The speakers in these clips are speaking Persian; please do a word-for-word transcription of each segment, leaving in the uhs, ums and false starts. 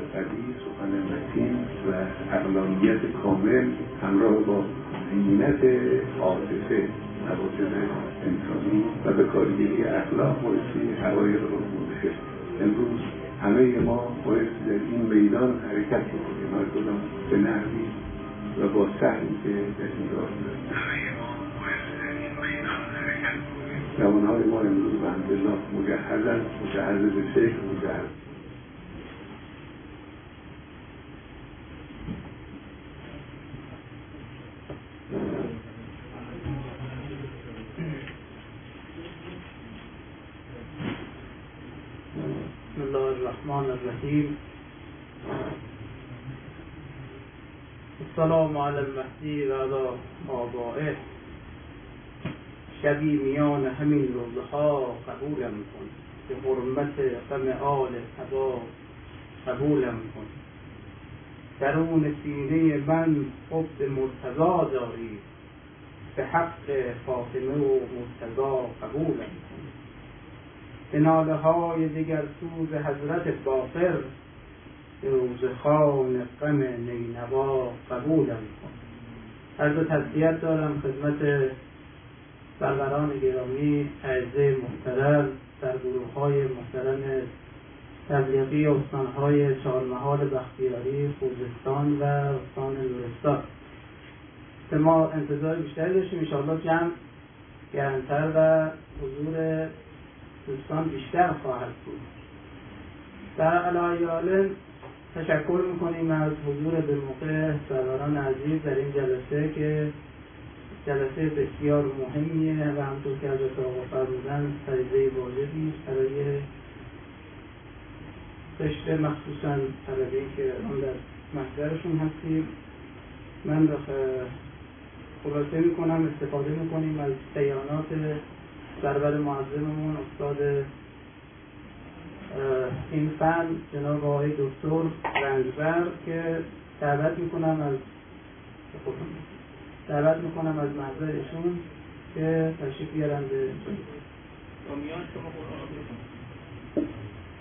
قوی، سخن متین و اقلانیت کامل همراه با زینت عاطفه عواطف انسانی و به کارگیری اخلاق بایستی حقایق رو منتشر. امروز همه ما بایستی در این میدان حرکت بکنیم، هر کدام به نحوی و با سهمی که در این راه داریم. همه ما بایستی در این میدان حرکت بکنیم. جوانهای ما امروز به حمدالله مجهزند، مجهز به فکر، مجهز. بسم الله الرحمن الرحیم. السلام علی المهدی و علی آبائه. شبی میان همین روزها قبولم کن، به حرمت غم آل تبا قبولم کن. درون سینه من حب مرتضی داری، به حق فاطمه و مرتضی قبولم کن. به ناله های دگر سوز حضرت باقر، به روزخوان غم نینوا قبولم کن. عرض تسلیت دارم خدمت سروران گرامی، اعزای محترم، در گروه های محترم تبلیغی استانهای چهارمحال، بختیاری، خوزستان و استان لرستان. ما انتظار بیشتری داشتیم، انشاءالله جمع گرمتر و حضور دوستان بیشتر خواهد بود. در علایه تشکر میکنیم از حضور به موقع سروران عزیز در این جلسه که جلسه بسیار مهمیه و همطور که حضرت آقا فرمودن فریضه واجبی برای رشته، مخصوصا طلبه‌ای که اون در محضرشون هستیم. من خلاصه میکنم، استفاده میکنیم از بیانات سرور معظممون استاد این فن جناب آقای دکتر رنجبر که دعوت میکنم از دعوت میکنم از محضر ایشون که تشریف بیارن به دامیان. شما قرآن بکنم.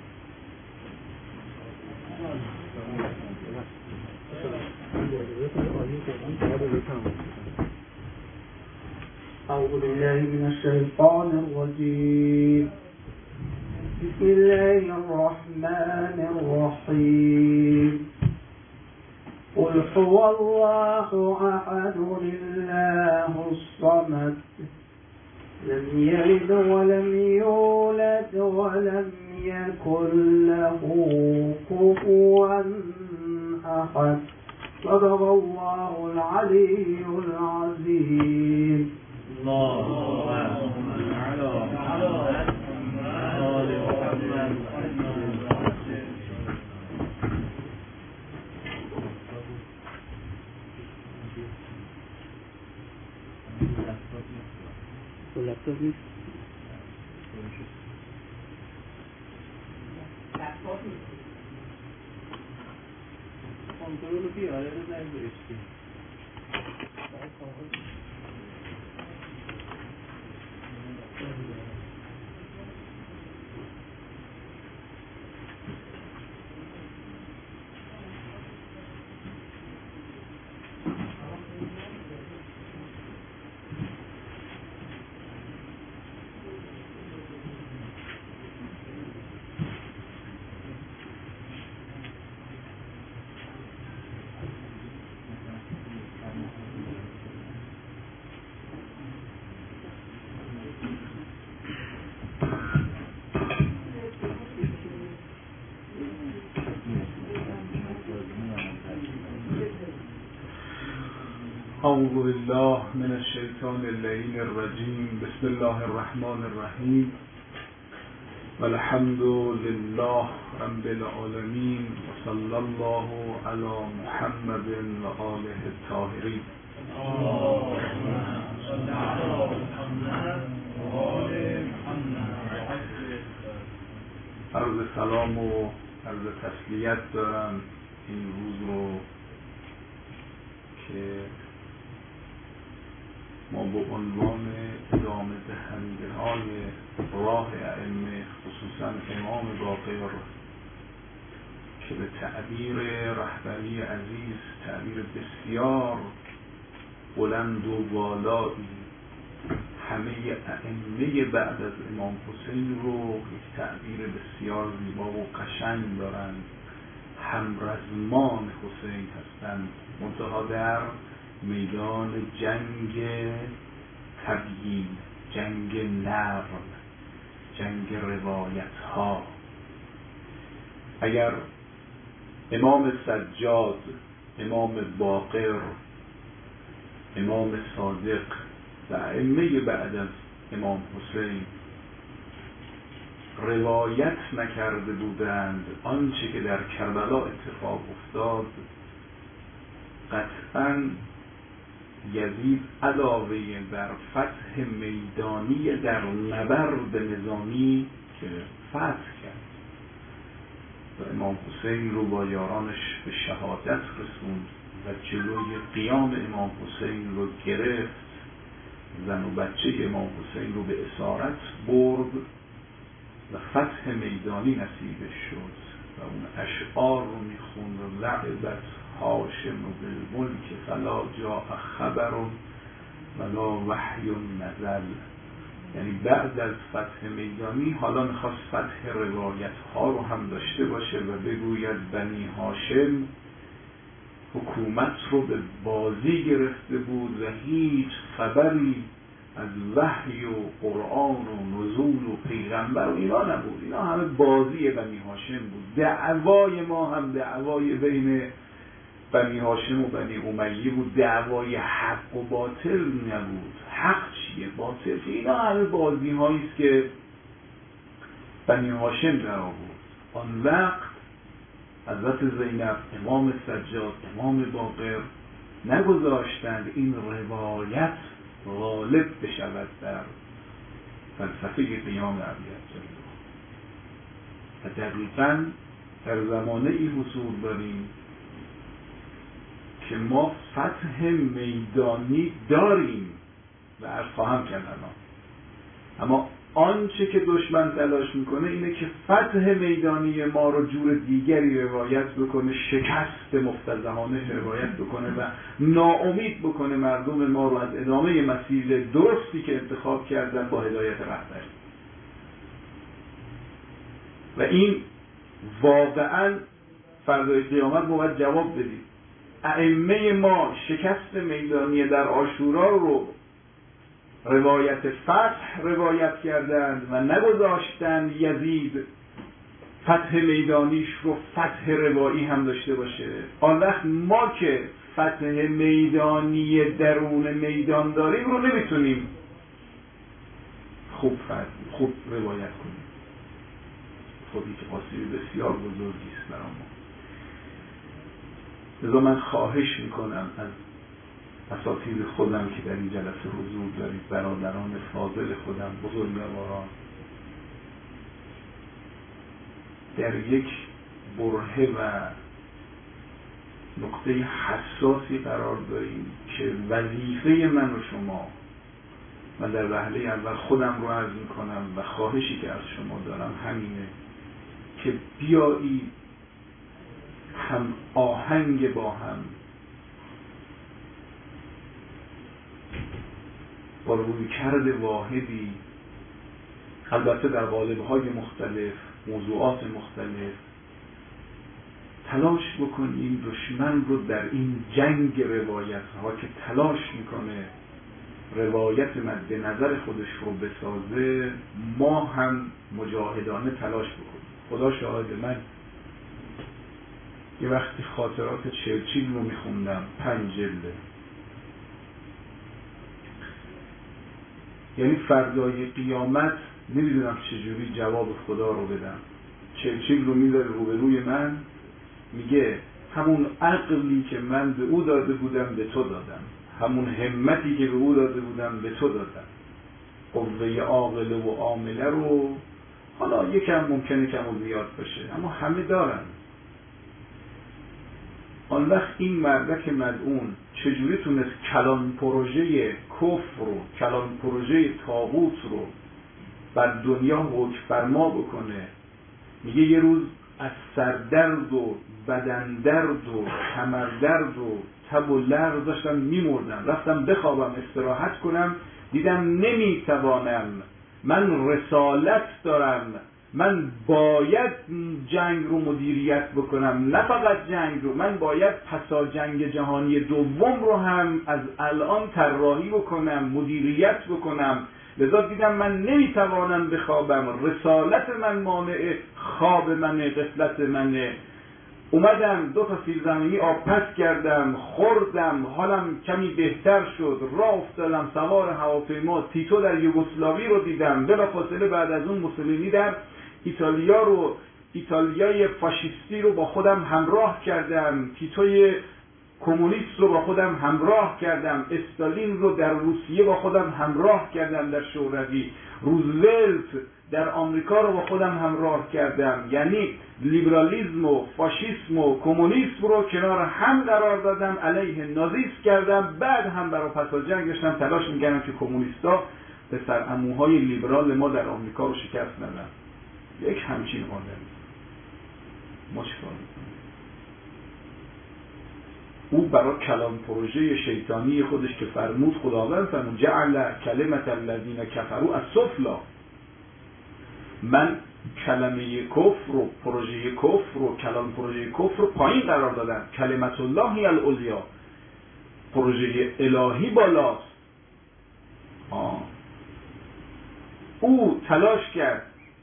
أعوذ بالله من الشيطان الرجيم. بسم الله الرحمن الرحيم. قل هو الله أحد الله الصمد لم يلد ولم يولد ولم يكن له كفوا أحد. صدق الله العلي العظيم. اللهم صل على محمد وآل محمد. لپتاپ نیست؟ لپتاپ نیست. کنترل رو بیاره رو زنگ برشتی. أعوذ بالله من الشيطان اللعين الرجيم. بسم الله الرحمن الرحيم. والحمد لله رب العالمين وصلى الله على محمد وآله الطاهرين. عرض سلام و عرض تسلیت دارم این روز رو که ما با عنوان ادامه دهنده‌های راه ائمه، خصوصا امام باقر که به تعبیر رهبری عزیز تعبیر بسیار بلند و والایی همه ائمه بعد از امام حسین رو یک تعبیر بسیار زیبا و قشنگ دارند، همرزمان حسین هستند، منتها در میدان جنگ تبیین، جنگ نقل، جنگ روایت ها. اگر امام سجاد، امام باقر، امام صادق و ائمه بعد از امام حسین روایت نکرده بودند آنچه که در کربلا اتفاق افتاد، قطعاً یزید علاوه بر فتح میدانی در نبرد نظامی که فتح کرد و امام حسین رو با یارانش به شهادت رسوند و جلوی قیام امام حسین رو گرفت، زن و بچه امام حسین رو به اسارت برد و فتح میدانی نصیبش شد و اون اشعار رو میخوند و لعبت هاشم و بالملک فلا جاء خبر ولا وحی نزل. یعنی بعد از فتح میدانی حالا میخواست فتح روایت ها رو هم داشته باشه و بگوید بنی هاشم حکومت رو به بازی گرفته بود و هیچ خبری از وحی و قرآن و نزول و پیغمبر و اینا نبود، اینا همه بازی بنی هاشم بود. دعوای ما هم دعوای بین بنی هاشم و بنی امیه بود، دعوای حق و باطل نبود. حق چیه؟ باطل چیه؟ اینا همه بازی هایی است که بنی هاشم در آورد. آن وقت حضرت زینب، امام سجاد، امام باقر نگذاشتند این روایت غالب بشود در فلسفه قیام ابیات جلوه. و دقیقاً در زمانه ای حضور داریم که ما فتح میدانی داریم و عرض خواهم کرد الان، اما آنچه که دشمن تلاش میکنه اینه که فتح میدانی ما رو جور دیگری روایت بکنه، شکست مفتضحانه روایت بکنه و ناامید بکنه مردم ما رو از ادامه مسیر درستی که انتخاب کردن با هدایت رهبری. و این واقعا فردای قیامت باید جواب بدید. ائمه ما شکست میدانی در عاشورا رو روایت فتح روایت کردند و نگذاشتند یزید فتح میدانیش رو فتح روایی هم داشته باشه. آن وقت ما که فتح میدانی درون میدان داریم رو نمیتونیم خوب فتح خوب روایت کنیم. خودی که آسیب بسیار بزرگی است برای ما. لذا من خواهش میکنم از اساتید خودم که در این جلسه حضور دارید، برادران فاضل خودم، بزرگواران، در یک برهه و نقطه حساسی قرار داریم که وظیفه من و شما، من در وهله اول خودم رو عرض میکنم و خواهشی که از شما دارم همینه که بیایی هم آهنگ با هم با رویکرد واحدی، البته در قالب‌های مختلف، موضوعات مختلف، تلاش بکنیم دشمن رو در این جنگ روایت‌ها که تلاش میکنه روایت مد نظر خودش رو بسازه، ما هم مجاهدانه تلاش بکنیم. خدا شاهد، من یه وقتی خاطرات چرچیل رو میخوندم، پنج جلده، یعنی فردای قیامت نمیدونم چجوری جواب خدا رو بدم. چرچیل رو میذاره روبروی من، میگه همون عقلی که من به او داده بودم به تو دادم، همون همتی که به او داده بودم به تو دادم، قوه عاقله و عامله رو حالا یکم ممکنه کم و زیاد باشه اما همه دارن. آن وقت این مردک ملعون چجوری تونست کلان پروژه کفر رو، کلان پروژه طاغوت رو بر دنیا حکم فرما بکنه؟ میگه یه روز از سردرد و بدن درد و کمر درد و تب و لرز داشتم میمردم. رفتم بخوابم استراحت کنم، دیدم نمیتوانم، من رسالت دارم، من باید جنگ رو مدیریت بکنم، نه فقط جنگ رو، من باید پسا جنگ جهانی دوم رو هم از الان طراحی بکنم، مدیریت بکنم. لذا دیدم من نمیتوانم بخوابم، رسالت من مانع خواب منه، غفلت منه. اومدم دو تا سیب زمینی آب پس کردم، خوردم، حالم کمی بهتر شد، راه افتادم، سوار هواپیما، تیتو در یوگسلاوی رو دیدم، بلافاصله بعد از اون موسولینی در ایتالیا رو، ایتالیای فاشیستی رو با خودم همراه کردم، تیتوی کمونیست رو با خودم همراه کردم، استالین رو در روسیه با خودم همراه کردم در شوروی، روزولت در آمریکا رو با خودم همراه کردم. یعنی لیبرالیسم و فاشیسم و کمونیسم رو کنار هم قرار دادم، علیه نازیسم کردم، بعد هم برای پسا جنگ داشتم تلاش می‌کردم که کمونیستا پسر عموهای لیبرال ما در آمریکا رو شکست ندن. یک همچین آدمی ما چیکار می‌کنیم؟ او برای کلام پروژه شیطانی خودش که فرمود، خداوند فرمود جعل کلمت الذین کفروا السفلی، من کلمه کفر رو، پروژه کفر رو، کلام پروژه کفر رو پایین قرار دادم، کلمت الله هی العلیا، پروژه الهی بالاست. آه. او تلاش کرد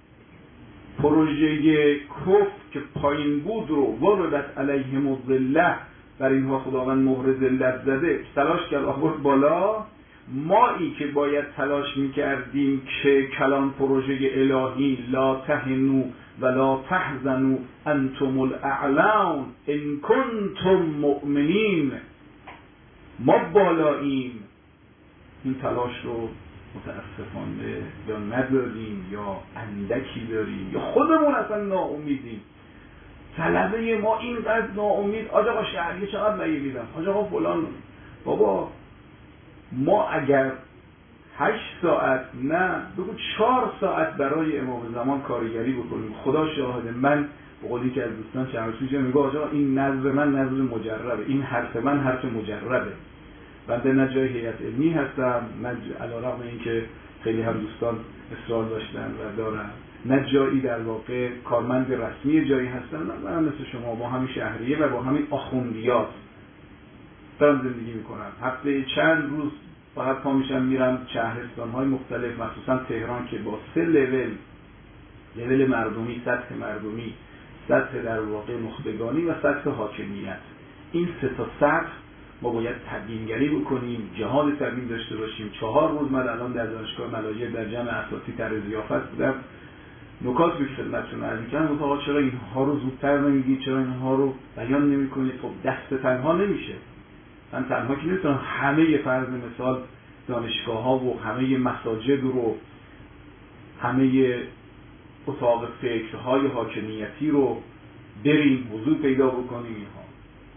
پروژه کفر که پایین بود رو، ضربت علیهم الذلة، بر اینها خداوند مهر ذلت زده، تلاش کرد آورد بالا. مایی که باید تلاش میکردیم که کلام پروژه الهی لا تهنوا ولا تحزنوا انتم الاعلون ان کنتم مؤمنین، ما بالاییم، این تلاش رو متاسفانه یا نداریم یا اندکی داریم یا خودمون اصلا ناامیدیم. طلبه ما اینقدر ناامید، آج آقا شهریه چقدر نگیدم، آج آقا فلان. بابا ما اگر هشت ساعت، نه بگو چهار ساعت برای امام زمان کارگری بکنیم، خدا شاهده، من به قولی که از دوستان شهرشوی میگه آج آقا این نظر من نظر مجربه، این حرف من حرف مجربه. بنده نه جای هیئت علمی هستم، نه علیرغم اینکه خیلی هم دوستان اصرار داشتن و دارن، نه جایی در واقع کارمند رسمی جایی هستن، من مثل شما با همین شهریه و با همین آخوندیات دارم زندگی میکنم. هفته چند روز فقط پا میشم میرم شهرستان‌های مختلف، مخصوصا تهران که با سه لول، لول مردمی، سطح مردمی، سطح در واقع نخبگانی و سطح حاکمیت، این سه تا سطح ما باید تبیینگری بکنیم، جهاد تبیین داشته باشیم. چهار روز من الان در دانشگاه ملایر در جمع اساتید در ضیافت بودم، نکات به خدمتتون عرض می‌کنم. آقا چرا اینها رو زودتر نمیگی، چرا اینها رو بیان نمی‌کنید؟ خب دست تنها نمیشه، من تنها که نمیتونم همه فرض مثال دانشگاه‌ها و همه مساجد رو، همه اتاق فکرهای حاکمیتی رو بریم حضور پیدا بکنیم. اینها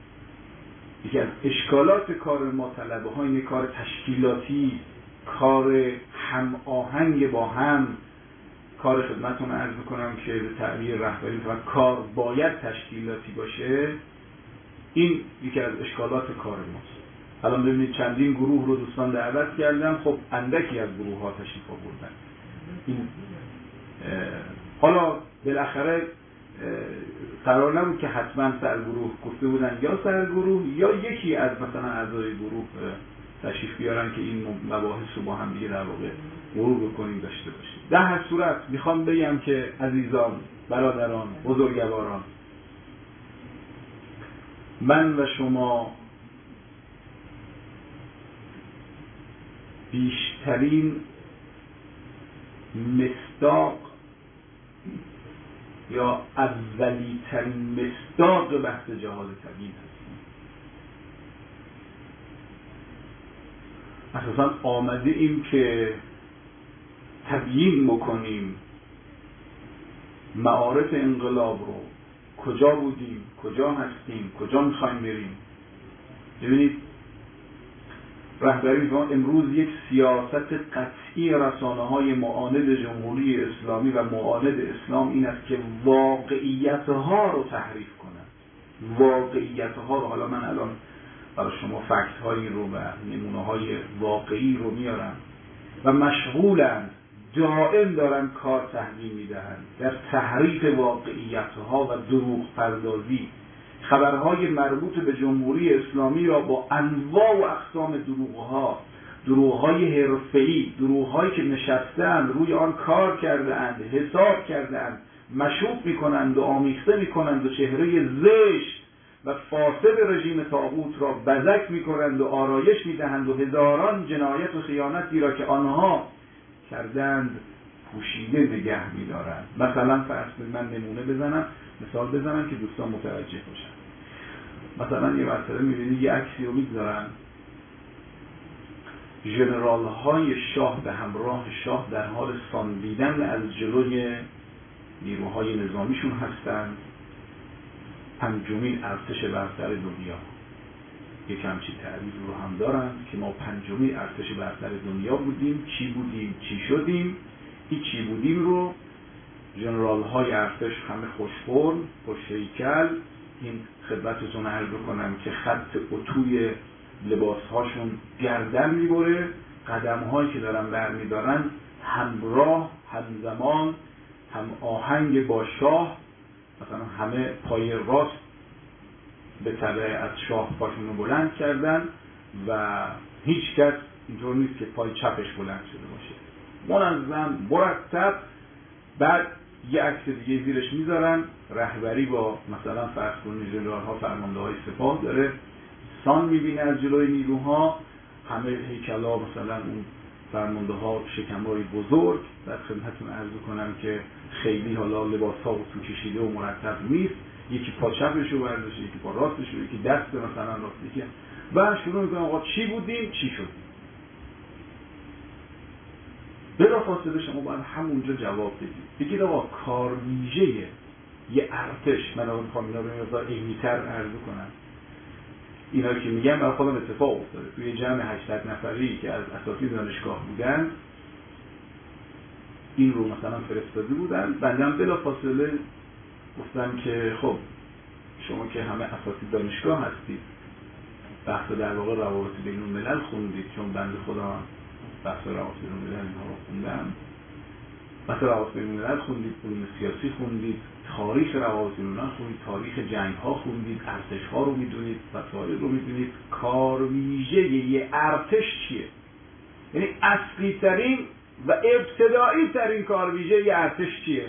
یکی از اشکالات کار ما طلبه ها اینه، کار تشکیلاتی، کار هم آهنگ با هم، کار خدمتتون عرض میکنم که به تعبیر رهبری کار باید تشکیلاتی باشه. این یکی از اشکالات کار ماست. الان ببینید چندین گروه رو دوستان دعوت کردم، خب اندکی از گروه ها تشریف آوردن. این حالا بالاخره قرار نبود که حتما سرگروه گفته بودن یا سرگروه یا یکی از مثلا اعضای گروه تشریف بیارن که این مباحث رو با هم دیگه در واقع مرور بکنیم، داشته باشیم. در هر صورت میخوام بگم که عزیزان، برادران، بزرگواران، من و شما بیشترین مصداق یا اولی ترین مصداق بحث جهاد تبیین هستیم. اساساً آمده ایم که تبیین بکنیم معارف انقلاب رو، کجا بودیم، کجا هستیم، کجا میخوایم بریم. ببینید رهبری می‌کنه امروز یک سیاست قطعی رسانه‌های معاند جمهوری اسلامی و معاند اسلام این است که واقعیت‌ها رو تحریف کنند. واقعیت‌ها رو، حالا من الان برای شما فکت‌هایی رو و نمونه‌های واقعی رو میارم و مشغولند، دائم دارن کار تحویل میدهند در تحریف واقعیت‌ها و دروغ پردازی. خبرهای مربوط به جمهوری اسلامی را با انواع و اقسام دروغ‌ها، دروغ‌های حرفه‌ای، دروغ‌هایی که نشسته‌اند روی آن کار کرده‌اند، حساب کرده‌اند، مشوب می‌کنند و آمیخته می‌کنند و چهره زشت و فاسد رژیم طاغوت را بزک می‌کنند و آرایش می‌دهند و هزاران جنایت و خیانتی را که آنها کردند پوشیده نگه می‌دارند. مثلا فرض کنید من نمونه بزنم، مثال بزنم که دوستان متوجه باشن. مثلا یه مسئله می‌بینید یه عکسی رو می‌ذارن، ژنرال های شاه به همراه شاه در حال ساندیدن از جلوی نیروهای نظامیشون هستند. پنجمین ارتش برتر دنیا، یک همچین تعریف رو هم دارن که ما پنجمین ارتش برتر دنیا بودیم. چی بودیم؟ چی شدیم؟ این چی بودیم رو ژنرال های ارتش همه خوش‌فرم، خوش‌هیکل، این خدمتتون عرض کنم که خط اتوی لباس هاشون گردن میبره، قدم هایی که دارن برمیدارن همراه، همزمان، هم آهنگ با شاه، مثلا همه پای راست به تبع از شاه پاشون رو بلند کردن و هیچ کس اینطور نیست که پای چپش بلند شده باشه، منظم، مرتب. بعد یه عکس دیگه زیرش میذارن، رهبری با مثلا فرض کنید ژنرال ها، فرمانده های سپاه داره سان میبینه از جلوی نیروها، همه هیکلا مثلا اون فرمانده ها شکم‌های بزرگ. بعد خدمتتون عرض کنم که خیلی حالا لباس ها و تو کشیده و مرتب نیست، یکی پا چپش رو برداشته، یکی پا راستش رو، یکی دست مثلا راست، یکی و شروع میکنه آقا چی بودیم چی شدیم. بلافاصله شما باید همونجا جواب بدید، بگید آقا کار ویژه یه ارتش، من اون میخوام اینا رو مقدار علمی‌تر عرض کنم، اینا که میگم برای خودم اتفاق افتاده. توی جمع هشتصد نفری که از اساتید دانشگاه بودن این رو مثلا فرستاده بودن، بندم بلافاصله گفتم که خب شما که همه اساتید دانشگاه هستید، بحث در واقع روابط بین الملل خوندید، چون بنده خدا بحث روابط بین الملل اینها رو خوندم، بحث روابط بین الملل خوندید، علوم سیاسی خوندید، تاریخ روابط بین الملل خوندید، تاریخ جنگ ها خوندید، ارتش ها رو میدونید، وسایل رو میدونید. کار ویژه یه ارتش چیه؟ یعنی اصلی ترین و ابتدایی ترین کار ویژه یه ارتش چیه؟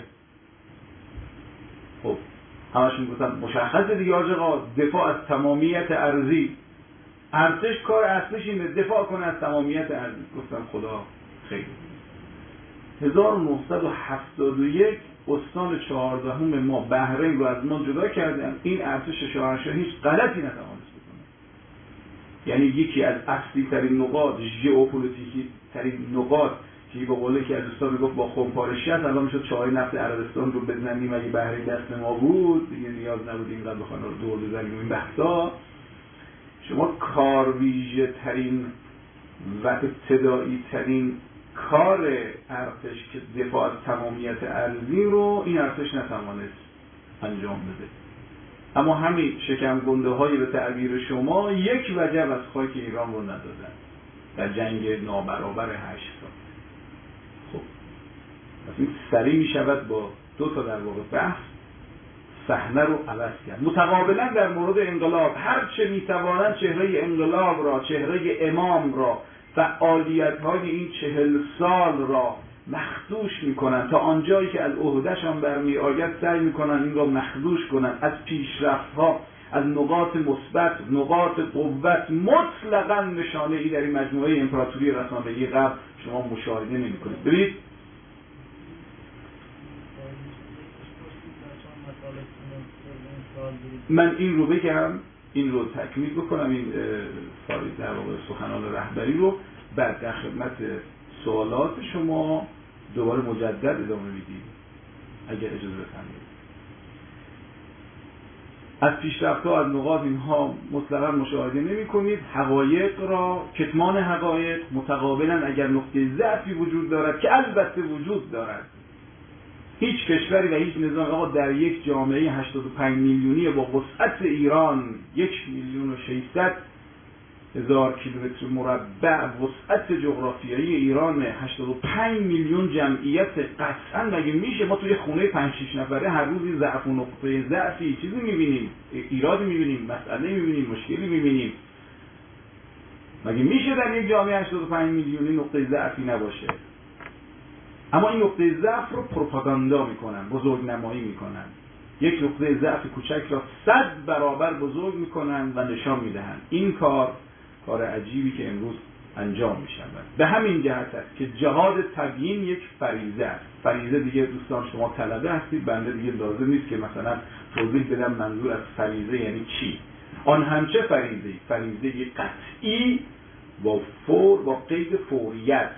خب همشون گفتن مشخصه دیگه آقا، دفاع از تمامیت ارضی. ارتش کار اصلیش اینه دفاع کنه از تمامیت ارضی. گفتم خدا خیلی. هزار و نهصد و هفتاد و یک استان چهاردهم ما بحرین رو از ما جدا کردن، این ارتش شاهنشاه هیچ غلطی نتوانست بکنه. یعنی یکی از اصلی ترین نقاط، ژئوپلیتیکی ترین نقاط که با قوله که از دوستان میگفت با خمپاره شست الان میشد چاهای نفت عربستان رو بزنیم، اگه بحرین دست ما بود دیگه نیاز نبود اینقدر بخوایم رو دور بزنیم این بحثا. شما کار ویژه ترین و ابتدایی ترین کار ارتش که دفاع از تمامیت ارضی رو این ارتش نتوانست انجام بده. اما همین شکم گنده های به تعبیر شما یک وجب از خاک ایران رو ندادن در جنگ نابرابر هشت سال. خب پس این سریع می شود با دو تا در واقع بحث صحنه رو عوض کرد. متقابلا در مورد انقلاب هر چه می توانند چهره انقلاب را، چهره امام را، فعالیت های این چهل سال را مخدوش می کنند، تا آنجایی که از عهدهشان برمی آید سعی می کنند این را مخدوش کنند. از پیشرفت ها، از نقاط مثبت، نقاط قوت مطلقاً نشانه ای در این مجموعه امپراتوری رسانه‌ای قبل شما مشاهده نمی کنید. ببینید من این رو بگم، این رو تکمیل بکنم، این سالی در واقع سخنان رهبری رو، بعد در خدمت سوالات شما دوباره مجدد ادامه میدیم اگر اجازه بفرمایید. از پیشرفت‌ها از نقاط اینها مطلقاً مشاهده نمی‌کنید. حقایق را، کتمان حقایق، متقابلاً اگر نقطه ضعفی وجود دارد که البته وجود دارد، هیچ کشوری و هیچ نظام آقا در یک جامعه هشتاد و پنج میلیونی با وسعت ایران یک میلیون و ششصد هزار کیلومتر مربع وسعت جغرافیایی ایران، هشتاد و پنج میلیون جمعیت، قطعا مگه میشه ما توی خونه پنج شش نفره هر روزی ضعف و نقطه ضعفی چیزی میبینیم، ایرادی میبینیم، مسئله میبینیم، مشکلی میبینیم؟ مگه میشه در یک جامعه هشتاد و پنج میلیونی نقطه ضعفی نباشه؟ اما این نقطه ضعف رو پروپاگاندا میکنن، بزرگ نمایی میکنن، یک نقطه ضعف کوچک را صد برابر بزرگ میکنن و نشان میدهن. این کار کار عجیبی که امروز انجام میشود. به همین جهت است که جهاد تبیین یک فریضه است. فریضه دیگه دوستان شما طلبه هستید، بنده دیگه لازم نیست که مثلا توضیح بدم منظور از فریضه یعنی چی. آن هم چه فریضه‌ای؟ فریضه قطعی با فور، با قید فوریت،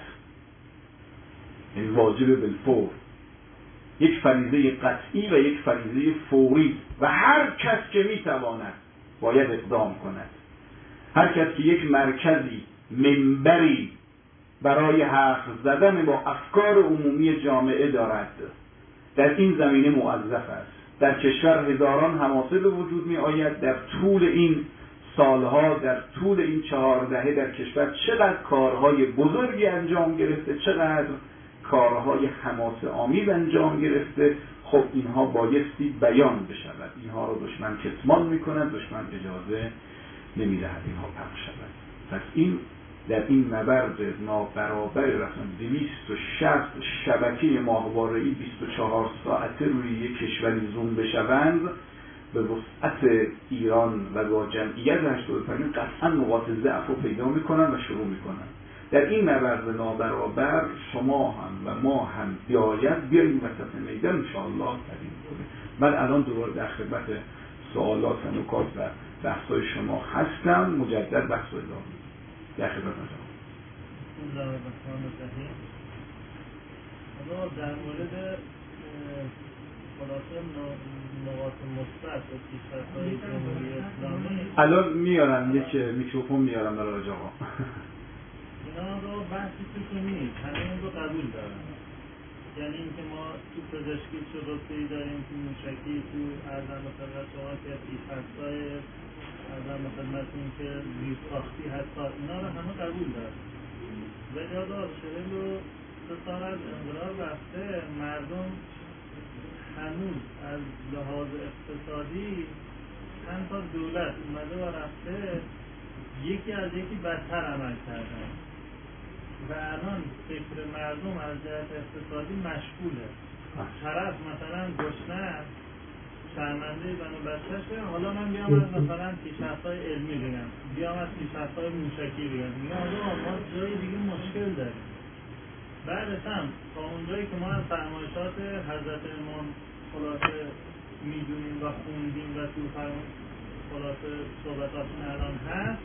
یعنی واجب بالفور. یک فریضه قطعی و یک فریضه فوری و هر کس که میتواند باید اقدام کند. هر کس که یک مرکزی، منبری برای حرف زدن با افکار عمومی جامعه دارد، در این زمینه موظف است. در کشور هزاران حماسه به وجود می آید. در طول این سالها، در طول این چهار دهه در کشور چقدر کارهای بزرگی انجام گرفته، چقدر کارهای حماسه آمیز انجام گرفته. خب اینها بایستی بیان بشود. اینها رو دشمن کتمان میکند، دشمن اجازه نمیدهد اینها پخش شود. پس این در این نبرد نابرابر رسما دویست و شصت شبکه ماهواره‌ای بیست و چهار ساعته روی یک کشوری زوم بشوند، به وسعت ایران و با جمعیت هشتاد و پنج قطعا نقاط ضعف رو پیدا میکنن و شروع میکنن. در این نبرد نابرابر شما هم و ما هم باید بیاییم وسط میدان انشاءالله تبیین کنیم. من الان دوباره در خدمت سوالات و نکات و بحث‌های شما هستم. مجدد بحث رو ادامه میدم. در خدمت شما. بسم الله الرحمن الرحیم. حالا در مورد خلاصه نقاط مثبت و پیشرفت‌های جمهوری اسلامی الان میارم یک میکروفون میارم برای آقا. اینا رو بحثی توش نیست، همه این رو قبول دارن. یعنی اینکه ما تو پزشکی چه رتبه‌ای داریم، تو موشکی، تو ارزم خدمت شما که پیشرفت‌های ارزم خدمت این که زیرساختی حتی اینا رو همه قبول دارن. ولی حالا چهل و سه سال از انقلاب رفته، مردم هنوز از لحاظ اقتصادی چند تا دولت اومده و رفته یکی از یکی بدتر عمل کردن و الان فکر مردم از جهت اقتصادی مشغوله. طرف مثلا گشنه شرمنده زن و بچه‌شه، حالا من بیام از مثلا پیشرفت‌های علمی بگم، بیام از پیشرفت‌های موشکی بگم، میگم آقا ما جای دیگه مشکل داریم. بعدش هم تا اونجایی که ما از فرمایشات حضرت امام خلاصه میدونیم و خوندیم و تو خلاصه صحبتاتون الان هست،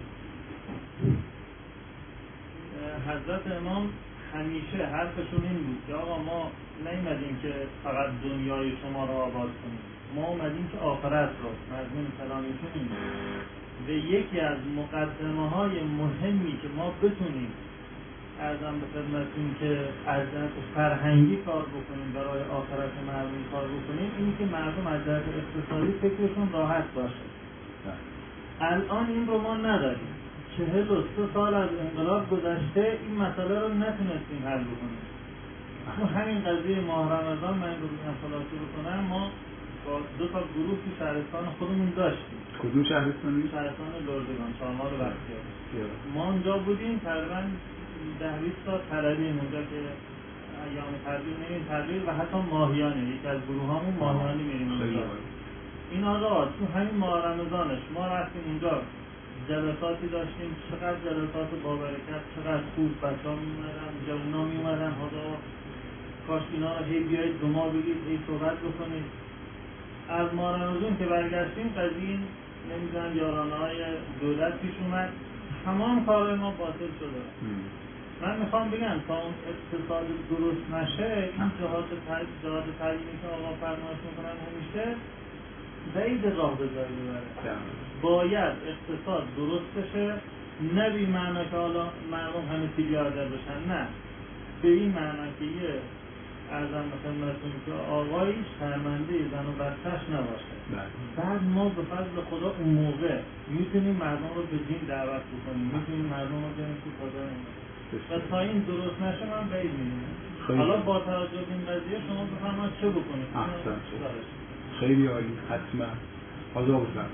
حضرت امام همیشه حرفشون این بود که آقا ما نیومدیم که فقط دنیای شما رو آباد کنیم، ما اومدیم که آخرت رو. مضمون کلامشون این بود. و یکی از مقدمه های مهمی که ما بتونیم ارزم به خدمتتون که از جهت فرهنگی کار بکنیم، برای آخرت مردم کار بکنیم، این که مردم از جهت اقتصادی فکرشون راحت باشه. الان این رو ما نداریم. چهل و سه سال از انقلاب گذشته این مسئله رو نتونستیم حل بکنیم. تو همین قضیه ماه رمضان من این رو بگم خلاصه بکنم، ما با دو تا گروه تو شهرستان خودمون داشتیم. کدوم شهرستانی؟ شهرستان لردگان، چهارمار و بختیار. ما اونجا بودیم تقریبا ده بیست تا طلبیم اونجا که ایام تبلیغ میریم تبلیغ و حتی ماهیانه، یکی از گروه هامون ماهیانی میریم اونجا. این آقا تو همین ماه رمضانش ما رفتیم اونجا جلساتی داشتیم، چقدر جلسات بابرکت، چقدر خوب بچه ها میومدن، جوونا میومدن، حالا کاش اینا رو هی بیایید دو ما بگید، هی صحبت بکنید. از ماه رمضان که برگشتیم قضیه نمیدونم یارانه های دولت پیش اومد، تمام کار ما باطل شده. من میخوام بگم تا اون اقتصاد درست نشه، این جهات جهات تعیینی که آقا فرمایش میکنن همیشه بعید راه به جایی ببره. باید اقتصاد درست بشه، نه به این معنا که حالا مردم همه تیلیاردر بشن، نه به این معنا که یه ارزم خدمتتون که آقایی شرمنده زن و بچه‌ش نباشه. بعد ما به فضل خدا اون موقع میتونیم مردم رو به دین دعوت بکنیم، میتونیم مردم رو بریم تو خدا نمید و تا این درست نشه من بعید می‌بینم. حالا با توجه به این قضیه شما بفرمایید چه بکنید؟ احسن. خیلی عالی. حتما حاضر باشم.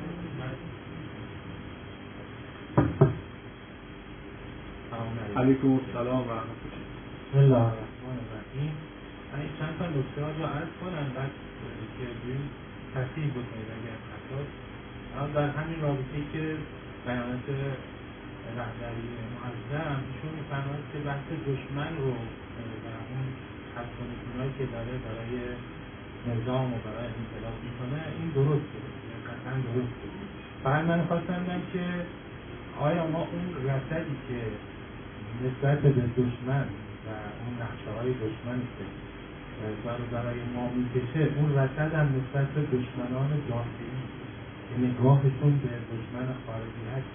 علیکم السلام و رحمت الله. بسم الله الرحمن الرحیم. من چند تا نکته رو عرض کنم بعد که ببین تصحیح بکنید اگر خطاست. اما در همین رابطه که بیانات رهبری معظم ایشون می‌فرماید که بحث دشمن رو و اون خط و نشونهایی که داره برای نظام و برای انقلاب میکنه این درسته، قطعا درسته. فقط من خواستم بگم که آیا ما اون رصدی که نسبت به دشمن و اون نقشه‌های دشمنی که برای ما میکشه اون رصد هم نسبت به دشمنان داخلی که نگاهشون به دشمن خارجی هست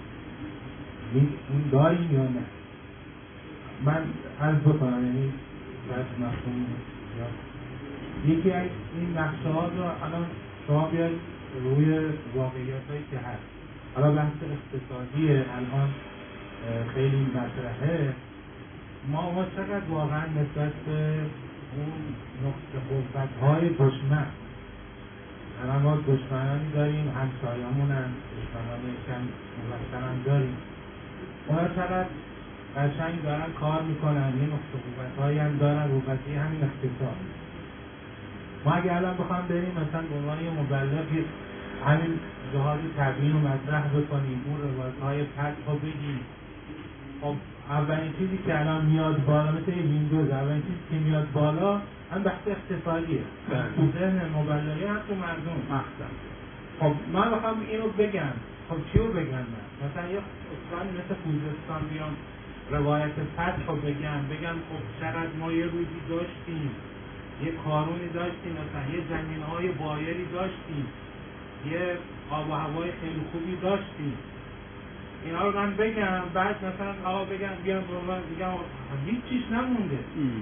اون داریم یا نه؟ من عرض بکنم یعنی باید مفهوم یکی از این نقشه ها رو الان شما بیاید روی واقعیت هایی که هست. حالا بحث اقتصادی الان خیلی مطرحه. ما ما چقدر واقعا نسبت به اون نقطه قوت های دشمن الان ما دشمنانی داریم، همسایه‌مون هم دشمنان کم موثر هم داریم. اونا چقدر قشنگ دارن کار میکنن، یه نقطه قوت هایی هم دارن رو قضیه همین اقتصاد. ما اگه الان بخوام بریم مثلا به عنوان یه مبلغی همین جهاز تبیین رو مطرح بکنیم، اون روایت‌های پس رو بگیم، خب اولین چیزی که الان میاد بالا مثل ویندوز اولین چیزی که میاد بالا هم بحث اقتصادیه تو ذهن مبلغی هم تو مردم. خب من بخوام اینو بگم، خب چی رو بگم؟ من مثلا یه استانی مثل خوزستان بیام روایت پس رو بگم بگم خب چقدر ما یه روزی داشتیم، یه کارونی داشتیم، مثلا یه زمین‌های بایری داشتیم، یه آب و هوای خیلی خوبی داشتیم، اینا رو من بگم بعد مثلا آقا بگم بیام برمان بگم هیچ چیز نمونده.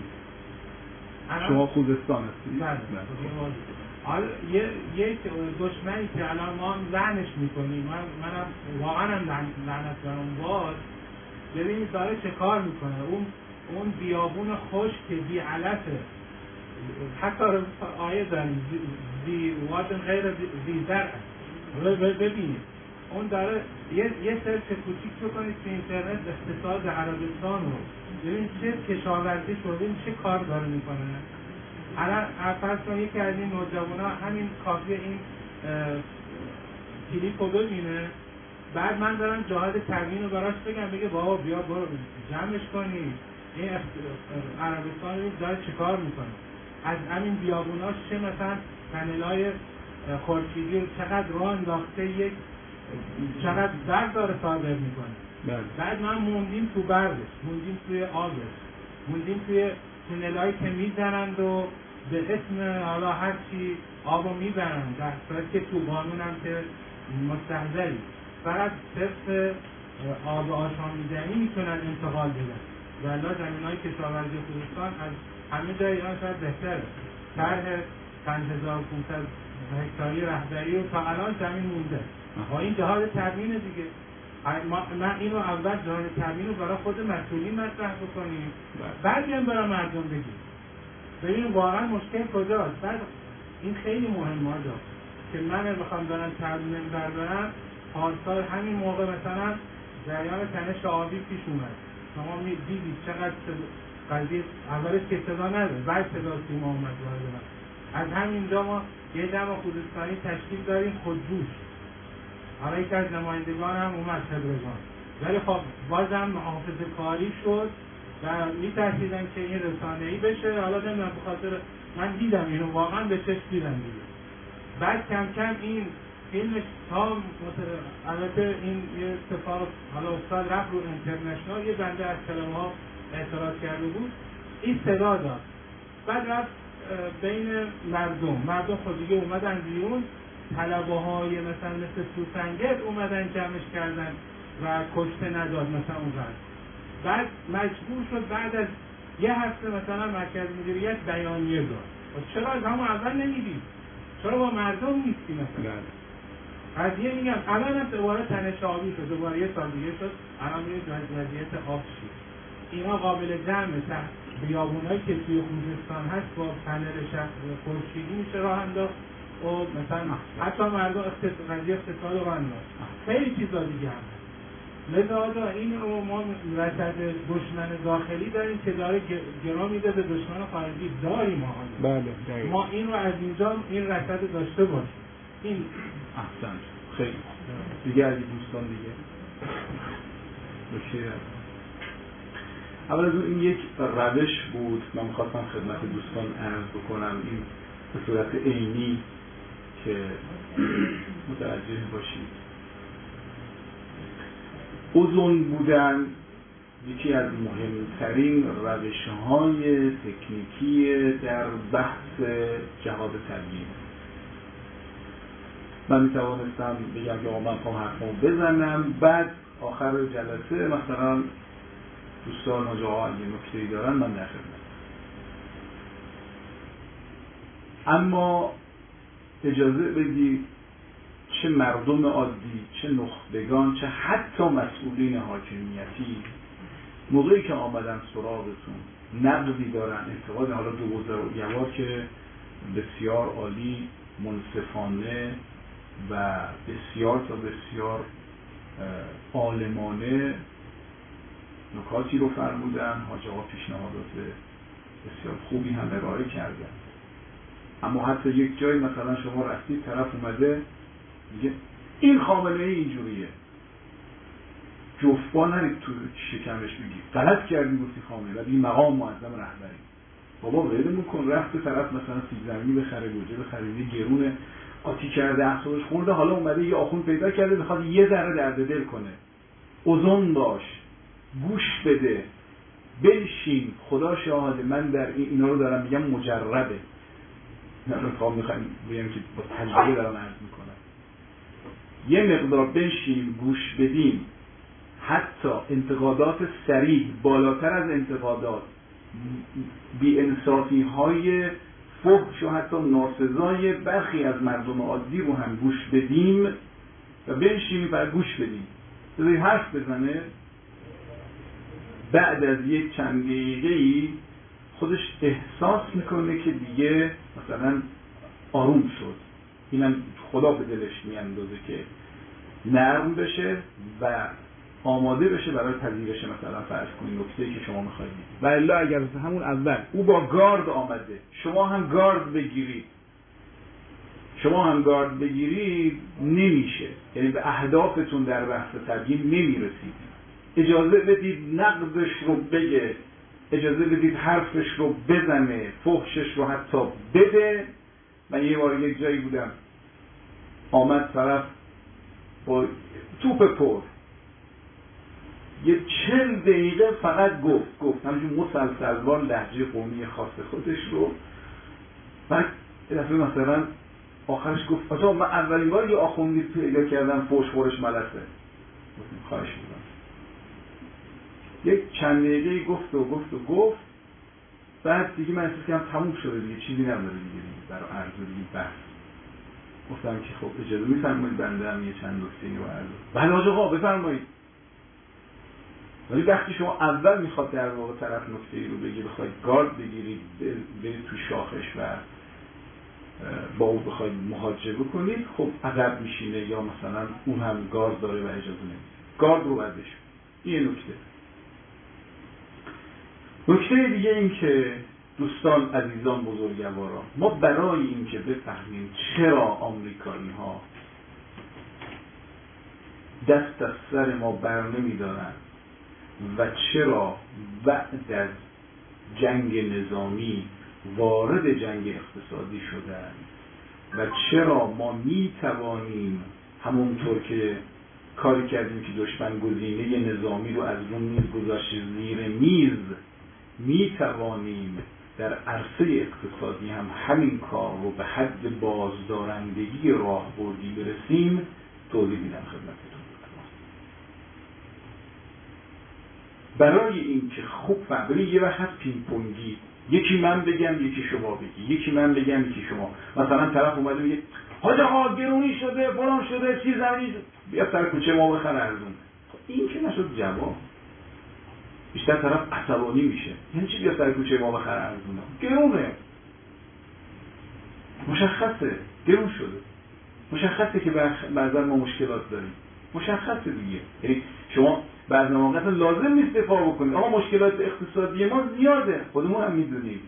شما خوزستان هستی؟ بله. حالا یه یک دشمنی که الان ما هم لعنش میکنیم، من منم واقعا هم لعنت برام باد، ببینید داره چه کار میکنه. اون اون بیابون خشک بی علفه، حتی آیه داریم بی وادن غیر بی زرع. ببینید اون داره یه یه سرچ کوچیک بکنید تو اینترنت اقتصاد عربستان رو ببینید چه کشاورزی شده، ببینید چه کار داره میکنه. الان فرض کنید یکی از این نوجوانا همین کافی این کلیپ رو ببینه، بعد من دارم جهاد تبیین رو براش بگم، بگه بابا بیا برو جمعش کنی این عربستان رو داره چه کار میکنه. از همین بیابوناش چه مثلا پنلای خورشیدی رو چقدر راه انداخته، یک چقدر برق داره صادر میکنه. بعد من موندیم تو برقش، موندیم توی آبش، موندیم توی تونلایی که میزنند و به اسم حالا هرچی آبو میبرند، در صورت که تو قانون هم که مستحضری فقط صرف آب آشامیدنی میتونن انتقال بدن. والله زمینهای کشاورزی خوزستان از همه جای ایران شاید بهتره. طرح پنج هزار و پانصد هکتاری رهبری رو تا الان زمین مونده. با این جهاد تبیین دیگه من اینو اول جهاد تبیین رو برای خود مسئولین مطرح بکنیم، بعد بیان برای مردم بگیم ببینیم واقعا مشکل کجاست. بعد این خیلی مهمه آجا که من بخوام برم تبیین برم پارسال همین موقع مثلا جریان تنش آبی پیش اومد، شما می دیدید چقدر قضیه اولش که صدا نداره، بعد صدا سیما اومد وارد. از همینجا ما یه جمع خوزستانی تشکیل داریم خودجوش، حالا یک از نمایندگان هم اومد خبرگان، ولی خب بازم محافظه کاری شد و می‌ترسیدن که این رسانه‌ای بشه. حالا نمیدونم به خاطر من دیدم اینو واقعا به چشم دیدم دیگه. بعد کم کم این فیلمش تا البته این یه اتفاق حالا افتاد رفت رو اینترنشنال، یه بنده از کلمه‌ها اعتراض کرده بود، این صدا داد، بعد رفت بین مردم مردم خود دیگه اومدن بیرون، طلبه های مثلا مثل سوسنگر اومدن جمعش کردن و کشته نداد مثلا اون زن. بعد مجبور شد بعد از یه هفته مثلا مرکز مدیریت بیانیه داد. چرا از همون اول نمیدید؟ چرا با مردم نیستی مثلا؟ قضیه میگم الان هم دوباره تنش آبی شد، دوباره یه سال دیگه شد، الان میرید وضعیت آب شد. اینا قابل جمعه تحت بیابونایی که توی خوزستان هست با پنل شخص خورشیدی میشه راه انداخت و مثلا حتی مردم قضیه اقتصاد رو انداخت. خیلی چیزا دیگه هم هست. لذا این رو ما رصد دشمن داخلی داریم که داره گرا میده به دشمن خارجی داریم ما. بله ما این رو از اینجا این رصد داشته باشیم. این احسن خیلی دیگه از دوستان دیگه بشه. اول از اون این یک روش بود من میخواستم خدمت دوستان عرض بکنم، این به صورت عینی که متوجه باشید. اوزون بودن یکی از مهمترین روش‌های تکنیکی در بحث جهاد تبیین. من میتوانستم بگم که من خواهم حرفمو بزنم، بعد آخر جلسه مثلا دوستان و جاها اگه نکته‌ای دارن من در خدمت. اما اجازه بدید چه مردم عادی، چه نخبگان، چه حتی مسئولین حاکمیتی موقعی که آمدن سراغتون نقدی دارن، انتقاد حالا دو وزراء که بسیار عالی، منصفانه و بسیار تا بسیار عالمانه نکاتی رو فرمودن، حاج آقا پیشنهادات بسیار خوبی هم ارائه کردن. اما حتی یک جای مثلا شما رفتید طرف اومده میگه این خامنه ای اینجوریه، جفت‌با نرید تو شکمش بگید غلط کردی گفتی خامنه، ولی این مقام معظم رهبری. بابا ولمون کن، رفت طرف مثلا سیب زمینی بخره، گوجه بخره، گرونه قاطی کرده، اعصابش خورده، حالا اومده یه آخوند پیدا کرده میخواد یه ذره درد دل کنه. اوزون باش، گوش بده، بنشین. خدا شاهده من در این اینا رو دارم میگم مجربه، نه میخوام میخوام بگم که با تجربه دارم عرض میکنم. یه مقدار بنشین گوش بدیم، حتی انتقادات صریح بالاتر از انتقادات بی‌انصافی های فحش و حتی ناسزای برخی از مردم عادی رو هم گوش بدیم و بنشینیم و گوش بدیم. بذاری حرف بزنه، بعد از یک چند دقیقه‌ای خودش احساس میکنه که دیگه مثلا آروم شد. اینم خدا به دلش میاندازه که نرم بشه و آماده بشه برای پذیرش مثلا فرض کنید نکته‌ای که شما می‌خواید. و الا اگر همون اول او با گارد آمده، شما هم گارد بگیرید، شما هم گارد بگیرید نمیشه، یعنی به اهدافتون در بحث تبیین نمیرسید. اجازه بدید نقدش رو بگه، اجازه بدید حرفش رو بزنه، فحشش رو حتی بده. من یه بار یک جایی بودم، آمد طرف با توپ پر یه چل دقیقه فقط گفت گفت همچون مسلسلوار لهجه قومی خاص خودش رو. بعد یه دفعه مثلا آخرش گفت اصلا من اولین بار یه آخوندی پیدا کردم فوش خورش ملسه. خواهش میکنم. یک چند دقیقه گفت و گفت و گفت بعد دیگه من احساس کردم تموم شده دیگه، چیزی نداره دیگه برای عرض دیگه بحث. گفتم که خب اجازه میفرمایید بنده هم یه چند نکته رو عرض. بله حاج آقا بفرمایید. ولی وقتی شما اول میخواد در واقع طرف نکته‌ای رو بگی، بخواید گارد بگیرید، برید تو شاخش و با او بخواید محاجه بکنید، خب عقب میشینه یا مثلا اون هم گارد داره و اجازه نمیده. گارد رو بعدش. این نکته. نکته دیگه این که دوستان عزیزان بزرگواران، ما برای این که بفهمیم چرا آمریکایی ها دست از سر ما بر نمیدارن و چرا بعد از جنگ نظامی وارد جنگ اقتصادی شدن و چرا ما می توانیم همونطور که کاری کردیم که دشمن گزینه نظامی رو از اون میز گذاشت زیر میز، می توانیم در عرصه اقتصادی هم همین کار رو به حد بازدارندگی راهبردی برسیم، توضیح میدم خدمتتون. برای اینکه خوب فهمی یه وقت هست پینگ پونگی، یکی من بگم یکی شما بگی، یکی من بگم یکی شما. مثلا طرف اومده میگه حاج آقا گرونی شده، فلان شده، چیز زمینی بیا سر کوچه ما بخره ارزون. خب این که نشد جواب. بیشتر طرف عصبانی میشه. یعنی چی بیا سر کوچه ما بخره ارزون؟ گرونه. مشخصه گرون شده. مشخصه که بعضا ما مشکلات داریم. مشخصه دیگه. یعنی شما بعضی مواقع لازم نیست دفاع بکنید. آقا مشکلات اقتصادی ما زیاده. خودمون هم میدونیم.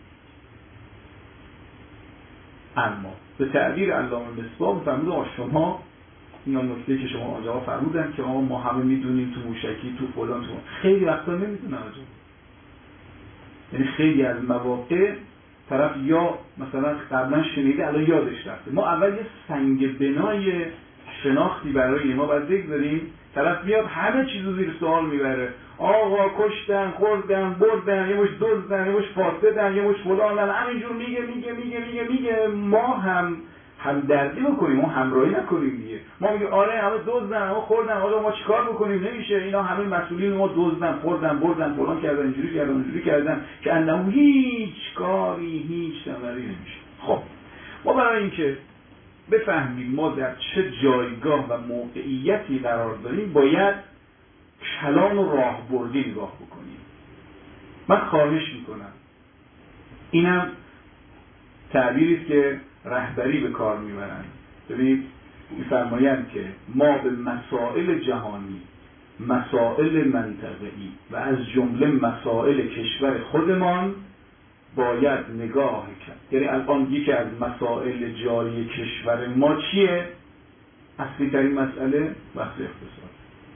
اما به تعبیر علامه مصباح فرمود آقا شما این نکته که شما آقا فرمودن که آقا ما همه میدونیم تو موشکی تو فلان تو خیلی وقتا نمیدونن آقا. یعنی خیلی از مواقع طرف یا مثلا قبلا شنیده الان یادش رفته. ما اول یه سنگ بنای شناختی برای ما باید بگذاریم. طرف میاد همه چیزو زیر سوال میبره. آقا کشتن، خوردن، بردن، یه مش دزدن، یه مش فاسدن، یه مش فلانن، همینجور میگه میگه میگه میگه میگه ما هم همدردی بکنیم، ما همراهی نکنیم دیگه. ما میگه آره همه دزدن، همه خوردن، آقا ما چیکار بکنیم؟ نمیشه، اینا همه مسئولین ما دزدن، خوردن، بردن، فلان کردن، اینجوری کردن، اونجوری کردن که انه هیچ کاری هیچ ثمری نمیشه. خب ما برای اینکه بفهمیم ما در چه جایگاه و موقعیتی قرار داریم باید کلان و راهبردی نگاه بکنیم. من خواهش میکنم، اینم تعبیری است که رهبری به کار میبرند. ببینید میفرمایند که ما به مسائل جهانی، مسائل منطقه‌ای و از جمله مسائل کشور خودمان باید نگاه کرد. یعنی الان یکی از مسائل جاری کشور ما چیه؟ اصلی ترین مسئله بحث اقتصاد.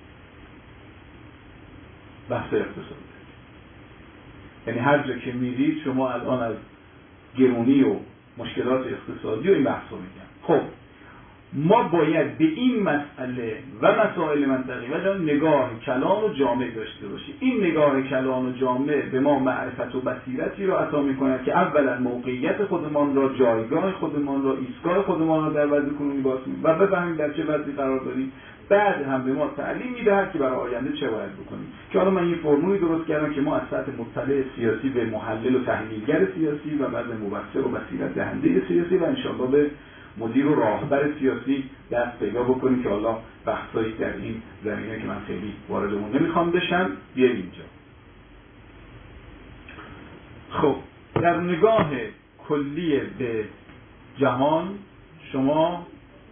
بحث اقتصاد. یعنی هر جا که میرید شما الان از گرونی و مشکلات اقتصادی و این بحث رو میگن. خب ما باید به این مسئله و مسائل منطقی و نگاه کلان و جامع داشته باشیم. این نگاه کلان و جامع به ما معرفت و بصیرتی را عطا می‌کند که اولا موقعیت خودمان را، جایگاه خودمان را، ایستگاه خودمان را در وضع کنونی باسیم و بفهمیم در چه وضعی قرار داریم. بعد هم به ما تعلیم میدهد که برای آینده چه باید بکنیم. که حالا من این فرمولی درست کردم که ما از سطح مطلع سیاسی به محلل و تحلیلگر سیاسی و بعد مبصر و بصیرت دهنده سیاسی و انشاءالله به مدیر و راهبر سیاسی دست پیدا بکنیم که حالا بحثایی در این زمینه که من خیلی وارد اون نمیخوام بشم بیایم اینجا. خب در نگاه کلی به جهان شما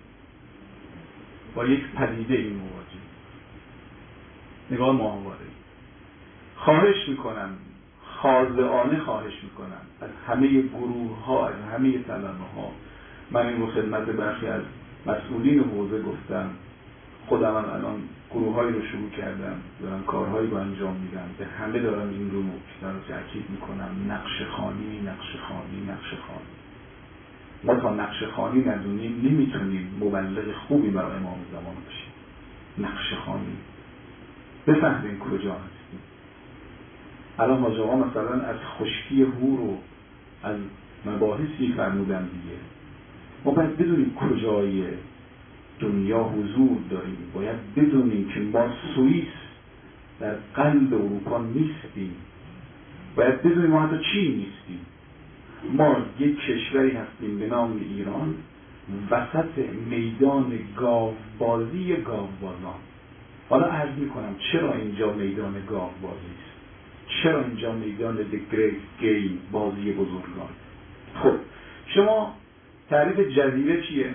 با یک پدیده این مواجه، نگاه ماهواره. خواهش میکنم، خاضعانه خواهش میکنم از همه گروه ها، از همه طلبه ها، من این رو خدمت برخی از مسئولین حوزه گفتم، خودم هم الان گروه هایی رو شروع کردم، دارم کارهایی رو انجام میدم، به همه دارم این رو نکته رو تاکید میکنم: نقش خوانی، نقش خوانی، نقش خوانی. ما تا نقش خوانی ندونیم نمیتونیم مبلغ خوبی برای امام زمان باشیم. نقش خوانی بفهمیم کجا هستیم. الان حاج آقا مثلا از خشکی هور و از مباحثی فرمودن دیگه. ما باید بدونیم کجای دنیا حضور داریم. باید بدونیم که ما سوئیس در قلب اروپا نیستیم. باید بدونیم ما حتی چی نیستیم. ما یک کشوری هستیم به نام ایران، وسط میدان گاوبازی گاوبازان. حالا عرض میکنم چرا اینجا میدان گاوبازی است، چرا اینجا میدان The Great Game، بازی بزرگان. خب شما تعریف جزیره چیه؟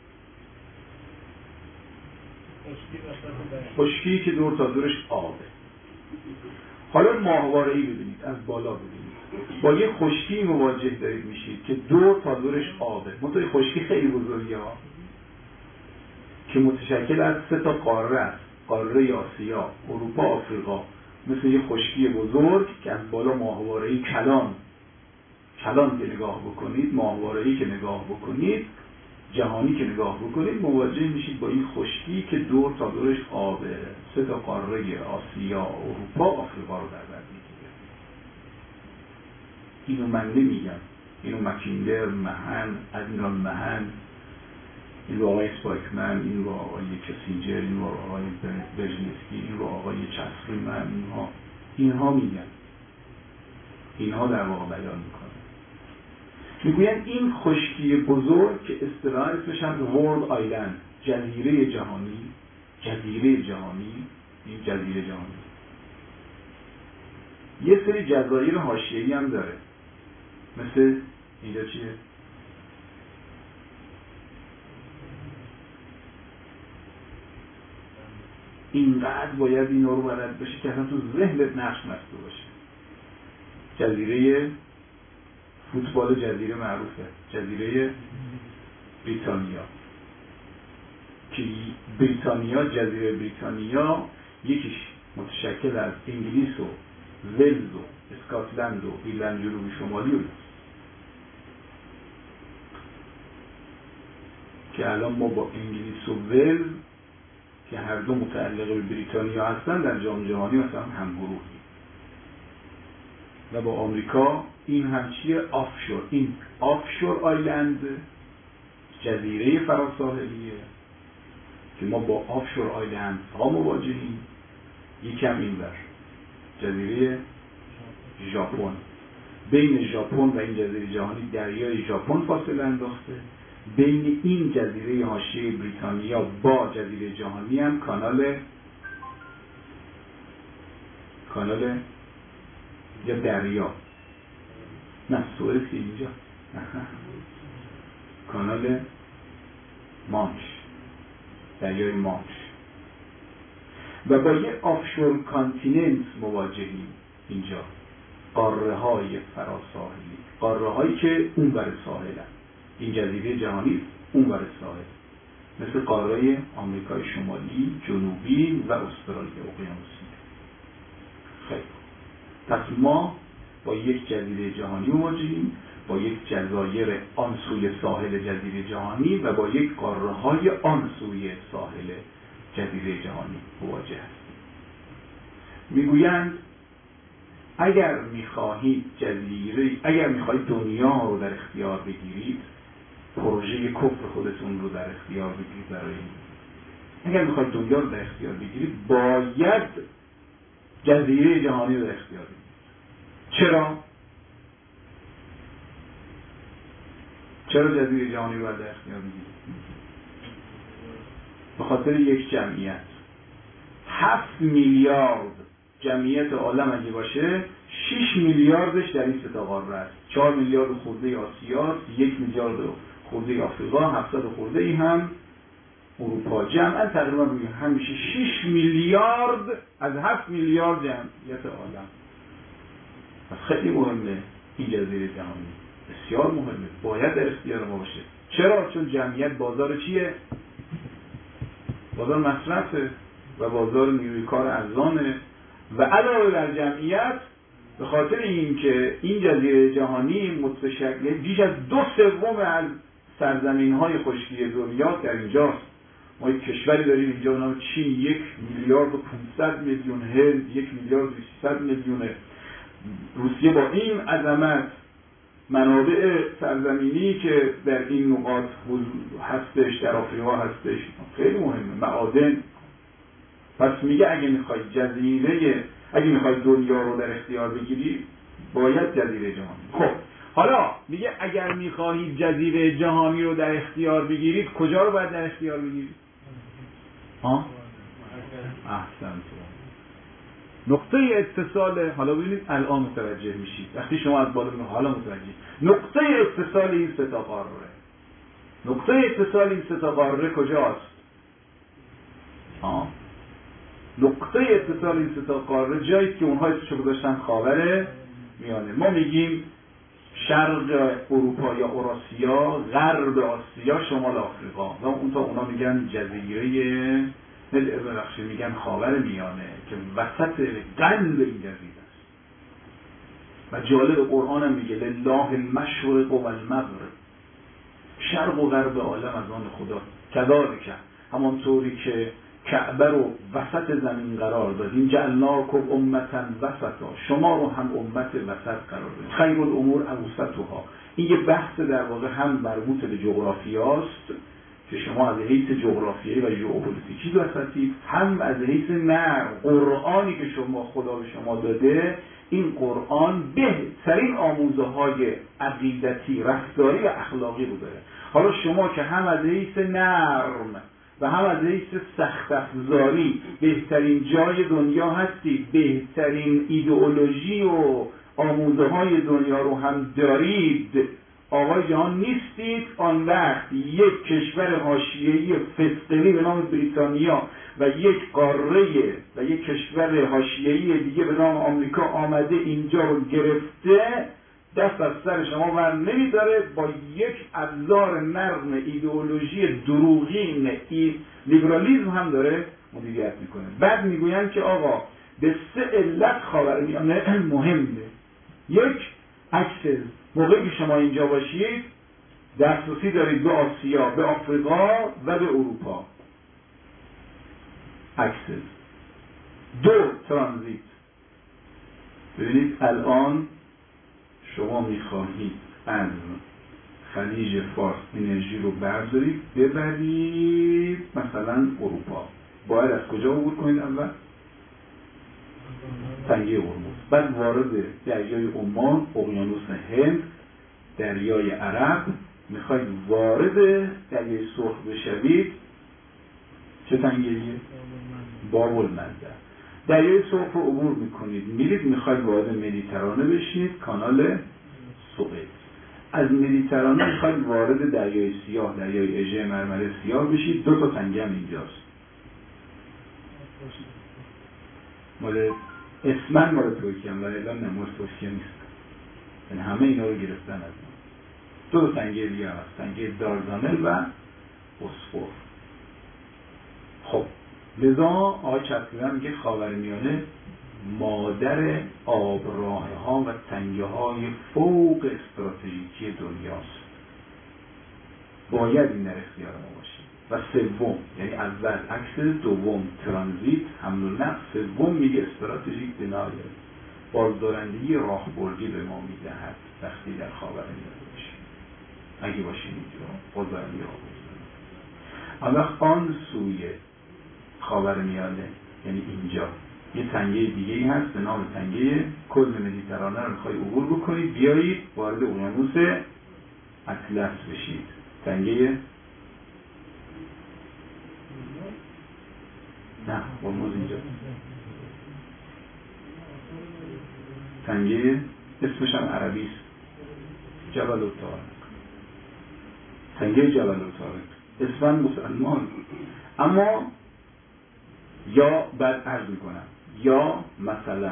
خشکی که دور تا دورش آبه. حالا ماهواره‌ای ببینید، از بالا ببینید، با یه خشکی مواجه دارید میشید که دور تا دورش آبه. منطقه خشکی خیلی بزرگه ها، که متشکل از سه تا قاره است: قاره آسیا، اروپا، آفریقا. مثل یه خشکی بزرگ که از بالا ماهواره‌ای کلان کلان که نگاه بکنید، ماهواره‌ای که نگاه بکنید، جهانی که نگاه بکنید، مواجه میشید با این خشکی که دور تا دورش آبه. سه تا قاره آسیا، اروپا، آفریقا رو در بر میگیره. اینو من نمیگم، اینو مکیندر، مهن، ادمیرال مهن، این رو آقای اسپایکمن، این رو آقای کسینجر، این رو آقای برژنسکی، این رو آقای چسفریمن، اینها اینها میگن، اینها در واقع بیان میکنن. میگوین این خشکی بزرگ که اصطلاحاً اسمش هم ورلد آیلند، جزیره جهانی، جزیره جهانی، این جزیره جهانی یه سری جزایر حاشیه‌ای هم داره، مثل اینجا چیه؟ اینقدر باید این رو بلد باشی که اصلا تو ذهنت نقش بسته باشه. جزیره فوتبال جزیره معروفه، جزیره بریتانیا، که بریتانیا، جزیره بریتانیا یکیش متشکل از انگلیس و ولز و اسکاتلند و ایرلند جنوبی شمالی و که الان ما با انگلیس و ولز که هر دو متعلق به بریتانیا هستن در جام جهانی مثلا همگروهیم، و با آمریکا این هم چیه؟ آفشور، این آفشور آیلند، جزیره فراساحلیه که ما با آفشور آیلند ها مواجهیم. یکم این بر جزیره ژاپن، بین ژاپن و این جزیره جهانی دریای ژاپن فاصله انداخته، بین این جزیره حاشیه بریتانیا با جزیره جهانی هم کانال کانال یا دریا، نه سوئز که اینجا کانال مانش، دریای مانش، و با یه آفشور کانتیننت مواجهیم اینجا، قاره های فراساحلی، قاره هایی که اون بر ساحل هست. این جزیره جهانی اون بر ساحل، مثل قاره آمریکای شمالی، جنوبی و استرالیا اقیانوسی. خیلی پس ما با یک جزیره جهانی مواجهیم، با یک جزایر آن سوی ساحل جزیره جهانی و با یک قاره های آن سوی ساحل جزیره جهانی مواجه هستیم. میگویند اگر میخواهید جزیره، اگر میخواهید دنیا رو در اختیار بگیرید، پروژه کفر خودتون رو در اختیار بگیرید، برای این اگر میخواهید دنیا رو در اختیار بگیرید باید جزیره جهانی رو در اختیار بگیرید. چرا؟ چرا جزیره جهانی رو باید در اختیار بگیرید؟ به خاطر یک جمعیت. هفت میلیارد جمعیت عالم اگه باشه، شش میلیاردش در این سه تا قاره است. چهار میلیارد خورده آسیا، یک میلیارد خورده آفریقا، هفتصد خورده ای هم اروپا. جمعا تقریبا روی همیشه شش میلیارد از هفت میلیارد جمعیت عالم. پس خیلی مهمه این جزیره جهانی، بسیار مهمه، باید در اختیار ما باشه. چرا؟ چون جمعیت بازار چیه؟ بازار مصرفه و بازار نیروی کار ارزانه، و علاوه بر جمعیت به خاطر اینکه این جزیره جهانی متشکل بیش از دو سوم از سرزمین‌های خشکی دنیا در اینجاست. ما یک کشوری داریم اینجا به نام چین، یک میلیارد و پانصد میلیون، هند یک میلیارد و سیصد میلیون. روسیه با این عظمت، منابع سرزمینی که در این نقاط هستش، در آفریقا هستش، خیلی مهمه، معادن. پس میگه اگه میخواید جزیره، اگه میخواید دنیا رو در اختیار بگیری باید جزیره جهانی. خب حالا میگه اگر میخواهید جزیره جهانی رو در اختیار بگیرید، کجا رو باید در اختیار بگیرید؟ ها؟ احسن تو نقطه اتصال. حالا ببینید الان متوجه میشید، وقتی شما از بالا میگید حالا متوجه. نقطه اتصال این سه تا قاره، نقطه اتصال این سه تا قاره کجاست؟ ها؟ نقطه اتصال این سه تا قاره جایی که اونها اسمشو گذاشتن خاور میانه. ما میگیم شرق اروپا یا اوراسیا، غرب آسیا، شمال آفریقا، و اون تا اونا میگن جزیره ببخشید میگن خاور میانه که وسط قلب این جزیره است. و جالب قرآن هم میگه لله المشرق و المغرب، شرق و غرب عالم از آن خدا. کذالک، همانطوری که کعبه رو وسط زمین قرار دادیم، جعلناکم امتا وسطا، شما رو هم امت وسط قرار دادیم، خیر الامور اوسطها. این یه بحث در واقع هم مربوط به جغرافیاست که شما از حیث جغرافیایی و ژئوپلیتیکی وسطید، هم از حیث نر قرآنی که شما خدا به شما داده، این قرآن بهترین آموزه های عقیدتی، رفتاری و اخلاقی رو داره. حالا شما که هم از حیث نرم و هم از حیث سخت افزاری بهترین جای دنیا هستید، بهترین ایدئولوژی و آموزه های دنیا رو هم دارید، آقای جهان نیستید، آن وقت یک کشور حاشیه‌ای فسقلی به نام بریتانیا و یک قاره و یک کشور حاشیه‌ای دیگه به نام آمریکا آمده اینجا رو گرفته، دست از سر شما ور نمیداره، با یک ابزار نرم ایدئولوژی دروغین ای لیبرالیسم هم داره مدیریت میکنه. بعد میگوین که آقا به سه علت خاورمیانه مهمه. یک، اکسس، موقعی که شما اینجا باشید دسترسی دارید به آسیا، به آفریقا و به اروپا. اکسس. دو، ترانزیت. ببینید الان شما میخواهید از خلیج فارس انرژی رو بردارید ببرید مثلا اروپا، باید از کجا عبور کنید؟ اول تنگه هرمز، بعد وارد دریای عمان، اقیانوس هند، دریای عرب، میخواید وارد دریای سرخ بشوید، چه تنگه‌ایه؟ باب المندب. دریای سرخ رو عبور میکنید، میرید میخواید وارد مدیترانه بشید، کانال سوئد. از مدیترانه میخواید وارد دریای سیاه، دریای اژه مرمره سیاه بشید، دو تا تنگه هم اینجاست. مال اسمن مال ترکیه هم و اعلام نمار ترکیه نیست، یعنی همه اینا رو گرفتن از ما. دو تنگه دیگه هم هست، تنگه داردانل و بوسفور. خب لذا آقای چسبیدن میگه خاورمیانه مادر آبراهه ها و تنگه های فوق استراتژیکی دنیاست، باید این در اختیار ما باشه. و سوم، یعنی اول اکسس، دوم ترانزیت، حمل و نقل، سوم میگه استراتژیک دینایل، بازدارندگی راهبردی به ما میدهد وقتی در خاورمیانه باشیم. اگه باشیم اینجا بازدارندگی راهبردی. اما آن سوی خاورمیانه یعنی اینجا یه تنگه دیگه ای هست به نام تنگه کل مدیترانه رو میخوای عبور بکنید، بیایید وارد اقیانوس اطلس بشید. تنگه نه هرمز اینجا، تنگه اسمش هم عربی است، جبل الطارق، تنگه جبل الطارق، اسمن مسلمان. اما یا بعد عرض میکنم یا مثلا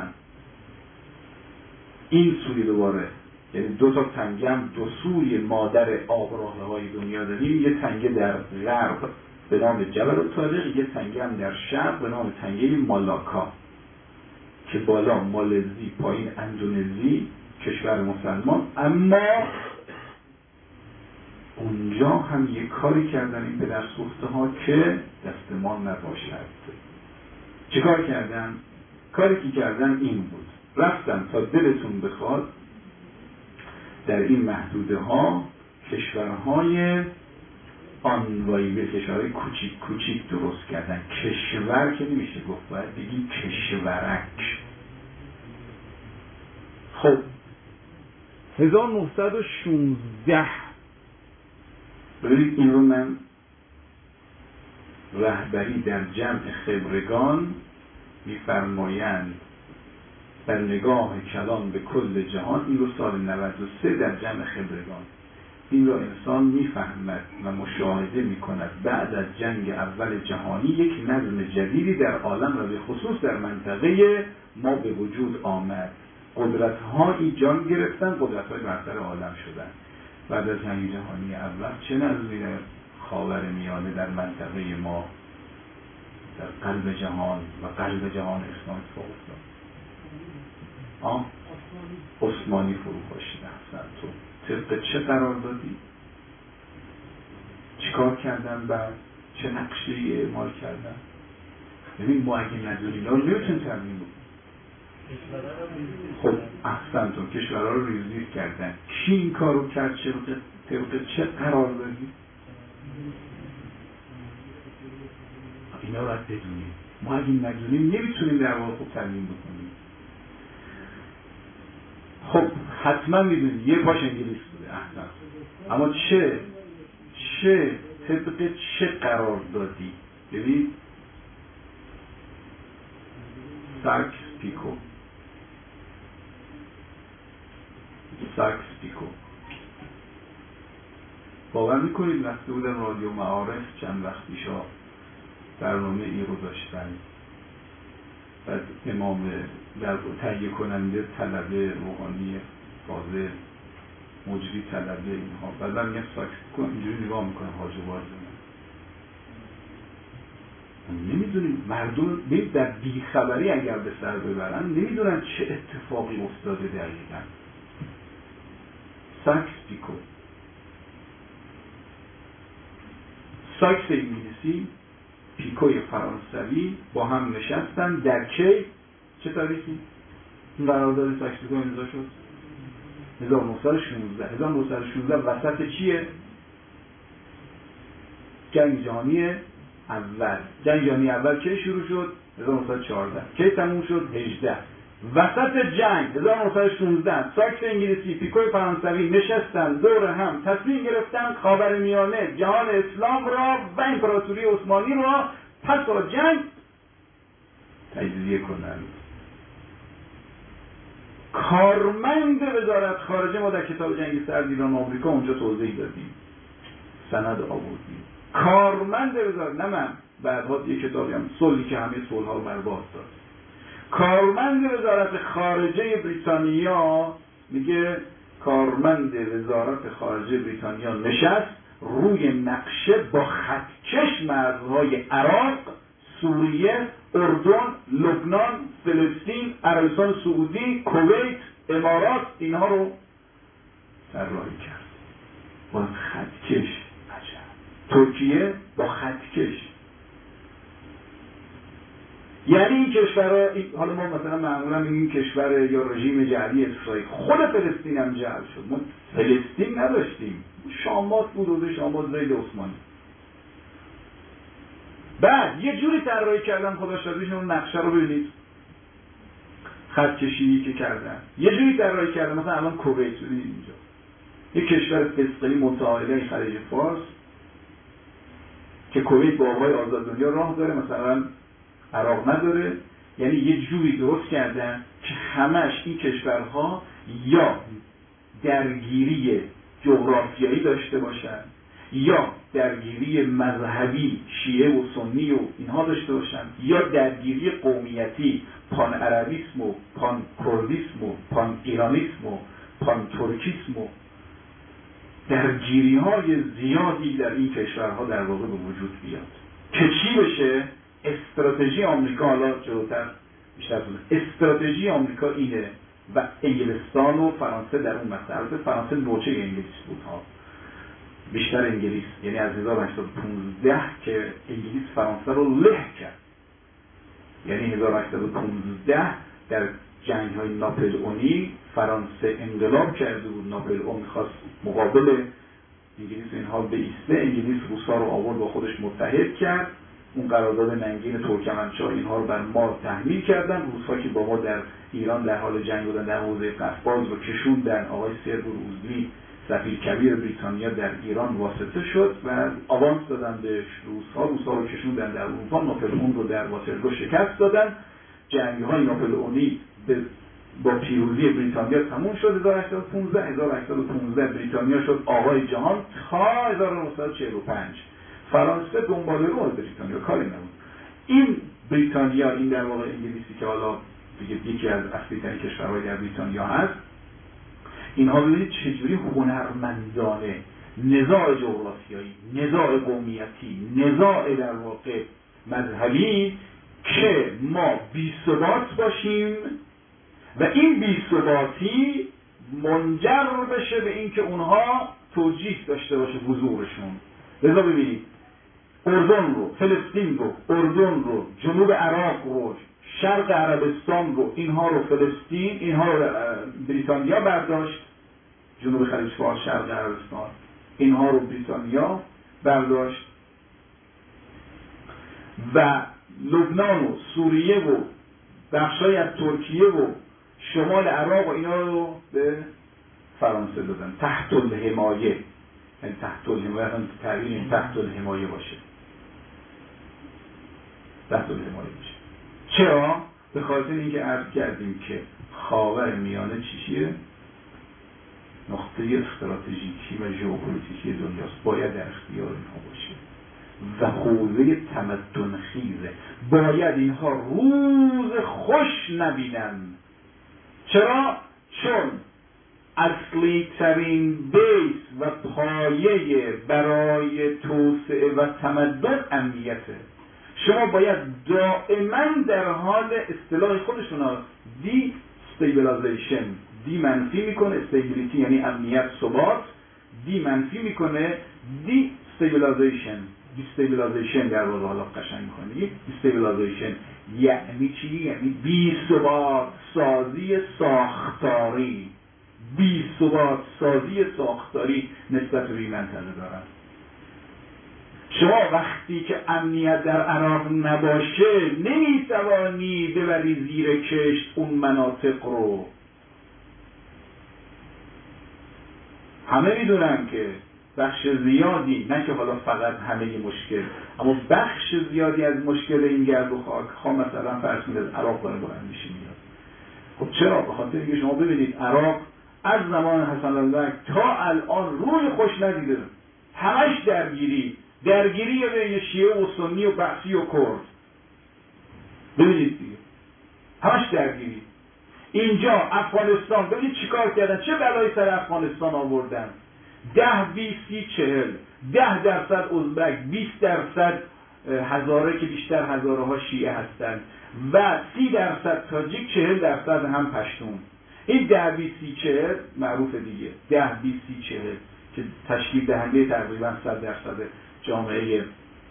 این سوی دوباره، یعنی دو تا تنگه هم دو سوی مادر آبراهه های دنیا داریم، یه تنگه در غرب به نام جبل الطارق، یه تنگه هم در شرق به نام تنگه مالاکا که بالا مالزی پایین اندونزی، کشور مسلمان. اما اونجا هم یه کاری کردن این پدر سوخته ها که دست ما نباشد. چه کار کردن؟ کاری که کردن این بود، رفتن تا دلتون بخواد در این محدوده ها کشورهای آنوایی، کشورهای کوچیک کوچیک درست کردن. کشور که نمیشه گفت، باید بگی کشورک. خب هزار و نهصد و شانزده ببینید این رو من رهبری در جمع خبرگان میفرمایند در نگاه کلان به کل جهان، این رو سال نود و سه در جمع خبرگان، این رو انسان میفهمد و مشاهده میکند بعد از جنگ اول جهانی یک نظم جدیدی در عالم و به خصوص در منطقه ما به وجود آمد. قدرت هایی جان گرفتن، قدرت های برتر عالم شدن. بعد از جنگ جهانی اول چه نظمی در خاورمیانه در منطقه ما در قلب جهان و قلب جهان اسلام اتفاق افتاد؟ آه عثمانی فروپاشی احسن تو طبق چه قرار دادی؟ چیکار کردن؟ بعد چه نقشه‌ای اعمال کردن؟ ببین ما اگه ندونیم اینا رو نمیتونیم تضمین بکنیم. خب احسنتون، کشورها رو ریزی کردن. کی این کار رو کرد؟ چه طبق چه قراردادی؟ اینا رو باید بدونیم. ما اگه ندونیم نمیتونیم در واقع خوب تضمین بکنیم. خب حتما میدونید یه پاش انگلیس بوده احسن، اما چه چه طبق چه قراردادی؟ ببین ساکس پیکو ساکس پیکو باور میکنید وقتی بودن رادیو معارف چند وقت پیشا برنامه ای رو داشتن، بعد امام در تهیه کننده طلبه روحانی فاضل مجری طلبه اینها، بعد من میگم ساکس پیکو اینجوری نگاه میکنم حاجه بارزه نمیدونیم مردم در بیخبری اگر به سر ببرن نمیدونن چه اتفاقی افتاده دقیقا. ساکس پیکو ساکس انگلیسی پیکوی فرانسوی با هم نشستن در کی؟ چه تاریخی؟ این قرارداد ساکس پیکو امضا شد هزار و نهصد و شانزده. هزار و نهصد و شانزده وسط چیه؟ جنگ جهانی اول. جنگ جهانی اول کی شروع شد؟ هزار و نهصد و چهارده. کی تموم شد؟ هجده. وسط جنگ هزار و نهصد و شانزده ساکس انگلیسی پیکوی فرانسوی نشستن دور هم تصمیم گرفتن خاورمیانه جهان اسلام را و امپراتوری عثمانی را پس از جنگ تجزیه کنند. کارمند وزارت خارجه، ما در کتاب جنگ سرد ایران آمریکا اونجا توضیح دادیم، سند آوردیم. کارمند وزارت، نه من، بعدها یه کتابی هم صلحی که همه صلح ها رو برباد داد. کارمند وزارت خارجه بریتانیا میگه کارمند وزارت خارجه بریتانیا نشست روی نقشه با خطکش مرزهای عراق، سوریه، اردن، لبنان، فلسطین، عربستان سعودی، کویت، امارات اینها رو طراحی کرد با خطکش. ترکیه با خطکش. یعنی این کشورها، حالا ما مثلا معمولا میگیم کشور یا رژیم جعلی اسرائیل، خود فلسطین هم جعل شد. ما فلسطین نداشتیم، شامات بود و شامات زید عثمانی. بعد یه جوری طراحی کردن، خدا شاهدش، اون نقشه رو ببینید، خط کشی که کردن یه جوری طراحی کردن. مثلا الان کویت ببینید اینجا یه کشور فسقلی متعالی خلیج فارس که کویت با آقای آزاد دنیا راه داره، مثلا عراق نداره. یعنی یه جوری درست کردن که همش این کشورها یا درگیری جغرافیایی داشته باشن یا درگیری مذهبی شیعه و سنی و اینها داشته باشن یا درگیری قومیتی پان عربیسم و پان کردیسم و پان ایرانیسم و پان ترکیسم و درگیری های زیادی در این کشورها در واقع به وجود بیاد که چی بشه؟ استراتژی آمریکا، حالا جلوتر بیشتر بود، استراتژی آمریکا اینه و انگلستان و فرانسه در اون مسئله. فرانسه نوچه انگلیس بود ها، بیشتر انگلیس، یعنی از هزار و هشتصد و پانزده که انگلیس فرانسه رو له کرد، یعنی هزار و هشتصد و پانزده در جنگ های ناپلئونی فرانسه انقلاب کرده بود. ناپلئون میخواست مقابل انگلیس اینها بایسته، انگلیس روسا رو آورد با خودش متحد کرد. اون قرارداد ننگین ترکمنچای اینها رو بر ما تحمیل کردن. روسا که با ما در ایران در حال جنگ بودن در حوزه قفقاز رو کشوندن. آقای سربور اوزلی سفیر کبیر بریتانیا در ایران واسطه شد و آوانس دادن به روسا. روسا رو کشوندن در اروپا. ناپلئون رو در واترلو شکست دادن. جنگ های ناپلئونی با پیروزی بریتانیا تموم شد. هزار و هشتصد و پانزده هزار و هشتصد و پانزده بریتانیا شد آقای جهان تا هزار و نهصد و چهل و پنج. فرانسه دنبال رو بریتانیا کاری نبود. این بریتانیا، این در واقع انگلیسی که حالا دیگه یکی از اصلی ترین کشورهای در بریتانیا هست، اینها ببینید چجوری هنرمندانه نزاع جغرافیایی، نزاع قومیتی، نزاع در واقع مذهبی که ما بی ثبات باشیم و این بی ثباتی منجر بشه به این که اونها توجیه داشته باشه حضورشون. لذا ببینید اردن رو، فلسطین رو، اردن رو، جنوب عراق رو، شرق عربستان رو، اینها رو فلسطین، اینها رو بریتانیا برداشت، جنوب خلیج فارس، شرق عربستان، اینها رو بریتانیا برداشت و لبنان و سوریه و بخشای از ترکیه و شمال عراق و اینا رو به فرانسه دادن تحت الحمایه. یعنی تحت الحمایه، تعبیر تحت الحمایه باشه، تحت الحمایه باشه. چرا؟ به خاطر اینکه عرض کردیم که خاور میانه چیه؟ نقطه استراتژیکی و ژئوپلیتیکی دنیاست، باید در اختیار اینها باشه و حوزه تمدن خیزه، باید اینها روز خوش نبینن. چرا؟ چون اصلی ترین بیس و پایه برای توسعه و تمدن امنیته. شما باید دائما در حال اصطلاح خودشون ها دی استیبیلایزیشن، دی منفی میکنه استیبیلیتی یعنی امنیت ثبات، دی منفی میکنه دی استیبیلایزیشن، دی استیبیلایزیشن در واقع حالا قشنگ میکنه دی استیبیلایزیشن یعنی چی؟ یعنی بی ثبات سازی ساختاری، بی ثبات سازی ساختاری نسبت به این منطقه دارن. شما وقتی که امنیت در عراق نباشه نمیتوانی ببری زیر کشت اون مناطق رو. همه میدونن که بخش زیادی، نه که حالا فقط همه مشکل، اما بخش زیادی از مشکل این گرد و خاک ها مثلا فرض کنید از عراق داره بلند میشه میاد. خب چرا؟ به خاطر اینکه شما ببینید عراق از زمان حسن البک تا الان روی خوش ندیده، همش درگیری درگیری بین شیعه و سنی و بحثی و کرد. ببینید دیگه همش درگیری. اینجا افغانستان ببینید چیکار کردن، چه بلایی سر افغانستان آوردن. ده بیست سی چهل ده درصد ازبک، بیست درصد هزاره که بیشتر هزاره ها شیعه هستند و سی درصد تاجیک، چهل درصد هم پشتون. این ده بیست سی چهل معروف دیگه، ده بیست سی چهل که تشکیل دهنده تقریبا صد درصد جامعه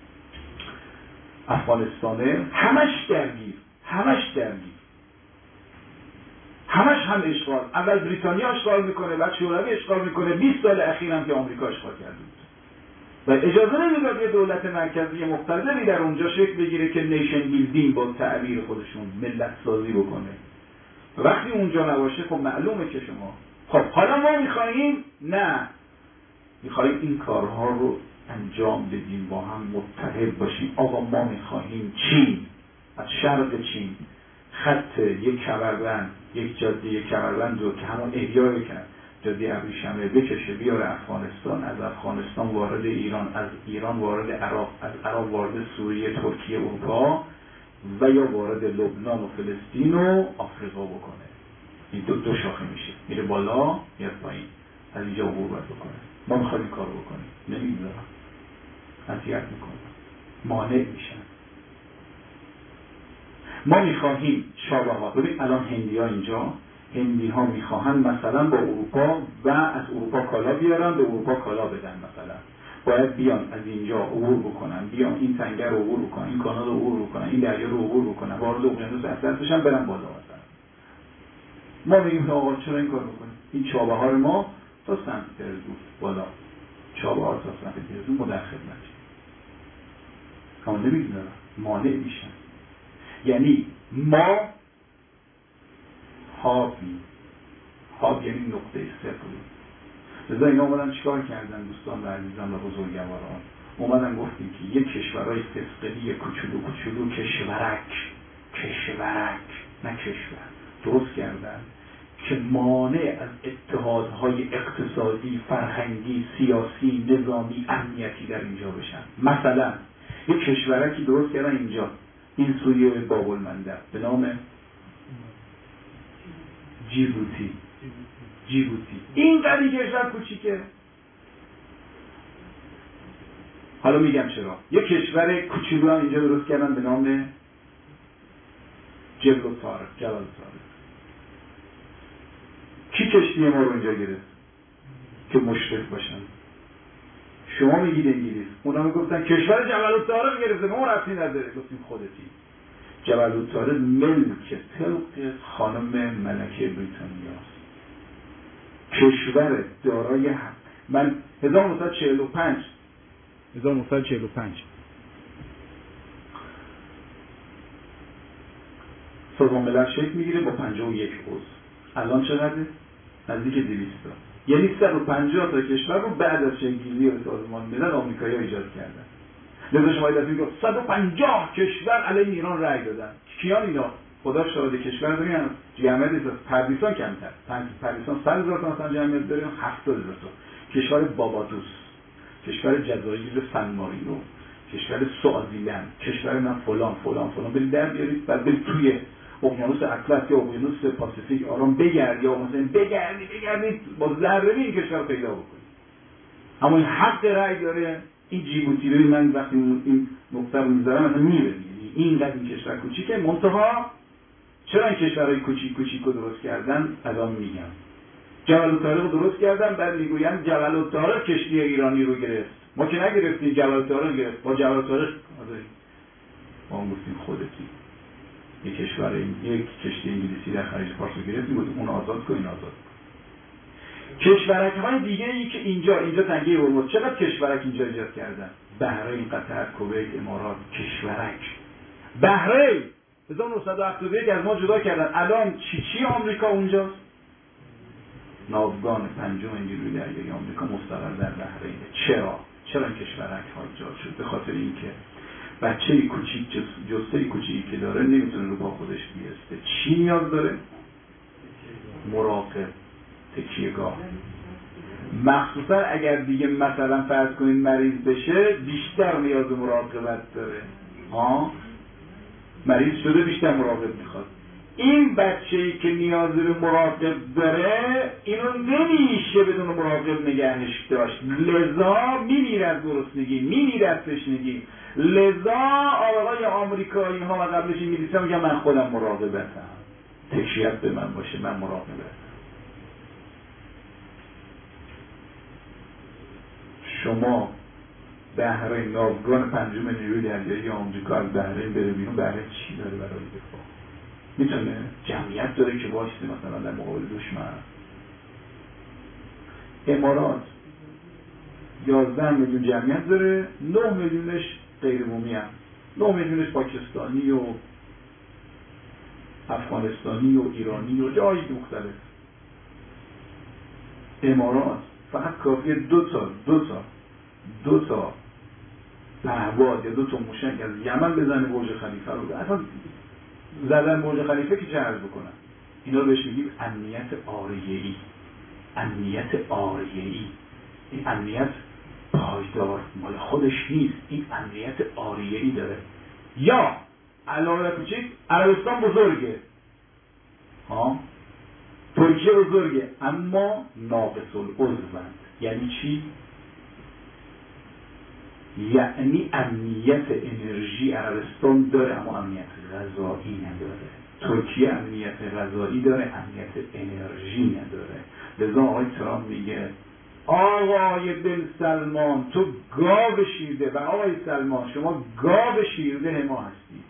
افغانستانه، همش درگیر همش درگیر همش هم اشغال. اول بریتانیا اشغال میکنه، بعد شوروی اشغال میکنه، بیست سال اخیر هم که آمریکا اشغال کرده بود و اجازه نمیداد یه دولت مرکزی مقتدری در اونجا شکل بگیره که نیشن بیلدینگ با تعبیر خودشون ملت سازی بکنه. وقتی اونجا نباشه خب معلومه که شما خب حالا ما میخواهیم، نه میخواهیم این کارها رو انجام بدیم، با هم متحد باشیم. آقا ما میخواهیم چین، از شرق چین خط یک کمربند، یک جاده یک کمربند رو که همون احیای کرد جاده ابریشمی بکشه بیاره افغانستان، از افغانستان وارد ایران، از ایران وارد عراق، از عراق وارد سوریه، ترکیه، اروپا و یا وارد لبنان و فلسطین و آفریقا بکنه. این دو دو شاخه میشه، میره بالا میاد پایین، از اینجا عبور باید بکنه. ما میخوایم کار بکنیم، نمیذارم، اذیت میکنم، مانع میشن. ما میخواهیم شابه ها، ببین الان هندی ها اینجا، هندی ها میخواهن مثلا با اروپا و از اروپا کالا بیارن، به اروپا کالا بدن، مثلا باید بیان از اینجا عبور بکنن، بیان این تنگه رو عبور بکنن، این کانال رو عبور بکنن، این دریا رو عبور بکنن، وارد اقیانوس اطلس بشن، برن بالا مثلا. ما میگیم آقا چرا این کار بکنیم؟ این چابه ها رو ما تا سنت پترزبورگ بالا، چابه ها تا سنت پترزبورگ ما در خدمت، اما نمیدونم مانع میشن. یعنی ما هابی هاب یعنی نقطه صفر. لذا اینا اومدن چیکار کردن دوستان و عزیزان و بزرگواران؟ اومدن گفتیم که یک کشورهای فسقلی کوچولو کوچولو کشورک کشورک نه کشور درست کردن که مانع از اتحادهای اقتصادی، فرهنگی، سیاسی، نظامی، امنیتی در اینجا بشن. مثلا یک کشورکی درست کردن اینجا، این سوی باب المندب به نام جیبوتی. جیبوتی این قدی کشور کوچیکه. حالا میگم چرا. یک کشور کوچولو هم اینجا درست کردن به نام جبل و طارق، جبل طارق. کی کشتی ما رو اینجا گرفت که مشرف باشن؟ شما میگید انگلیس، اونا میگفتن کشور جبل الطارق گرفته، ما ربطی نداره. گفتیم خودتی. جبل الطارق ملک طلق خانم ملکه بریتانیا است، کشور دارای حق. من هزار و نهصد و چهل و پنج هزار و نهصد و چهل و پنج سازمان ملل شکل میگیره با پنجاه و یک عضو. الان چقدره؟ نزدیک دویست تا. یعنی صد و پنجاه تا کشور رو بعد از شکل‌گیری سازمان ملل آمریکایی‌ها ایجاد کردن. لذا شما دفعه میگه صد و پنجاه کشور علیه ایران رأی دادن. کیان اینا؟ خدا شاهد، کشور داریم جمعیت از پردیسان کمتر. پردیسان صد هزار تا مثلا جمعیت داریم، هفتاد هزار تا. کشور بابادوس، کشور جزایر سن مارینو، کشور سوازیلند، کشور من فلان فلان فلان. برید در بیارید بعد برید توی اقیانوس اطلس یا اقیانوس پاسیفیک آرام بگردید یا مثلا بگردید بگردید با ذره این کشور رو پیدا بکنید. اما این حق رأی داره. این جیبوتی رو من وقتی این نقطه رو میذارم مثلا میبینید این قد این کشور کوچیکه، منتها چرا این کشورهای کوچیک کوچیک رو درست کردن الان میگم. جبل الطارق رو درست کردن، بعد میگویند جبل الطارق کشتی ایرانی رو گرفت. ما که نگرفتیم، جبل الطارق گرفت. با جبل الطارق ما گفتیم خودتی یک کشور یک کشتی انگلیسی در خلیج فارس رو گرفتیم، گفتیم اون آزاد کن، این آزاد کن. کشورک‌های دیگه ای که اینجا اینجا تنگه هرمز، چقدر کشورک اینجا ایجاد کردن؟ بحرین، قطر، کویت، امارات. کشورک بحرین هزار و نهصد و هفتاد و یک از ما جدا کردن. الان چی چی آمریکا اونجاست؟ ناوگان پنجم نیروی دریایی آمریکا مستقر در بحرین. چرا؟ چرا این کشورک ها ایجاد شد؟ به خاطر اینکه بچه‌ی کوچیک جثه‌ی کوچیکی که داره نمیتونه رو با خودش بیسته. چی نیاز داره؟ مراقب، تکیهگاه. مخصوصا اگر دیگه مثلا فرض کنید مریض بشه بیشتر نیاز به مراقبت داره. ها؟ مریض شده بیشتر مراقب میخواد. این بچه‌ای که نیاز به مراقب داره اینو نمیشه بدون مراقب نگهش داشت، لذا میمیره از گرسنگی، میمیره از تشنگی. لذا آقای آمریکایی ها و قبلش انگلیسی ها میگن من خودم مراقبتم، تکیه‌ات به من باشه، من مراقبتم. شما بحرین ناوگان پنجم نیروی دریایی آمریکا از بحرین بره بیرون، بحرین چی داره برای دفاع؟ میتونه جمعیت داره که واسه مثلا در مقابل دشمن. امارات یازده میلیون جمعیت داره، نه میلیونش غیر بومی هست، نه میلیونش پاکستانی و افغانستانی و ایرانی و جایی مختلف. امارات فقط کافیه دو تا دو تا دو تا پهباد یا دو تا موشک از یمن بزنه برج خلیفه رو. اصلا زدن برج خلیفه که چه عرض بکنن؟ اینا رو بهش میگیم امنیت آریه‌ای. امنیت آریه‌ای، این امنیت پایدار مال خودش نیست، این امنیت آریه‌ای داره. یا علاوه بر کوچیک عربستان بزرگه، ها، ترکیه بزرگه، اما ناقص العضوند. یعنی چی؟ یعنی امنیت انرژی عربستان داره اما امنیت غذایی نداره. ترکیه امنیت غذایی داره، امنیت انرژی نداره. لذا آقای ترامپ میگه آقای بن سلمان تو گاو شیرده و آقای سلمان شما گاو شیرده ما هستید.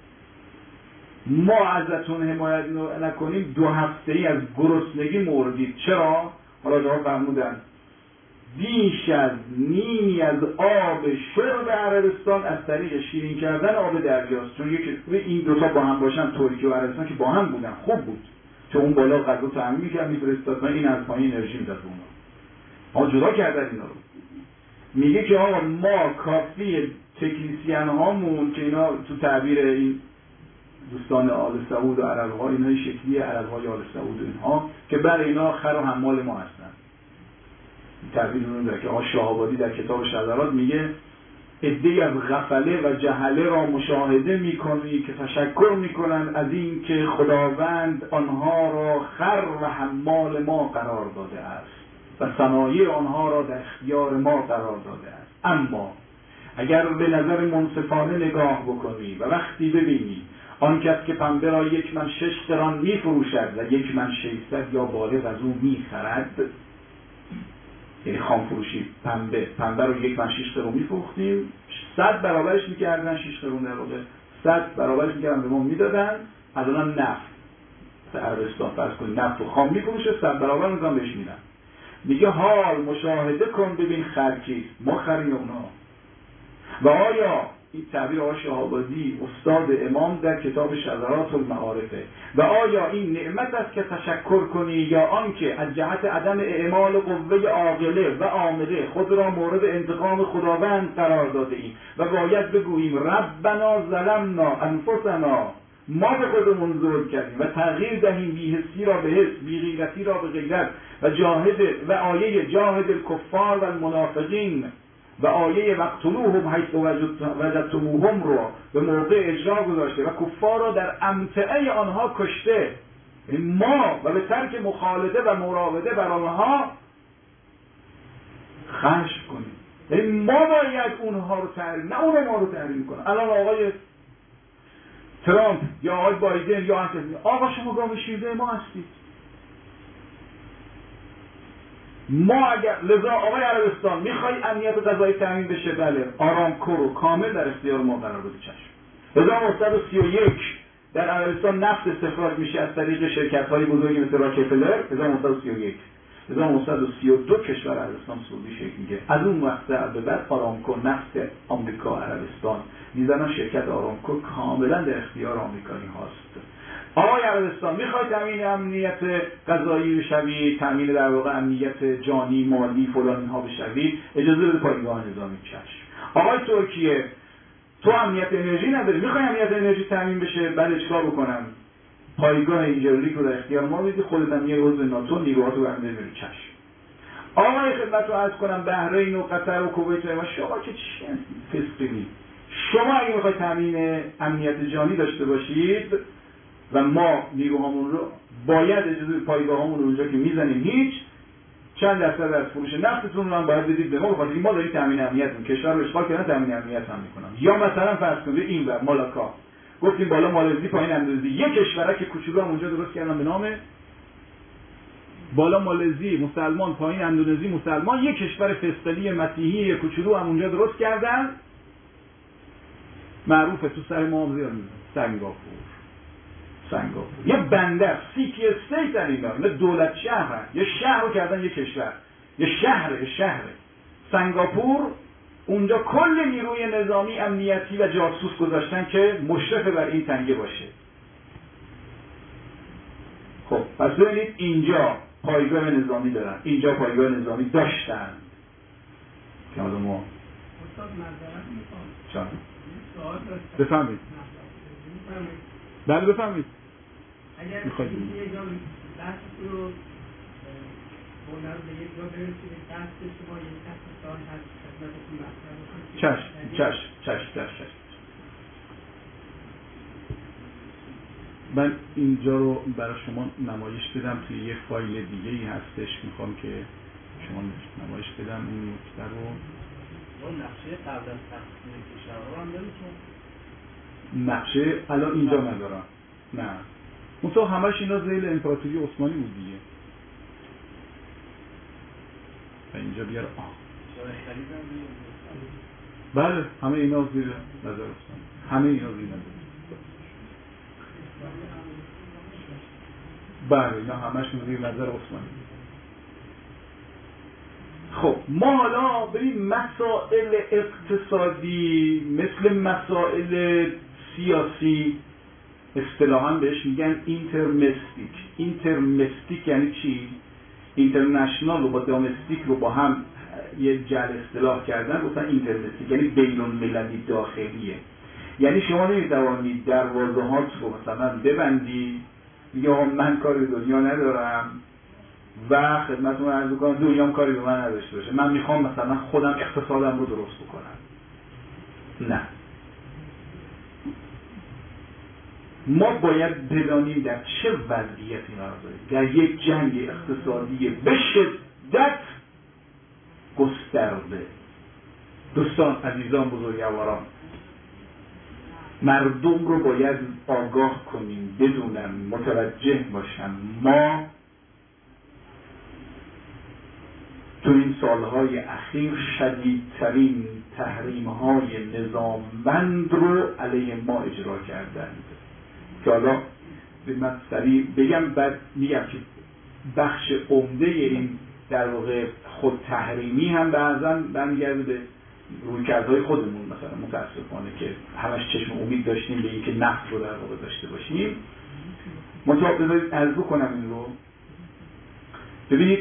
ما ازتون حمایت نکنیم دو هفته ای از گرسنگی مردید. چرا؟ حالا جواب فرمودن بیش از نیمی از آب شرب عربستان از طریق شیرین کردن آب دریاست. چون یکی این دوتا با هم باشن، ترکیه و عربستان که با هم بودن خوب بود، چون اون بالا غذا تامین می‌کرد می‌فرستاد، این از پایین انرژی میداد به اونا. ها جدا کردن اینا رو. میگه که آقا ما کافی تکنیسیان هامون که اینا تو تعبیر این دوستان آل سعود و عرب‌ها، اینا شکلی عرب‌های آل سعود اینها که برای اینا خر و حمال ما هستن. تعبیر اون داره که آقا شاه‌آبادی در کتاب شذرات میگه عده‌ای از غفله و جهله را مشاهده میکنی که تشکر میکنند از این که خداوند آنها را خر و حمال ما قرار داده است و صنایع آنها را در اختیار ما قرار داده است. اما اگر به نظر منصفانه نگاه بکنی و وقتی ببینی آن کس که پنبه را یک من شش قران میفروشد و یک من ششصد یا بالغ از او میخرد، یعنی خام فروشی پنبه پنبه رو یک من شش قرون میفروختیم، صد برابرش میکردن، شش قرون در واقع صد برابرش میکردن به ما میدادن. از اونم نفت در عربستان فرض کنید نفت رو خام میفروشه، صد برابر میگم بهش میدن. میگه حال مشاهده کن ببین خرکی ما خریم اونا. و آیا این تعبیر آقای شهابادی استاد امام در کتاب شذرات المعارفه، و آیا این نعمت است که تشکر کنی یا آنکه از جهت عدم اعمال قوه عاقله و عامله خود را مورد انتقام خداوند قرار داده ایم و باید بگوییم ربنا ظلمنا انفسنا، ما به خودمون ظلم کردیم و تغییر دهیم بی‌حسی را به حس، بی‌غیرتی را به غیرت و جاهد و آیه جاهد الکفار و المنافقین و آیه وقتلوهم حیث وجدتموهم رو به موقع اجرا گذاشته و کفار را در امتعه آنها کشته. ما و به ترک مخالطه و مراوده بر آنها خشم کنیم. ما باید اونها رو تحریم، نه اونها ما رو تحریم کنن. الان آقای ترامپ یا آقای بایدن یا هر کسی، آقا شما گام شیرده ما هستید. ما اگر لذا آقای عربستان میخوای امنیت غذایی تامین بشه، بله آرامکو رو کامل در اختیار ما قرار بده. چشم. هزار و نهصد و سی و یک در عربستان نفت استخراج میشه از طریق شرکت‌های بزرگی مثل راکفلر. هزار و نهصد و سی و یک هزار و نهصد و سی و دو کشور عربستان سعودی شکل میگیره. از اون وقت به بعد آرامکو نفت آمریکا عربستان میزنن، شرکت آرامکو کاملا در اختیار آمریکایی هاست. آقای عربستان میخوای تامین امنیت غذایی بشوی، تامین در واقع امنیت جانی مالی فلان اینها بشوی، اجازه بده پایگاه نظامی. چشم. آقای ترکیه تو امنیت انرژی نداری، میخوای امنیت انرژی تامین بشه، بله چیکار بکنم؟ پایگاه اینجوری رو در اختیار ما میدی، خودت هم یه عضو ناتو نیروهاتو برنده میری. چشم. آقای خدمت رو عرض کنم بحرین و قطر و کویت و شما که چی فسقی، شما اگه میخوای تامین امنیت جانی داشته باشید و ما نیروهامون رو باید اجازه پایگاهامون رو اونجا که میزنیم هیچ چند درصد از فروش نفتتون رو هم باید بدید به ما، بخاطر اینکه ما داریم تامین امنیت میکنیم. کشور رو اشغال کردن تامین امنیت هم میکنن. یا مثلا فرض کنید این ور مالاکا گفتیم بالا مالزی پایین اندونزی، یک کشورک کوچولو هم اونجا درست کردن به نام بالا مالزی مسلمان پایین اندونزی مسلمان، یک کشور فسقلی مسیحی کوچولو هم اونجا درست کردن، معروفه تو سر ما هم زیاد میزن سنگاپور. سنگاپور یه بندر سیتی استیت در اینا، نه دولت شهر، یه شهر رو کردن یه کشور، یه شهر یه شهر سنگاپور. اونجا کل نیروی نظامی امنیتی و جاسوس گذاشتن که مشرف بر این تنگه باشه. خب پس ببینید اینجا پایگاه نظامی دارن، اینجا پایگاه نظامی داشتن که حالا ما استاد معذرت میخوام چون سوال داشتم. بفهمید بله بفهمید اگر میخواید یه جا دست رو بونا رو به یک جا برسید دست شما یک دست سوال هست خدمتتون مطرح بکنید. چشم چشم چشم چشم. من اینجا رو برای شما نمایش بدم توی یه فایل دیگه ای هستش، میخوام که شما نمایش بدم این نکته رو. اون نقشه قبل از تقسیم کشور رو هم دارید؟ نقشه الان اینجا ندارم، نه اون تو همش اینا زیل امپراتوری عثمانی بود دیگه. و اینجا بیار آه بله همه اینا زیر نظر عثمانی، همه اینا زیر نظر بله اینا همشون زیر نظر عثمانی. خب ما حالا بریم مسائل اقتصادی مثل مسائل سیاسی اصطلاحاً بهش میگن اینترمستیک. اینترمستیک یعنی چی؟ اینترنشنال رو با دامستیک رو با هم یه جعل اصطلاح کردن، گفتن اینترمستیک یعنی بین المللی داخلیه. یعنی شما نمیتوانید دروازه هات رو مثلا ببندی یا من کاری دنیا ندارم و خدمتتون عرض می‌کنم دنیام کاری به من نداشته باشه، من میخوام مثلا خودم اقتصادم رو درست بکنم. نه، ما باید بدانیم در چه وضعیتی قرار داریم. در یک جنگ اقتصادی به شدت گسترده. دوستان عزیزان بزرگواران، مردم رو باید آگاه کنیم، بدونن، متوجه باشن ما تو این سالهای اخیر شدیدترین تحریم‌های نظاممند رو علیه ما اجرا کردند که حالا من سریع بگم بعد میگم که بخش عمده این در واقع خود تحریمی هم بعضا برمیگرده به رویکردهای خودمون، مثلا متاسفانه که همش چشم امید داشتیم به اینکه نفت رو در واقع داشته باشیم. مطابق بذارید عرض کنم این رو. ببینید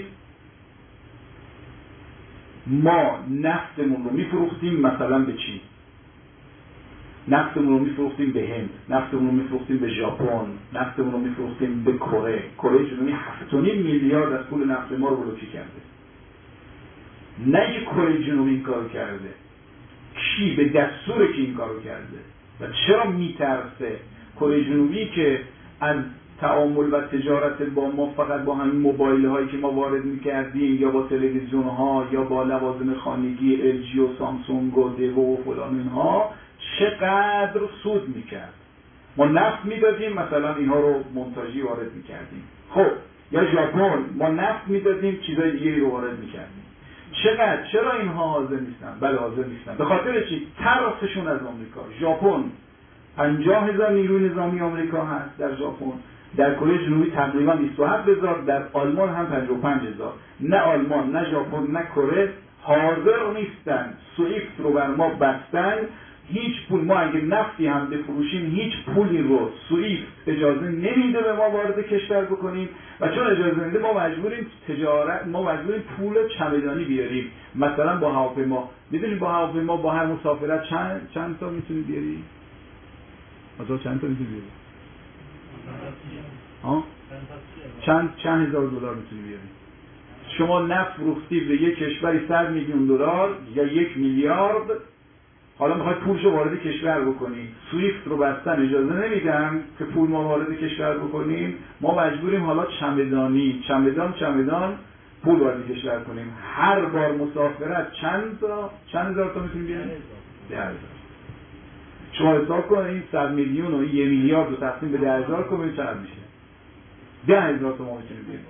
ما نفتمون رو میفروختیم مثلا به چین، نفتمون رو میفروختیم به هند، نفتمون رو میفروختیم به ژاپن، نفتمون رو میفروختیم به کره. کره جنوبی هفت و نیم میلیارد از پول نفت ما رو بلوکه کرده. نه یک کره جنوبی این کارو کرده، کی به دستور کی این کارو کرده و چرا میترسه؟ کره جنوبی که از تعامل و تجارت با ما فقط با همین موبایل هایی که ما وارد میکردیم یا با تلویزیون ها یا با لوازم خانگی ال جی و سامسونگ و دیو و فلان اینها چقدر سود میکرد. ما نفت میدادیم مثلا اینها رو مونتاژی وارد میکردیم، خب یا ژاپن ما نفت میدادیم چیزای دیگه رو وارد میکردیم. چقدر چرا اینها حاضر نیستن؟ بله حاضر نیستن. به خاطر چی؟ ترسشون از آمریکا. ژاپن پنجاه هزار نیروی نظامی آمریکا هست در ژاپن، در کره جنوبی تقریبا بیست و هفت هزار، در آلمان هم پنجاه و پنج هزار. نه آلمان نه ژاپن نه کره حاضر نیستن سوئیفت رو بر ما بستن. هیچ پول، ما اگه نفتی هم بفروشیم هیچ پولی رو سوئیفت اجازه نمیده به ما وارد کشور بکنیم و چون اجازه نمیده ما مجبوریم تجارت ما مجبوریم پول چمدانی بیاریم. مثلا با هواپیما، میدونید با هواپیما با هر مسافرت چند چند تا میتونی بیاری؟ مثلا چند تا میتونی بیاری؟ ها؟ چند چند هزار دلار میتونی بیاری. شما نفت فروختی به یک کشوری صد میلیون دلار یا یک میلیارد، حالا میخواد پولشو وارد کشور بکنی، سوئیفت رو بستن اجازه نمیدن که پول ما وارد کشور بکنیم، ما مجبوریم حالا چمدانی چمدان چمدان پول وارد کشور کنیم. هر بار مسافرت چند تا چند هزار تا میتونیم بیاریم؟ ده هزار. شما حساب کنید این صد میلیون و یک میلیارد رو تقسیم به ده هزار کنید چقدر میشه؟ ده هزار تا ما میتونیم بیاریم.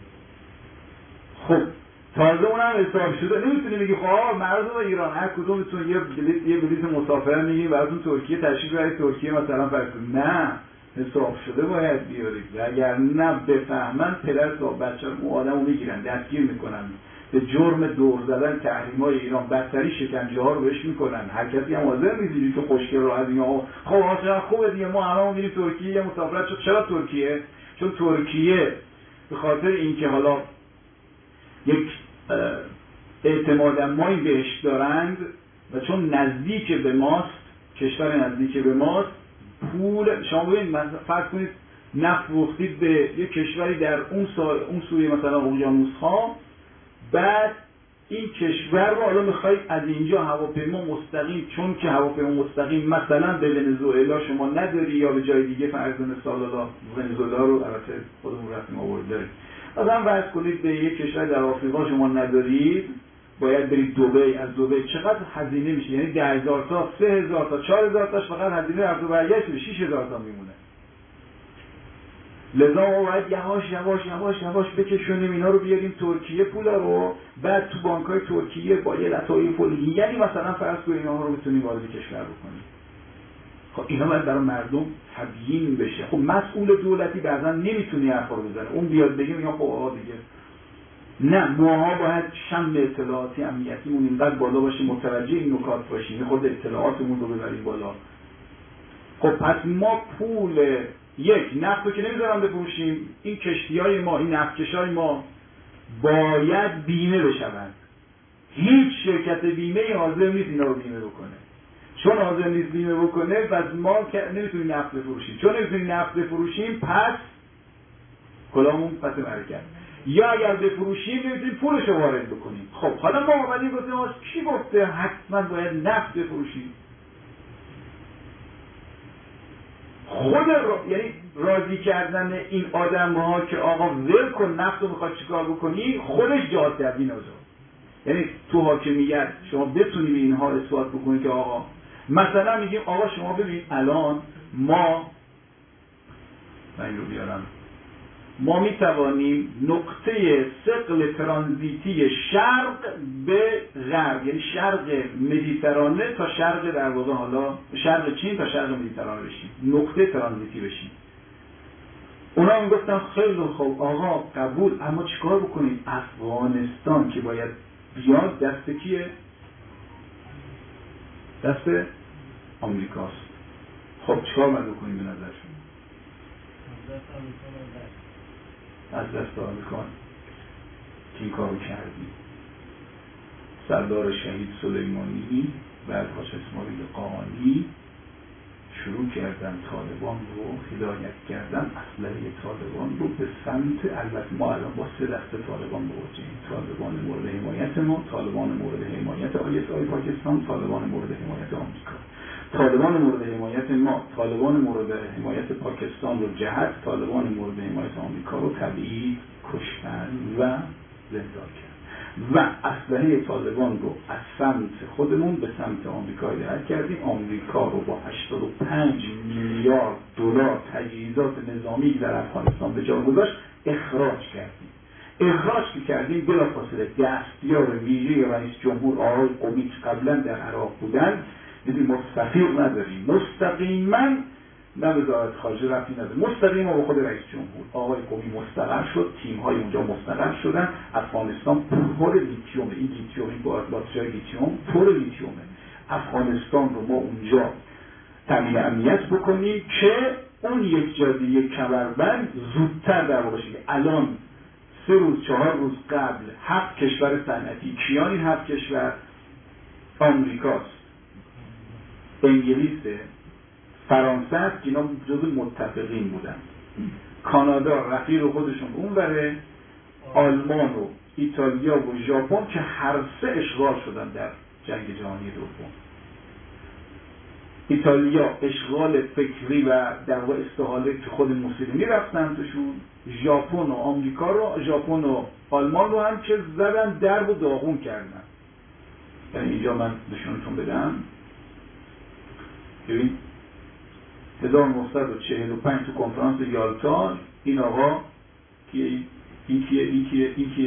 خب تازه اونم حساب شده. نمیتونی بگی خب مردم ایران هر کدومتون یه بلیط یه بلیط مسافرت میگیم براتون ترکیه تشریف ببرید ترکیه مثلا فرض کنید. نه، حساب شده باید بیارید. اگر نه بفهمن پدر تا بچه اون آدمو میگیرن دستگیر میکنن، به جرم دور زدن تحریم‌های ایران بدتری شکنجه ها رو بهش میکنن. هر کسی هم حاضر نیست که خوشگل راحت میگه خب آقا خوبه دیگه ما هممون میریم ترکیه یه مسافرت شد. چرا ترکیه؟ چون ترکیه به خاطر اینکه حالا یک اعتماد مایی بهش دارند و چون نزدیک به ماست، کشور نزدیک به ماست، پول شما ببینید فرض کنید نفت فروختید به یک کشوری در اون سا... اون سوی مثلا اقیانوس ها، بعد این کشور رو حالا میخواید از اینجا هواپیما مستقیم، چون که هواپیما مستقیم مثلا به ونزوئلا شما نداری یا به جای دیگه فرض مثال الله ونزوئلا رو البته خودمون رفتیم آورد داریم، مثلا فرض کنید به یک کشور در آفریقا شما ندارید، باید برید دبی، از دبی چقدر هزینه میشه؟ یعنی ده هزار تا، سه هزار تا، چهار هزار تاش فقط هزینه رفت و برگشت به شش هزار تا میمونه. لذا ما باید یواش یواش یواش یواش بکشونیم اینا رو بیاریم ترکیه پولا رو، بعد تو بانک‌های ترکیه با یه لطایف پولی، یعنی مثلا فرض کنید اینا رو بتونیم وارد کشور بکنیم. خب اینا باید برای مردم تبیین بشه. خب مسئول دولتی بعضا نمیتونه حرفا رو بزنه، اون بیاد بگه میگم خب آقا دیگه نه، ماها باید شم اطلاعاتی امنیتیمون اینقدر بالا باشه، متوجه این نکات باشیم، خود اطلاعاتمون رو ببریم بالا. خب پس ما پول یک نفت رو که نمیذارم بفروشیم، این کشتی‌های ما، این نفتکش‌های ما باید بیمه بشوند. هیچ شرکت بیمه‌ای حاضر نیست اینا رو بیمه بکنه. چون حاضر نیست بیمه بکنه پس ما نمیتونیم نفت بفروشیم. چون نمیتونیم نفت بفروشیم پس کلامون پس برکت. یا اگر بفروشیم نمیتونیم پولش رو وارد بکنیم. خب حالا ما اومدیم گفتیم کی گفته حتما باید نفت بفروشیم؟ خود را... یعنی راضی کردن این آدم ها که آقا ول کن نفت رو میخواد چیکار بکنی، خودش جهاد تبیین آزاد. یعنی تو حاکمیت شما بتونی به اینها اثبات بکنی که آقا مثلا میگیم آقا شما ببین الان ما من این رو بیارم ما می توانیم نقطه ثقل ترانزیتی شرق به غرب، یعنی شرق مدیترانه تا شرق در واقع حالا شرق چین تا شرق مدیترانه بشیم، نقطه ترانزیتی بشیم. اونا هم گفتن خیلی خوب آقا قبول، اما چیکار بکنیم؟ افغانستان که باید بیاد دست کیه؟ دست آمریکاست. خب چیکار باید بکنیم به نظرشون؟ از دست آمریکا که این کارو کردیم. سردار شهید سلیمانی و الحاج اسماعیل قانی شروع کردن طالبان رو هدایت کردن، اسلحه طالبان رو به سمت، البته ما الان با سه دسته طالبان مواجهیم: طالبان مورد حمایت ما، طالبان مورد حمایت آی اس آی پاکستان، طالبان مورد حمایت آمریکا. طالبان مورد حمایت ما، طالبان مورد حمایت پاکستان رو جهت، طالبان مورد حمایت آمریکا رو تبعید، کشتن و زندان کرد و اسلحه طالبان رو از سمت خودمون به سمت آمریکا هدایت کردیم. آمریکا رو با هشتاد و پنج میلیارد دلار تجهیزات نظامی در افغانستان به جا گذاشت اخراج کردیم. اخراج که کردیم بلافاصله دستیار ویژه رئیس جمهور آقای قمی که قبلا در عراق بودن، دیدیم ما سفیر نداریم، مستقیما نه وزارت خارجه ربطی نداره، مستقیما با خود رئیس جمهور آقای قمی مستقر شد، تیم‌های اونجا مستقر شدن. افغانستان پر لیتیوم، این لیتیوم این باتری‌های لیتیوم پر لیتیومه. افغانستان رو ما اونجا تامین امنیت بکنیم که اون یک جاده یک کمربند زودتر در واقع شه. الان سه روز چهار روز قبل هفت کشور صنعتی، کیان این هفت کشور؟ آمریکاست، انگلیسه، فرانسه است که اینا جزو متفقین بودن، کانادا رفیق خودشون اونوره، آلمان و ایتالیا و ژاپن که هر سه اشغال شدن در جنگ جهانی دوم. ایتالیا اشغال فکری و در واقع استحاله که خود موسولینی رفتن توشون، ژاپن و آمریکا رو، ژاپن و آلمان رو هم که زدن درب و داغون کردن. یعنی اینجا من نشونتون بدم، ببین هزار و نهصد و چهل و پنج تو کنفرانس یالتا این آقا کیه؟ این کیه؟ این کیه؟ این کیه؟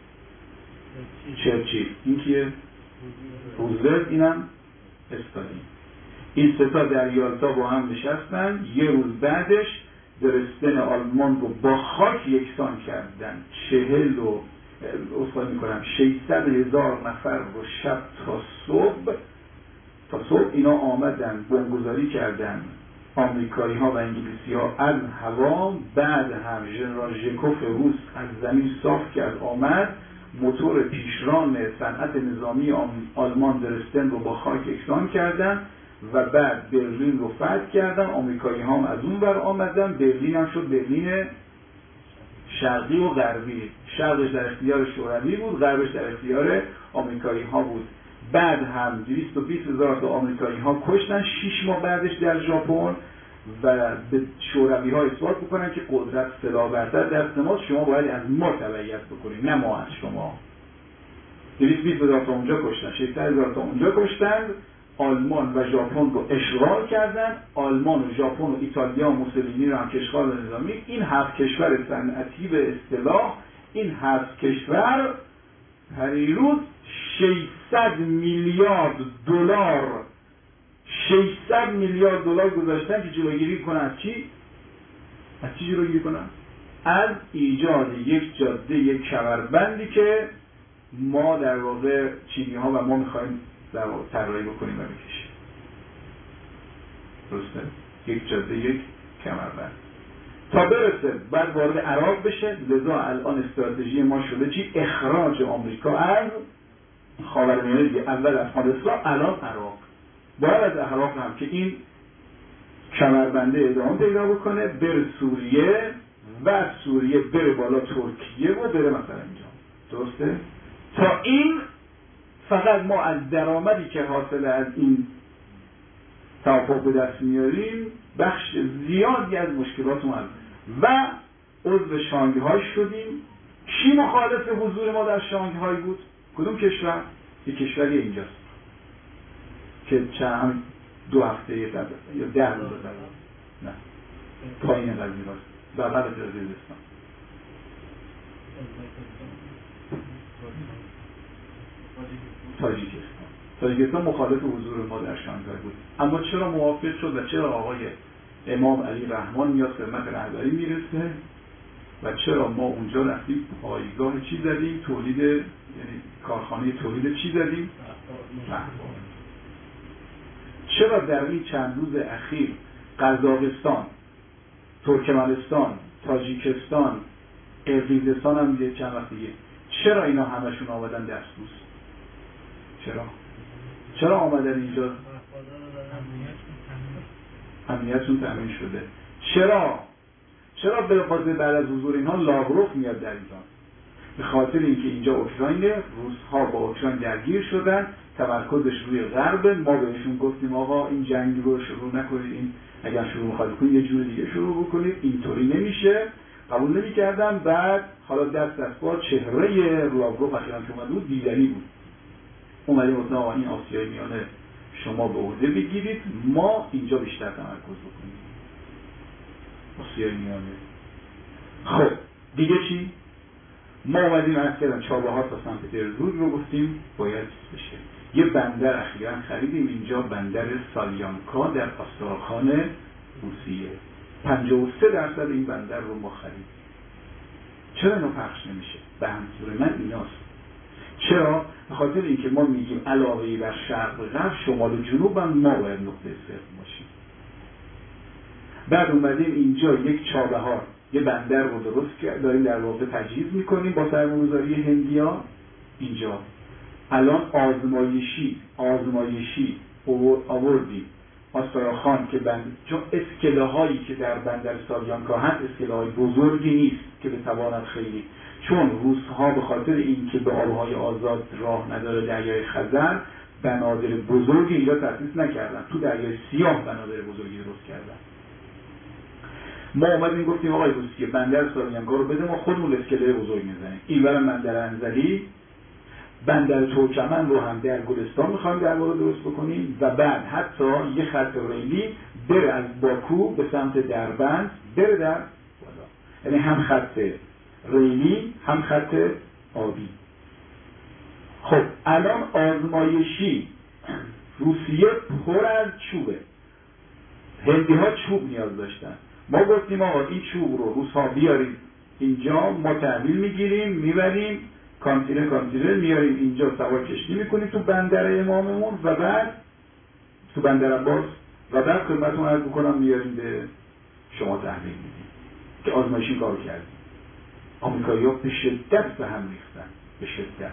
چرچیل. این کیه؟ روزولت. اینم استالین. این سه تا در یالتا با هم نشستن. یه روز بعدش درستن آلمان رو با خاک یکسان کردن. چهل و اصلاح میکنم ششصد هزار نفر رو شب تا صبح تا صبح اینا آمدن بمبگذاری کردن، آمریکایی ها و انگلیسی ها از هوا. بعد هم ژنرال ژکوف روس از زمین صاف کرد، آمد موتور پیشران صنعت نظامی آلمان درستن رو با خاک یکسان کردن و بعد برلین رو فتح کردن. آمریکایی ها هم از اون ور آمدن، برلین هم شد برلین شرقی و غربی. شرقش در اختیار شوروی بود، غربش در اختیار آمریکایی ها بود. بعد هم دویست و بیست هزار تا آمریکایی ها کشتن شش ماه بعدش در ژاپن و به شوروی ها اثبات بکنن که قدرت سلاح‌بردار دست ما، شما باید از ما تبعیت بکنید نه ما از شما. دویست و بیست هزار تا اونجا کشتن، ششصد هزار تا اونجا کشتن. آلمان و ژاپن رو اشغال کردن. آلمان و ژاپن و ایتالیا و موسولینی رو هم که اشغال نظامی. این هفت کشور صنعتی به اصطلاح، این هفت کشور پریروز ششصد میلیارد دلار ششصد میلیارد دلار گذاشتن که جلوگیری کنن از چی؟ از چی جلوگیری کنن؟ از ایجاد یک جاده، یک کمربندی که ما در واقع چینی ها و ما میخوایم در واقع طراحی بکنیم و بکشیم. درسته؟ یک جاده، یک کمربند تا برسه بعد وارد عراق بشه. لذا الان استراتژی ما شده چی؟ اخراج آمریکا از خاورمیانه دیگه. اول افغانستان، الان عراق. باید از عراق هم که این کمربنده ادامه پیدا بکنه، بره سوریه و از سوریه بره بالا ترکیه و بره مثلا اینجا. درسته؟ تا این فقط ما از درآمدی که حاصل از این توافق به دست میاریم بخش زیادی از مشکلات ما و عضو شانگهای شدیم. کی مخالف حضور ما در شانگهای بود؟ کدوم کشور؟ یک کشوری اینجاست که چند دو هفته یا ده روز داره. نه پایین قضیه باست و بعد از قزاقستان تاجیکستان تاجیکستان مخالف حضور ما در شانگهای بود، اما چرا موافق شد و چرا آقای امام علی رحمان میاد خدمت رهبری میرسه و چرا ما اونجا رفتیم پایگاه چی زدیم، تولید، یعنی کارخانه تولید چی زدیم؟ رهبر. چرا در این چند روز اخیر قزاقستان، ترکمنستان، تاجیکستان، قرقیزستان هم یه چند وقت دیگه، چرا اینا همشون آمدن دستبوس؟ چرا؟ چرا آمدن اینجا؟ امنیتشون تامین شده. چرا؟ چرا به خاطر بعد از حضور اینها لاوروف میاد در ایران؟ به خاطر اینکه اینجا اوکراینه، روس‌ها با اوکراین درگیر شدن، تمرکزش روی غرب. ما بهشون گفتیم آقا این جنگ رو شروع نکنید، این اگر شروع می‌خواید کنید یه جور دیگه شروع بکنید، اینطوری نمیشه. قبول نمی‌کردن. بعد حالا دست دست با چهره لاوروف اخیراً که اومد بود دیدنی بود. اومدیم گفتن آقا این آسیای میانه شما به عهده بگیرید، ما اینجا بیشتر تمرکز بکنیم. آسیای میانه. خب دیگه چی؟ ما اومدیم عرض کردم چابهار تا سن پترزبورگ رو گفتیم باید بشه. یه بندر اخیراً خریدیم اینجا، بندر سالیانکا در آستارخان روسیه. پنجاه و سه درصد این بندر رو ما خریدیم. چرا اینو پخش نمیشه؟ به منظور من ایناست. چرا؟ به خاطر اینکه ما میگیم علاوه بر شرق و غرب، شمال و جنوب هم ما باید نقطه صفر باشیم. بعد اومدیم اینجا یک چابهار، یه بندر رو درست کرد، داریم در واقع تجهیز میکنیم با سرمایه‌گذاری هندیا اینجا. الان آزمایشی آزمایشی آوردیم آستارخان که بند، چون اسکله هایی که در بندر سالیانکا هست اسکله های بزرگی نیست که بتواند خیلی، چون روس‌ها به خاطر اینکه به آبهای آزاد راه نداره دریای خزر، بنادر بزرگی اینجا تأسیس نکردن، تو دریای سیاه بنادر بزرگی درست کردن. ما اومدیم گفتیم آقای روسیه بندر سالیانکا رو بده، ما خودمون اسکله بزرگ میزنیم. اینورم بندر انزلی، بندر ترکمن رو هم در گلستان میخوایم در واقع درست بکنیم و بعد حتی یه خط ریلی بره از باکو به سمت دربند بره در بالا، یعنی هم خط ریلی هم خط آبی. خب الان آزمایشی روسیه پر از چوبه، هندی ها چوب نیاز داشتن. ما گفتیم آقا این چوب رو روس‌ها بیاریم اینجا، ما تحویل میگیریم میبریم کانتینر کانتینر میاریم اینجا، سوار کشتی میکنیم تو بندر اماممون و بعد تو بندر عباس و بعد خدمتتون عرض میکنم میاریم به شما تحویل میدیم که آزمایشی کارو کردیم. آمریکایی‌ها به شدت به هم ریختن، به شدت.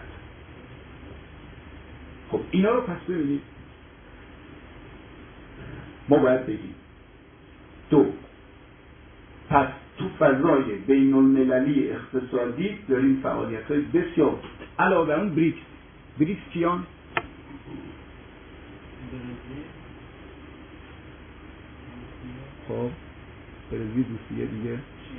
خب اینا رو پس ببینید ما باید بگیم دو، پس تو فضای بین المللی اقتصادی داریم فعالیت‌های بسیار علاوه بر اون بریکس. بریکس کیان؟ خب برزیل، روسیه دیگه،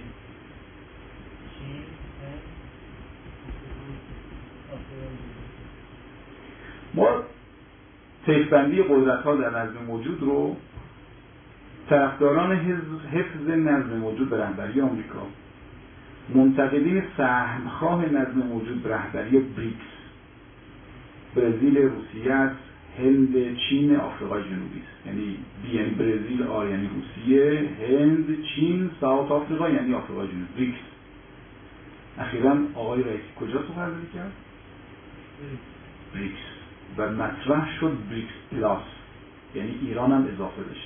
ما طیف‌بندی قدرت‌ها در نظم موجود رو طرفداران حفظ نظم موجود به رهبری آمریکا، منتقدین سهمخواه نظم موجود به رهبری بریکس، برزیل، روسیه است، هند، چین، آفریقای جنوبی است. یعنی یعنی برزیل آر یعنی روسیه، هند، چین، ساوت آفریقا یعنی آفریقای جنوبی، بریکس. اخیراً آقای رئیسی کجا سخنرانی کرد؟ بریکس و مطرح شد بریکس پلاس، یعنی ایران هم اضافه بشه.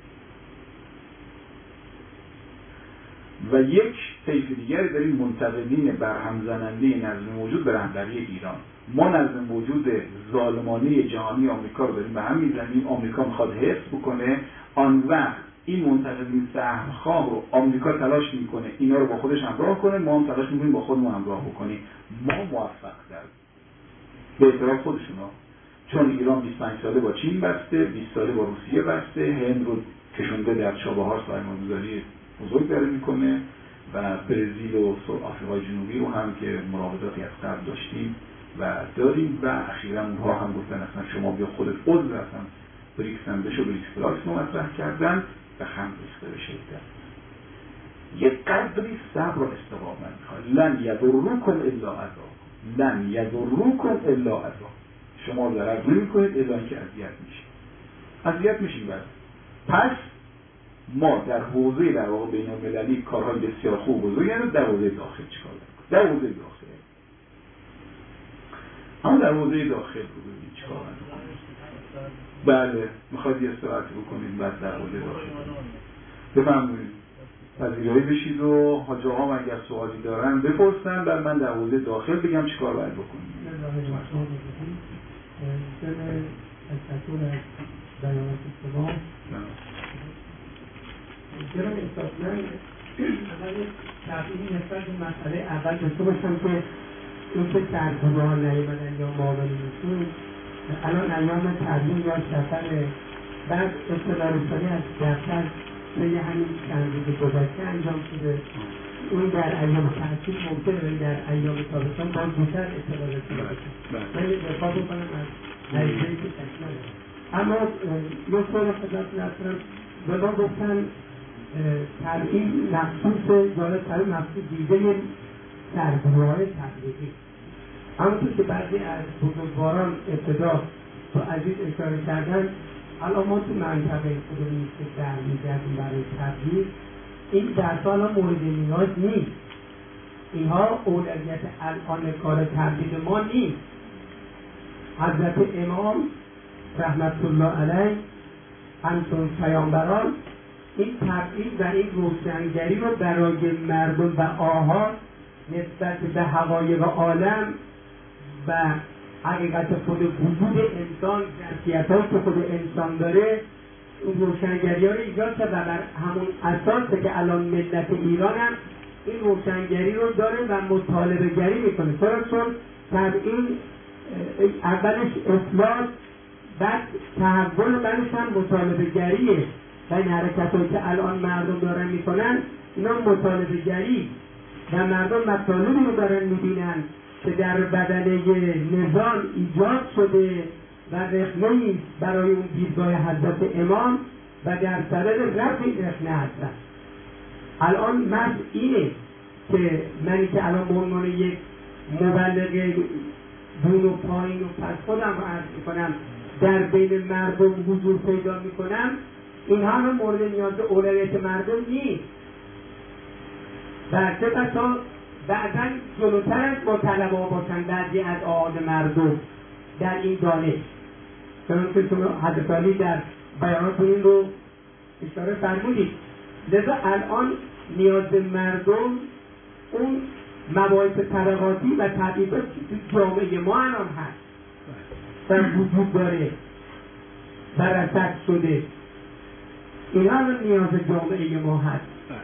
و یک طیف دیگری داریم منتقدین برهم زننده نظم موجود به رهبری ایران. ما نظم موجود ظالمانه جهانی آمریکا رو داریم به هم میزنیم، آمریکا میخواد حفظ بکنه، آن وقت این منتقدین سهمخواه رو آمریکا تلاش میکنه اینا رو با خودش همراه کنه، ما هم تلاش میکنیم با خودمون همراه بکنیم. ما موفق در به اعتراف خودشون ها، چون ایران بیست و پنج ساله با چین بسته، بیست ساله با روسیه بسته، هند رو کشونده در چابهار سرمایه‌گذاری بزرگ داره میکنه و برزیل و آفریقای جنوبی رو هم که مراوداتی از قبل داشتیم و داریم و اخیراً اونها هم گفتن اصلا شما بیا خودت عضو اصلا بریکس هم بشو، بریکس پلاس رو مطرح کردن و هم ریخته به شدت. یک قدری صبر و استقامت میخواد. لن یضرکم الا اذا، لن یضرکم الا اذا، شما ضرر نمیکنید الا اینکه اذیت میشید. اذیت میشید. بعد پس ما در حوزه در واقع بین المللی کارهای بسیار خوب بزرگی هست. در حوزه داخل چیکار کنیم؟ در حوزه داخل اما در حوزه داخل بزرگی چیکار کنیم؟ بله میخواید یه استراحت بکنید بعد در حوزه داخل بفرمایید پذیرایی بشید و حاج آقا اگر سوالی دارن بپرسن، بعد من در حوزه داخل بگم چیکار باید بکنیم. چرا احساس من اول تبیینی نسبت به مسئله اول داشته باشم که این که سرگروه ها نیامدن یا معاونی میشون الان ایام تبیین یا سفر بعد اطلاع رسانی از دفتر توی همین چند روز گذشته انجام شده. اون در ایام تعطیل ممکنه در ایام تابستان باز بیشتر اطلاع رسانی بشه. من یه دفاع بکنم از نریزه‌ای که تکمله. اما یه سوال خدمت نصرم به ما گفتن تبیین مخصوص جالب تبیین مخصوص دیده سرگروه‌های تبلیغی. همونطور که بعضی از بزرگواران ابتدا تو عزیز اشاره کردن، الان ما تو منطقه خودمون که در می‌گردیم برای تبلیغ این درس‌ها الان مورد نیاز نیست. اینها اولویت الان کار تبلیغ ما نیست. حضرت امام رحمت الله علیه همچون پیامبران این تبلیغ و این روشنگری رو برای مردم و آها نسبت به حقایق عالم و حقیقت خود وجود انسان، ظرفیت‌هایی که خود انسان داره، اون روشنگری‌ها رو ایجاد کرد و بر همون اساسه که الان ملت ایران هم این روشنگری رو داره و مطالبه گری میکنه. چرا؟ چون تبیین اولش اصلاح، بعد تحول، بعدش هم مطالبه گریه و این حرکت‌هایی که الان مردم دارن میکنن اینا مطالبه گری و مردم مطالبی رو دارن میبینن که در بدنه نظام ایجاد شده و رخنه‌ای برای اون دیدگاه حضرت امام و در صدد رفع این رخنه هستن. الان مرد اینه که منی که الان به عنوان یک مبلغ دون و پایین و پس خودم رو عرض میکنم در بین مردم حضور پیدا میکنم، اینها هم مورد نیاز اولویت مردم نیست. و چه بسا بعضا جلوتر از با طلبا باشن بعضی از آعاد مردم در این دانش. چون که شما حضرت علی در بیانات این رو اشاره فرمودید. لذا الان نیاز مردم اون مباحث طبقاتی و تبعیضات تو جامعه ما الان هست و وجود داره و رصد شده. این هم نیاز جامعه ما هست.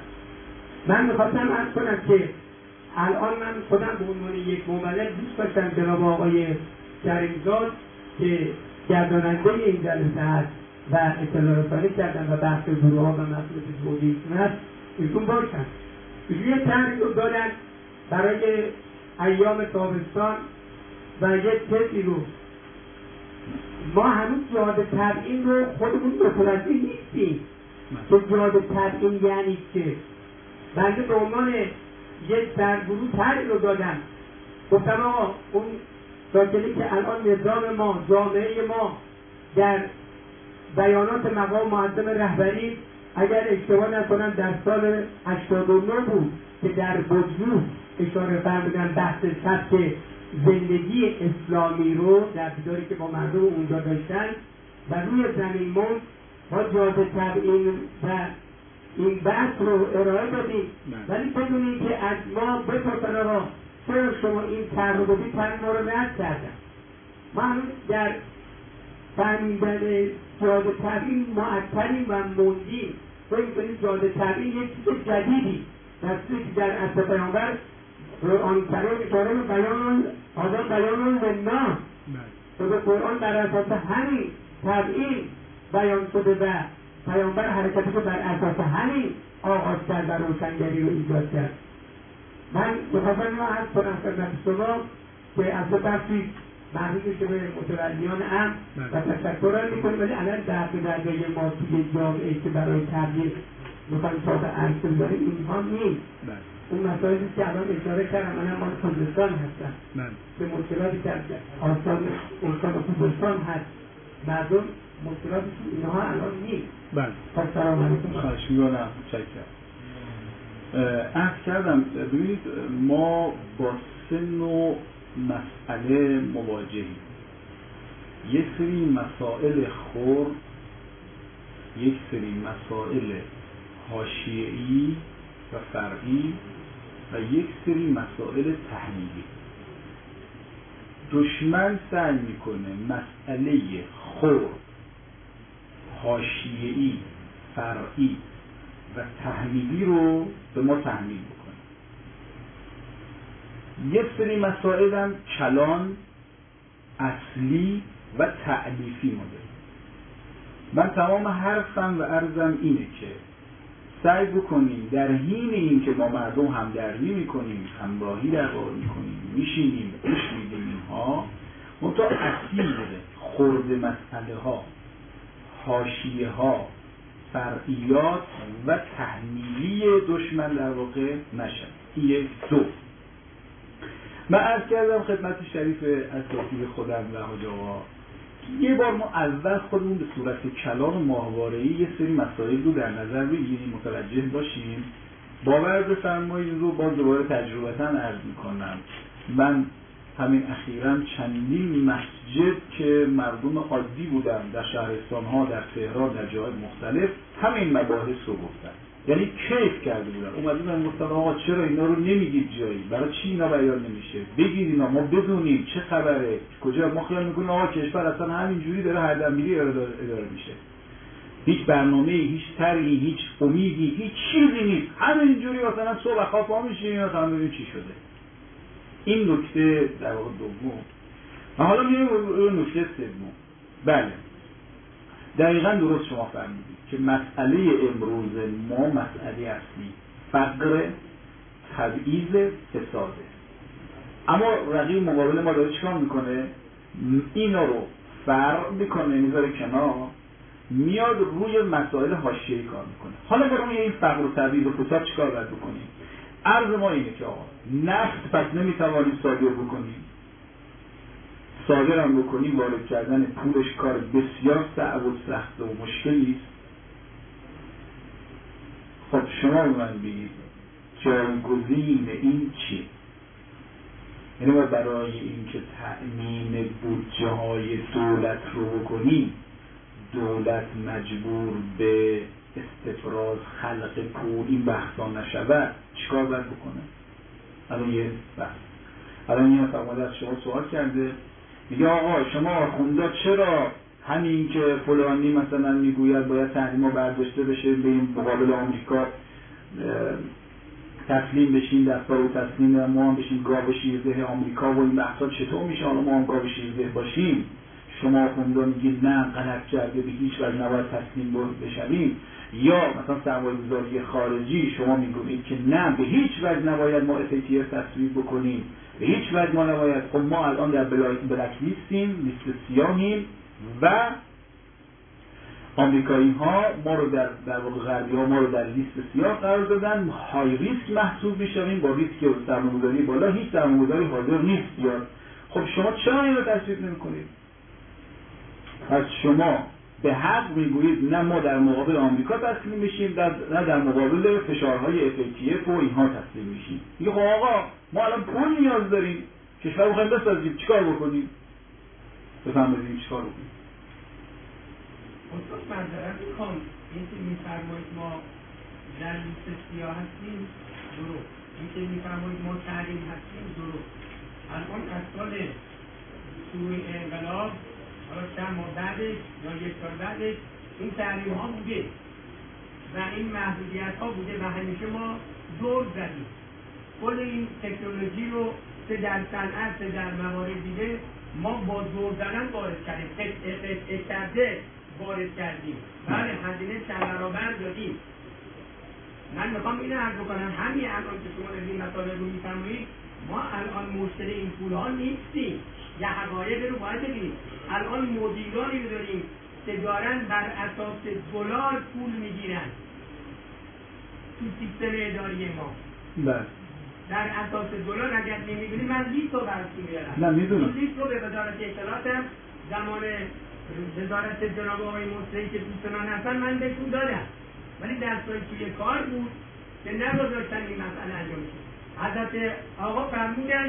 من میخواستم عرض کنم که الان من خودم به عنوان یک مبلغ دوست داشتم جناب آقای کریمزاد که گرداننده این جلسه هست و اطلاع رسانی کردن و بحث گروه ها و مسئولیت زوجیشون هست ایشون باشن. ایشون یه طرحی رو دادن برای ایام تابستان و یک کسی رو ما هنوز جهاد تبیین رو خودمون متوجه نیستیم که جهاد تبیین یعنی چه. بنده به عنوان یک سرگروه طرحی رو دادم، گفتم آقا اون داخلی که الان نظام ما، جامعه ما در بیانات مقام معظم رهبری اگر اشتباه نکنم در سال هشتاد و نه بود که در بجوح اشاره فرمودن بحث سبک زندگی اسلامی رو در دیداری که با مردم اونجا داشتن و روی زمین موند با جهاد تبیین و این بحث رو ارائه دادیم، ولی بدونید که از ما بپرسن آقا چرا شما این طرح رو گفتید، طرح ما رو رد کردن. ما هنوز در فهمیدن جهاد تبیین معطلیم و موندیم. فکر کنید جهاد تبیین یک چیز جدیدی در چیزی که در اصل پیامبر قرآن کریم اشاره به بیان آدم بیان للناس و به قرآن بر اساس همین تبیین بیان شده و پیامبر حرکتی که بر اساس همین آغاز کرد و روشنگری رو ایجاد کرد. من بخواستم اینو عرض کنم خدمت شما که اصلا بخشی محدود که به متولیان هم و تشکر میکنیم، ولی الان در درجه ما توی جامعه که برای تبلیغ میخوایم تابع عرض بذاریم اینها نیست. اون مسائلی که الان اشاره کردم من هم مال خوزستان هستم به مشکلاتی که آثار استان خوزستان هست مردم مشکلاتشون اینها الان نیست. بله خب سلام علیکم. خواهش می‌کنم. متشکرم. عرض کردم ببینید ما با سه نوع مسئله مواجهیم. یک سری مسائل خرد، یک سری مسائل حاشیه‌ای و فرعی و یک سری مسائل تحلیلی. دشمن سعی میکنه مسئله خرد، حاشیه‌ای، فرعی و تحلیلی رو به ما تحمیل بکنه. یک سری مسائل هم کلان، اصلی و تألیفی ما داریم. من تمام حرفم و عرضم اینه که سعی بکنیم در حین این که ما مردم همدردی میکنیم، همراهی در واقع میکنیم، میشینیم، گوش میدیم اینها، منتها اصیل خرد مسئله ها، حاشیه ها، فرعیات و تحمیلی دشمن در واقع نشد. این یک. دو، من عرض کردم خدمت شریف اساتید خودم و حاج آقا یه بار ما اول خودمون به صورت کلان و ماهواره‌ای یه سری مسائل رو در نظر بگیریم، متوجه باشیم. باور بفرمایید رو باز دوباره تجربتاً عرض میکنم، من همین اخیراً چندین مسجد که مردم عادی بودن در شهرستان‌ها، در تهران، در جاهای مختلف همین مباحث رو گفتن، یعنی کیف کرده بودن، اومدن گفتن آقا چرا اینا رو نمیگید جایی، برای چی اینا بیان نمیشه، بگید اینا ما بدونیم چه خبره، کجا. ما خیال میکنیم آقا کشور اصلا همینجوری داره هر دنبیری اداره میشه، هیچ برنامه‌ای، هیچ طرحی، هیچ امیدی، هیچ چیزی نیست، همینجوری مثلا صبح خواب پا میشیم مثلا ببینیم چی شده. این نکته در واقع دوم. و حالا میریم به نکته سوم. بله دقیقاً درست شما فهمیدید که مسئله امروز ما مسئله اصلی فقر، تبعیض، فساده. اما رقیب مقابل ما داره چیکار میکنه؟ اینا رو فرق میکنه، میذاره کنار، میاد روی مسائل حاشیه‌ای کار میکنه. حالا برای این فقر و تبعیض و فساد چیکار باید بکنیم؟ عرض ما اینه که آقا نفت پس نمیتوانیم صادر بکنیم، صادر هم بکنیم وارد کردن پولش کار بسیار صعب و سخت و مشکلی است. خب شما به من بگید جایگزین این چی؟ یعنی ما برای اینکه تأمین بودجه های دولت رو بکنیم دولت مجبور به استفراز خلق پول این بحثا نشود چیکار باید بکنه؟ الان یه بحث الان یه نفر از شما سوال کرده میگه آقا شما آخوندا چرا همین که فلانی مثلا میگوید باید تحریما برداشته بشه به این مقابل آمریکا تسلیم بشین، دستار و تسلیم ما هم بشین گاو شیرده آمریکا و این بحثا چطور میشه؟ حالا ما هم گاو شیرده باشیم، شما آخوندا میگید نه غلط کرده به هیچ وجه نباید تسلیم بشویم، یا مثلا سرمایه‌گذاری خارجی شما میگویید که نه به هیچ وجه نباید ما اف ای تی اف تصویب بکنیم، به هیچ وجه ما نباید. خب ما الان در بلک لیستیم، لیست سیاهیم و آمریکایی ها ما رو در در واقع غربی ها ما رو در لیست سیاه قرار دادن، های ریسک محسوب میشویم با ریسک سرمایه‌گذاری بالا، هیچ سرمایه‌گذاری حاضر نیست بیاد. خب شما چرا این رو تصویب نمی‌کنید؟ پس شما به حق میگویید نه ما در مقابل آمریکا تسلیم میشیم، نه در مقابل فشارهای اف ای تی اف و اینها تسلیم میشیم. میگه خب آقا ما الان پول نیاز داریم، کشور رو خیلی بسازیم، چیکار بکنیم؟ بفهمید چیکار بکنیم؟ خودتون معذرت میخوام این که میفرمایید ما در لیست سیاه هستیم درست، این که میفرمایید ما تحریم هستیم درست. الان از سال سوی انقلاب حالا چند ماه بعدش یا یک سال بعدش این تحریم ها بوده و این محدودیت ها بوده و همیشه ما دور زدیم کل این تکنولوژی رو چه در صنعت چه در موارد دیگه ما با دور زدن وارد کردیم، قطعه کرده وارد کردیم، بله هزینه چند برابر دادیم. من میخوام اینو عرض بکنم همین الان که شما این مطالب رو میفرمایید ما الان مشتری این پول ها نیستیم، یه حقایق رو باید بگیریم. الان مدیرانی رو داریم که دارن بر اساس دلار پول میگیرن، تو سیستم اداری ما. بله. در اساس دلار اگر نمیدونی من لیست رو براتون میارم. نه میدونم. این لیست رو به وزارت اطلاعاتم زمان وزارت جناب آقای مصری که دوست من هستن من بهتون دادم. ولی در توی کار بود که نگذاشتن این مسئله انجام شه. حضرت آقا فرمودن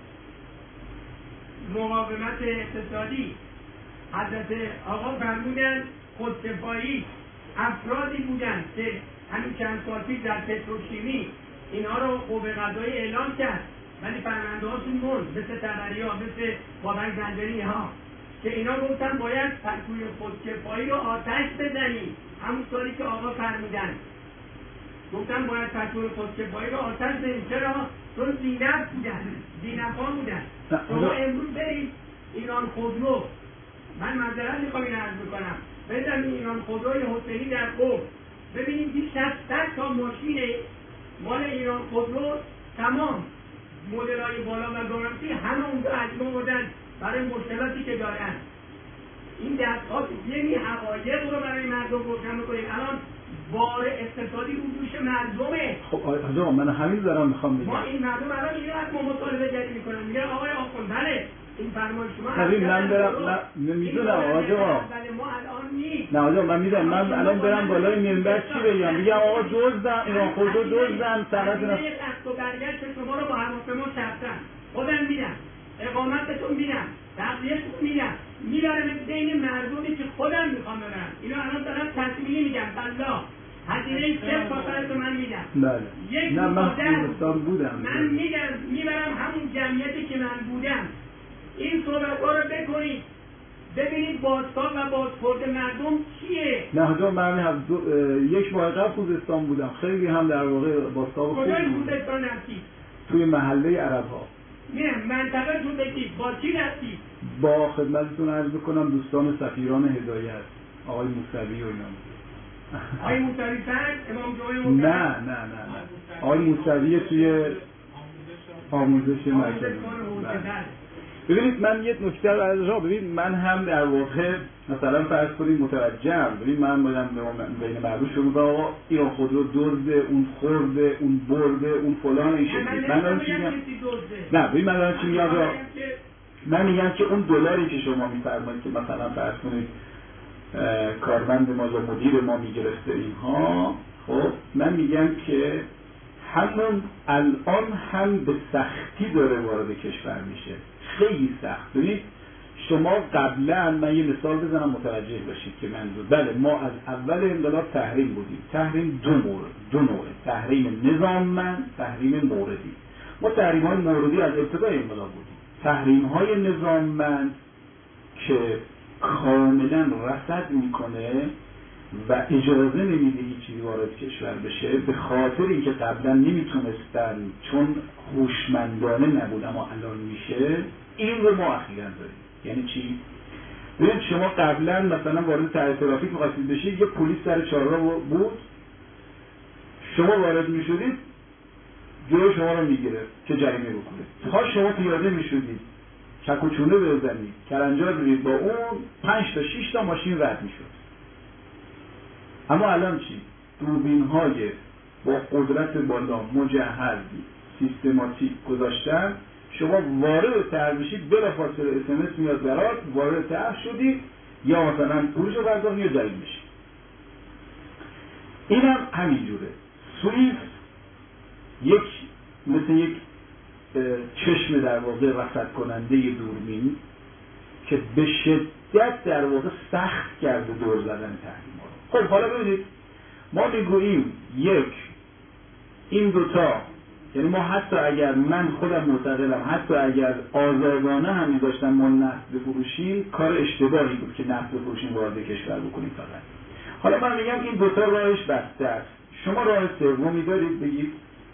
مقاومت اقتصادی، حضرت آقا فرمودن خودکفایی، افرادی بودن که همین چند سال پیش در پتروشیمی اینا رو قوه قضاییه اعلام کرد ولی پرونده هاشون موند، مثل طبری‌ها، مثل بابک زنجانی ها که اینا گفتن باید پتوی خودکفایی رو آتش بزنیم. همون سالی که آقا فرمودن گفتن باید پتوی خودکفایی رو آتش بزنیم. چرا؟ چون زینت بودن، زینت ها بودن. شما امروز برید ایران خودرو، من معذرت میخوام این عرض میکنم، بزن ایران خودروی حسینی در قم ببینید بیش از صد تا ماشین مال ایران خودرو تمام مدل‌های بالا و گارانتی همه اونجا اجماع بودن برای مشکلاتی که دارن. این دستگاه یعنی حقایق رو برای مردم روشن می‌کنیم. الان بار اقتصادی رو دوش مردمه. خب آقا من همین دارم میخوام بگم. ما این مردم الان میگن از ما مطالبه جدی میکنن، میگن آقای آخوند بله این فرمان شما نبید من برم نه میدونم آقا جا ما الان نیست. نه آقا من میدونم من الان برم بالای منبر چی بگم؟ بگم آقا دزدن ایران خودرو دزدن سند نه دست و برگشت شما رو با هواپیما شرطن خودم میدم اقامتتون میدم تقلیتتون میدم میبرم بین مردمی که خودم میخوام برم. اینا الان دارم تصمیمی میگم بالله هزینه صرف فقط من میدم. بله. یک نه من خوزستان بودم. من میدم میبرم همون جمعیتی که من بودم. این صحبت ها رو بکنید ببینید بازتاب و بازخورد مردم چیه. نه حاجا من هم یک ماه قبل خوزستان بودم، خیلی هم در واقع بازتاب خوب بود. کجای خوزستان رفتید؟ توی محله عرب ها. نه منطقه تو بگید با کی رفتید؟ با خدمتتون عرض بکنم دوستان سفیران هدایت آقای موسوی و اینا. آقای موسوی فرد امام جمعه موسوی؟ نه نه نه نه آقای موسوی توی آموزش مرکزی. ببینید من یه نکته رو از راه ببینید من هم در واقع مثلا فرض کنید متوجهم. ببینید من باید بین مردم شروع با آقا ایران خودرو دزده، اون خورده، اون برده، اون فلان این شکلی. من دارم چی میگم؟ نه ببین من دارم چی میگم؟ من میگم که اون دلاری که شما میفرمایید که مثلا فرض کنید کارمند ما یا مدیر ما میگرفته اینها، خب من میگم که همون الان هم به سختی داره وارد کشور میشه، خیلی سخت. ببینید شما قبلا من یه مثال بزنم متوجه باشید که منظور بله ما از اول انقلاب تحریم بودیم. تحریم دو مورد دو نوعه، تحریم نظاممند، تحریم موردی. ما تحریم های موردی از ابتدای انقلاب بودیم. تحریم های نظاممند که کاملا رصد میکنه و اجازه نمیده هیچ چیزی وارد کشور بشه، به خاطر اینکه قبلا نمیتونستن چون هوشمندانه نبود اما الان میشه، این رو ما اخیراً داریم. یعنی چی؟ ببینید شما قبلا مثلا وارد طرح ترافیک می‌خواستید بشید، یه پلیس سر چهارراه بود، شما وارد میشدید جلوی شما رو میگیره که جریمه بکنه. تا شما پیاده میشدید چک و چونه بزنید کلنجار برید با اون پنج تا شش تا ماشین رد میشد. اما الان چی؟ دوربین های با قدرت بالا مجهز سیستماتیک گذاشتن، شما وارد طرح میشید بلافاصله اس ام اس میاد برات وارد طرح شدید یا مثلا پولشو بردارید یا جریمه میشید. اینم همینجوره. سوئیس یک مثل یک چشم در واقع رصد کننده دوربین که به شدت در واقع سخت کرده دور زدن تحریم ها. خب حالا ببینید ما میگوییم یک این دوتا، یعنی ما حتی اگر من خودم معتقدم حتی اگر آزادانه هم می‌داشتن ما نفت بفروشیم کار اشتباهی بود که نفت بفروشیم وارد کشور بکنیم فقط. حالا من میگم این دوتا راهش بسته است. شما راه سومی دارید بگید؟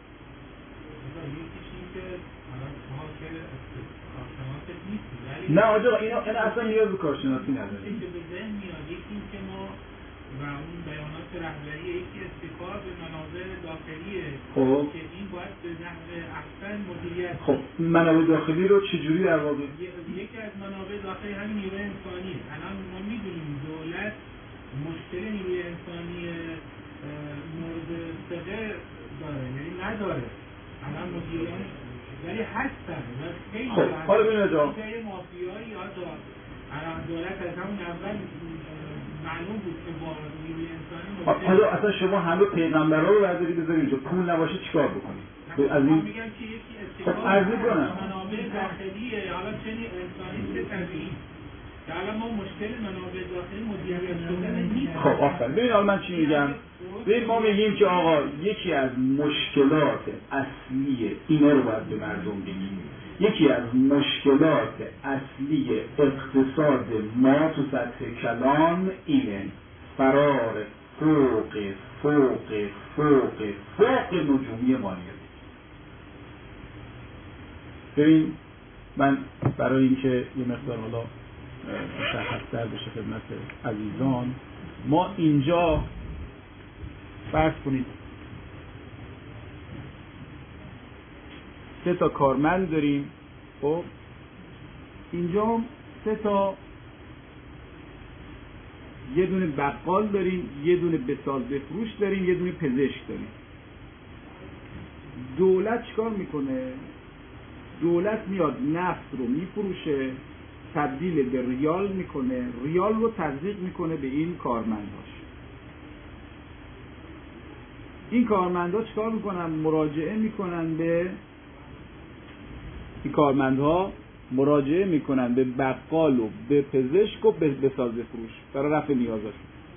نه آجا اینا این اصلا نیاز به کارشناسی نداره. این که به ذهن میاد یکی که ما و اون بیانات رهبری یکی استکار به منابع داخلیه خب که این باید به نحو احسن مدیریت. خب منابع داخلی رو چجوری در واقع؟ یکی از منابع داخلی همین نیروی انسانی. الان ما میدونیم دولت مشکل نیروی انسانی مورد سقه داره، یعنی نداره الان مدیران ولی هستن و خیلی خب حالا ببینید آقا جای مافیایی یا الان دولت از همون اول معلوم بود که با نیروی انسانی حالا اصلا شما همه پیغمبرا رو برداری بذارید اینجا پول نباشه چیکار بکنید؟ از این میگم که یکی خب عرضی کنم منابع داخلیه، حالا چه انسانی چه طبیعی، که الان ما مشکل منابع داخلی مدیریت شدن نیست. خب آفرین. ببین حالا من چی میگم؟ ببین ما میگیم که آقا یکی از مشکلات اصلی اینا رو باید به مردم بگیم. یکی از مشکلات اصلی اقتصاد ما تو سطح کلان اینه فرار فوق فوق فوق فوق نجومی مالیاتی. ببین من برای اینکه یه مقدار حالا مشخص‌تر بشه خدمت عزیزان، ما اینجا فرض کنید سه تا کارمند داریم. خب اینجا سه تا، یه دونه بقال داریم، یه دونه بساز بفروش داریم، یه دونه پزشک داریم. دولت چیکار میکنه؟ دولت میاد نفت رو میفروشه، تبدیل به ریال میکنه، ریال رو تزریق میکنه به این کارمنداش. این کارمندا چیکار میکنن؟ مراجعه میکنن به این کارمندها مراجعه میکنن به بقال و به پزشک و به بساز فروش برای رفع نیازشون.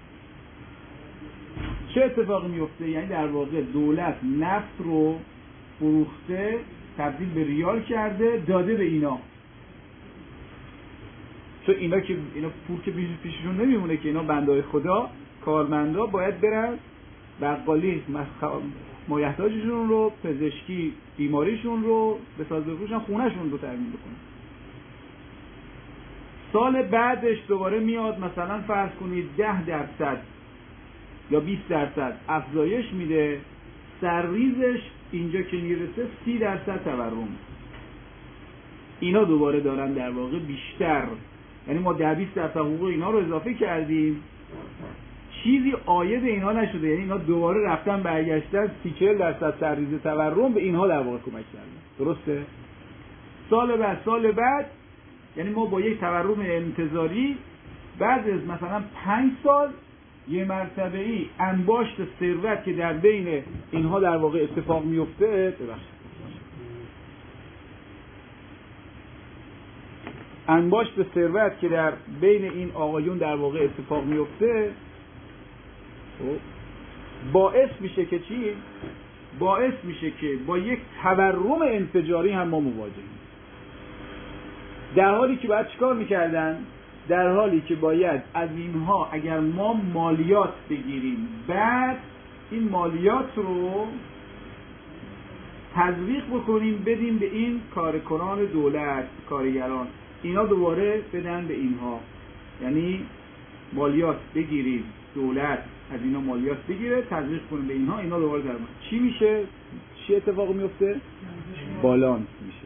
چه اتفاقی میفته؟ یعنی در واقع دولت نفت رو فروخته، تبدیل به ریال کرده، داده به اینا. چون اینا که اینا پول که پیششون نمیمونه که، اینا بندای خدا کارمندا باید برن بقالی مایحتاجشون رو، پزشکی بیماریشون رو، بساز بفروشن، خونهشون رو تامین بکنن. سال بعدش دوباره میاد مثلا فرض کنید ده درصد یا بیست درصد افزایش میده، سرریزش اینجا که میرسه سی درصد تورم. اینا دوباره دارن در واقع بیشتر، یعنی ما ده بیست درصد حقوق اینا رو اضافه کردیم، چیزی عاید اینها نشده، یعنی اینا دوباره رفتن برگشتن سی چهل درصد سرریز تورم به اینها در واقع کمک کردن. درسته؟ سال بعد سال بعد یعنی ما با یک تورم انتظاری بعد از مثلا پنج سال یه مرتبه ای انباشت ثروت که در بین اینها در واقع اتفاق میفته، ببخشید انباشت ثروت که در بین این آقایون در واقع اتفاق میفته باعث میشه که چی؟ باعث میشه که با یک تورم انفجاری هم ما مواجهیم. در حالی که باید چیکار میکردن؟ در حالی که باید از اینها اگر ما مالیات بگیریم، بعد این مالیات رو تزریق بکنیم بدیم به این کارکنان دولت، کارگران، اینا دوباره بدن به اینها. یعنی مالیات بگیریم، دولت از اینا مالیات بگیره، تزریق کنه به اینها، اینا دوباره در ما. چی میشه؟ چی اتفاق میفته؟ بالانس میشه.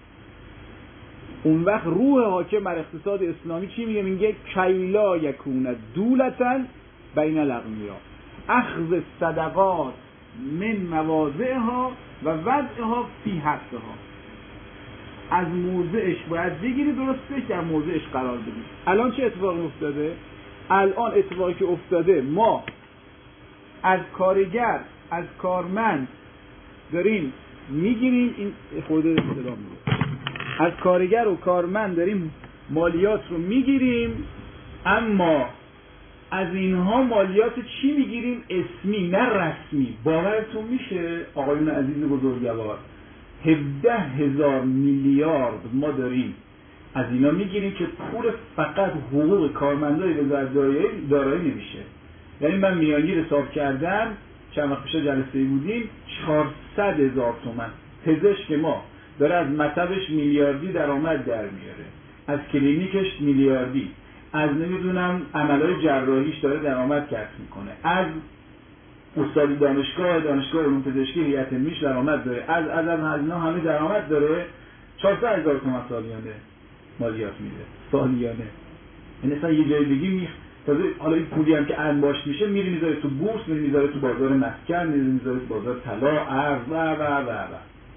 اون وقت روح حاکم بر اقتصاد اسلامی چی میگه؟ میگه کیلا یکون دولتن بین الاغنیا، اخذ صدقات من مواضعها و وضعها فی حقها. از موضعش باید بگیری، درسته، در موضعش قرار بدی. الان چه اتفاقی افتاده؟ الان اتفاقی که افتاده، ما از کارگر، از کارمند داریم میگیریم، این خورده صدا میگه، از کارگر و کارمند داریم مالیات رو میگیریم، اما از اینها مالیات چی میگیریم؟ اسمی، نه رسمی. باورتون میشه آقایون عزیز بزرگوار، هفده هزار میلیارد ما داریم از اینا میگیریم که پول فقط حقوق کارمندای وزارت دارایی نمیشه. یعنی من میانگیر حساب کردم چند وقت پیش جلسه بودیم، چهارصد هزار تومان پزشک ما داره از مطبش میلیاردی درآمد در میاره، از کلینیکش میلیاردی، از نمیدونم عملهای جراحیش داره درآمد کسب میکنه، از استادی دانشگاه دانشگاه علوم پزشکی هیئت علمیش درآمد داره، از از از اینا همه درآمد داره. چهارصد هزار تومان سالیانه مالیات میده، سالیانه. یعنی مثلا یه جای دیگه می تازه حالا این پولی هم که انباشت میشه میری میذاره تو بورس، میری میذاره تو بازار مسکن، میری میذاره تو بازار طلا، ارز و و و و.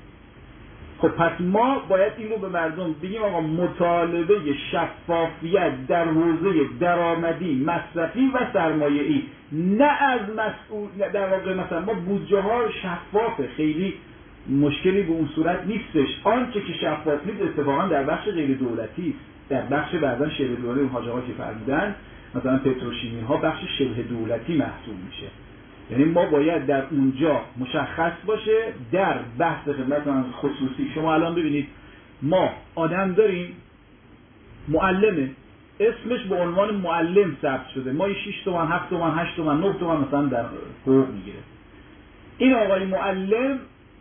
خب پس ما باید این رو به مردم بگیم آقا مطالبه شفافیت در حوزه درآمدی، مصرفی و سرمایه‌ای، نه از مسئول، در واقع مثلا ما بودجه ها شفافه، خیلی مشکلی به اون صورت نیستش. آنچه که شفاف نیست اتفاقا در بخش غیر دولتی است، در بخش بعضا شبه دولتی، اون حاج آقا که فرمودن مثلا پتروشیمی ها بخش شبه دولتی محسوب میشه. یعنی ما باید در اونجا مشخص باشه در بحث خدمت خصوصی. شما الان ببینید ما آدم داریم معلمه، اسمش به عنوان معلم ثبت شده، ما شش تومن، هفت تومن، هشت تومن، نه تومن مثلا در حقوق میگیره. این آقای معلم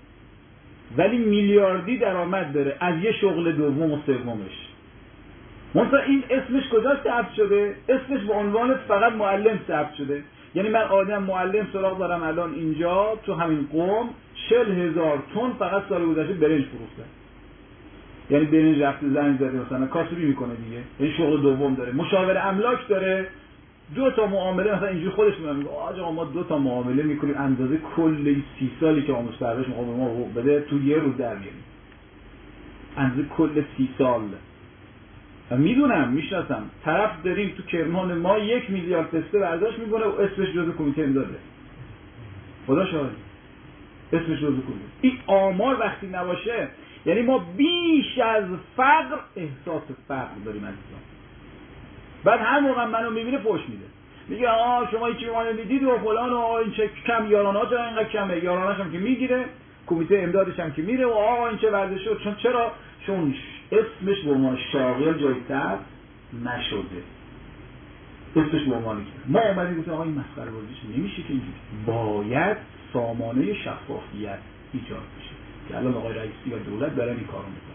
ولی میلیاردی درآمد داره از یه شغل دوم و سومش. مثلا این اسمش کجا ثبت شده؟ اسمش به عنوان فقط معلم ثبت شده. یعنی من آدم معلم سراغ دارم الان اینجا تو همین قوم چهل هزار تن فقط سال گذشته برنج فروخته. یعنی برنج رفته زنگ زده مثلا کاسبی میکنه دیگه، یعنی شغل دوم داره، مشاور املاک داره، دو تا معامله مثلا اینجوری خودش میگه آقا ما دو تا معامله میکنیم اندازه کل سی سالی که آموزش پرورش میخواد ما حقوق بده تو یه روز در میاریم، اندازه کل سی سال. و میدونم میشناسم طرف داریم تو کرمان ما یک میلیارد پسته برداشت میکنه و اسمش جزو کمیته امداده، خدا شاهد اسمش جزو کمیته. این آمار وقتی نباشه یعنی ما بیش از فقر احساس فقر داریم عزیزان. بعد هر موقع منو میبینه فوش میده، میگه آه شما هیچی به ما نمیدید و فلان و این چه کم یارانه چرا اینقدر کمه، یارانه‌ش هم که میگیره، کمیته امدادش هم که میره و آقا این چه ورزشی شد. چون چرا؟ چون اسمش به عنوان شاغل جای ثبت نشده، اسمش به عنوان ما اومدیم گفتیم آقا این مسخره بازیش نمیشه که اینجوری، باید سامانه شفافیت ایجاد بشه که الان آقای رئیسی و دولت دارن این کارو میکنن.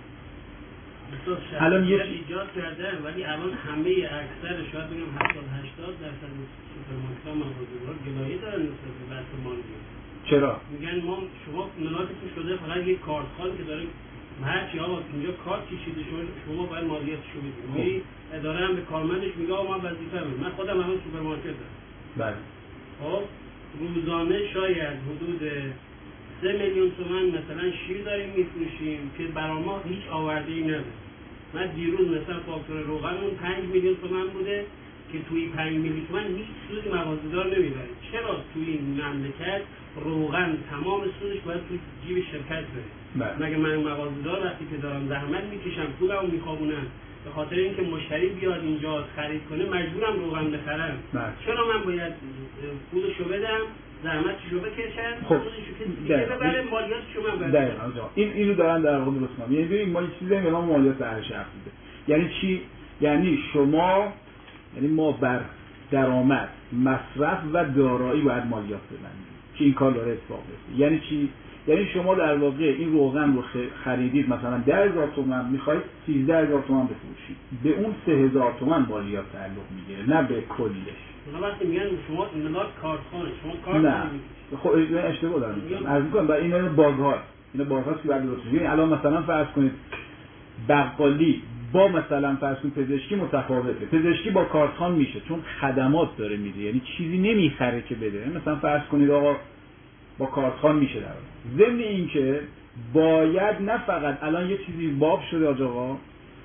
الان یه ایجاد کردن ولی الان همه اکثر شاید بگم هفتاد هشتاد درصد سوپرمارکت‌ها مغازه‌ها گلایه دارن نسبت به بحث مالی. چرا؟ میگن ما شما ملاکتون شده فقط یک کارتخوان که داره هرچی آقا اینجا کارت کشیده شما شما باید مالیاتشو بدید. می اداره هم به کارمندش میگه آقا من وظیفه‌مه، من خودم الان سوپرمارکت دارم. بله. خب روزانه شاید حدود سه میلیون تومان مثلا شیر داریم میفروشیم که برای ما هیچ آورده‌ای نداره. من دیروز مثلا فاکتور روغنمون پنج میلیون تومان بوده که توی پنج میلیون تومان هیچ سودی مغازه‌دار نمیبره. چرا توی این مملکت روغن تمام سودش باید توی جیب شرکت بره؟ مگه من مغازه‌دار وقتی که دارم زحمت میکشم پولمو میخوابونم به خاطر اینکه مشتری بیاد اینجا خرید کنه مجبورم روغن بخرم، چرا من باید پولشو بدم زحمتشو بکشن خب دیگه ببره مالیاتشو من بدم؟ این اینو دارن در واقع درست میگن. یعنی ببین ما یه چیزی به نام مالیات هر شخص میده. یعنی چی؟ یعنی شما یعنی ما بر درآمد، مصرف و دارایی باید مالیات ببندیم که این کار داره اتفاق بیفته. یعنی چی؟ یعنی شما در واقع این روغن رو خریدید مثلا ده هزار تومان، میخواید سیزده هزار تومان بفروشید، به اون سه هزار تومان مالیات تعلق میگیره نه به کلیش. اونا وقتی میگن شما ملاک کارتخانه شما کارت نه خب اشتباه دارم میگم. عرض می‌کنم برای اینا باگ‌ها اینا باگ‌هاست که بعد درست میشه. یعنی الان مثلا فرض کنید بقالی با مثلا فرض کنید پزشکی متفاوته. پزشکی با کارتخوان میشه چون خدمات داره میده، یعنی چیزی نمیخره که بده. مثلا فرض کنید آقا با کارتخوان میشه در ضمن این که باید نه فقط الان یه چیزی باب شده آقا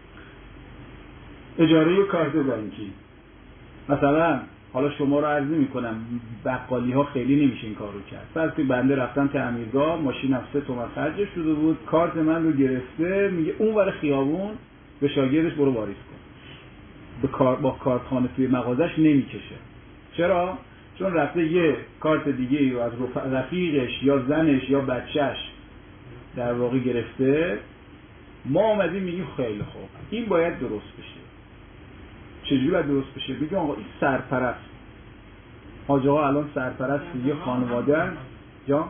اجاره کارت بانکی مثلا، حالا شما رو عرض میکنم بقالی ها خیلی نمیشه این کار رو کرد. فرض کنید بنده رفتم تعمیرگاه ماشینم سه تومن خرجش شده بود، کارت من رو گرفته میگه اون ور خیابون به شاگردش برو واریز کن، به کار با کارتخانه توی مغازش نمیکشه. چرا؟ چون رفته یه کارت دیگه رو از رفیقش یا زنش یا بچهش در واقع گرفته. ما اومدیم میگیم خیلی خوب این باید درست بشه. چجوری باید درست بشه؟ بگیم آقا این سرپرست حاج آقا الان سرپرست یه خانواده هست یا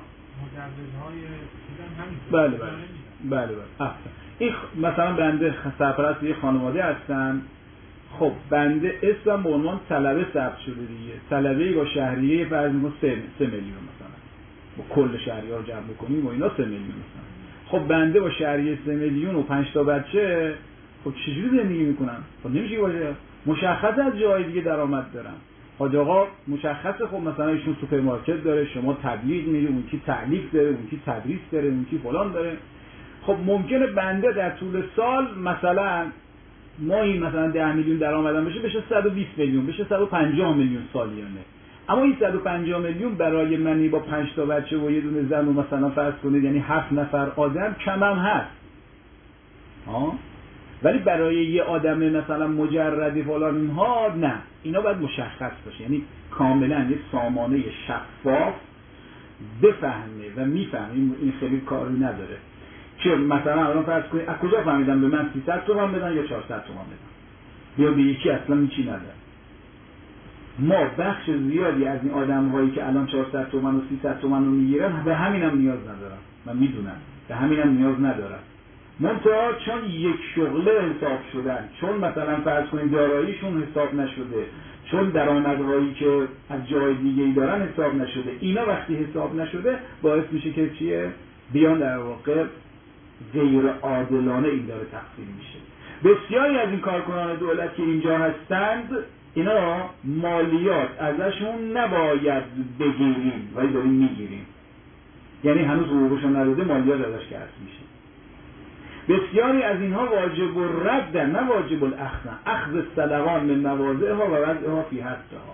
بله بله بله بله این مثلا بنده سرپرست یه خانواده هستن. خب بنده اسمم به عنوان طلبه ثبت شده دیگه، طلبه با شهریه فرض می‌کنم سه میلیون مثلا، با کل شهریه رو جمع بکنیم و اینا سه میلیون مثلا. خب بنده با شهریه سه میلیون و پنج تا بچه خب چجوری زندگی میکنن؟ خب نمیشه باشه مشخص از جای دیگه درآمد دارن. حاج آقا مشخصه، خب مثلا ایشون سوپرمارکت داره، شما تبلیغ میری، اون کی تعلیق داره، اون کی تدریس داره، اون کی فلان داره. خب ممکنه بنده در طول سال مثلا ماهی مثلا ده میلیون درآمدم بشه، بشه صد و بیست میلیون، بشه صد و پنجاه میلیون سالیانه. اما این صد و پنجاه میلیون برای منی با پنج تا بچه و یه دونه زن و مثلا فرض کنید یعنی هفت نفر آدم کم هم هست ها، ولی برای یه آدم مثلا مجردی فلان اینها نه، اینا باید مشخص باشه، یعنی کاملا یه سامانه شفاف بفهمه و میفهمه. این خیلی کاری نداره که مثلا الان فرض کنید از کجا فهمیدم به من سیصد تومان بدن یا چهارصد تومان بدن، یا به یکی اصلا هیچی نداره. ما بخش زیادی از این آدم هایی که الان چهارصد تومان و سیصد تومان رو میگیرن به همین هم نیاز ندارن، من میدونم به همین هم نیاز ندارن، منتها چون یک شغله حساب شدن، چون مثلا فرض کنید داراییشون حساب نشده، چون درآمدهایی که از جای دیگه‌ای دارن حساب نشده، اینا وقتی حساب نشده باعث میشه که چیه؟ بیان در واقع غیر عادلانه این داره تقسیم میشه. بسیاری از این کارکنان دولت که اینجا هستند، اینا مالیات ازشون نباید بگیریم ولی داریم میگیریم، یعنی هنوز حقوقشون نداده مالیات ازش کسر میشه. بسیاری از اینها واجب الرد نه واجب الاخذ، اخذ الصلوان من مواضعها و وضعها فی حدها.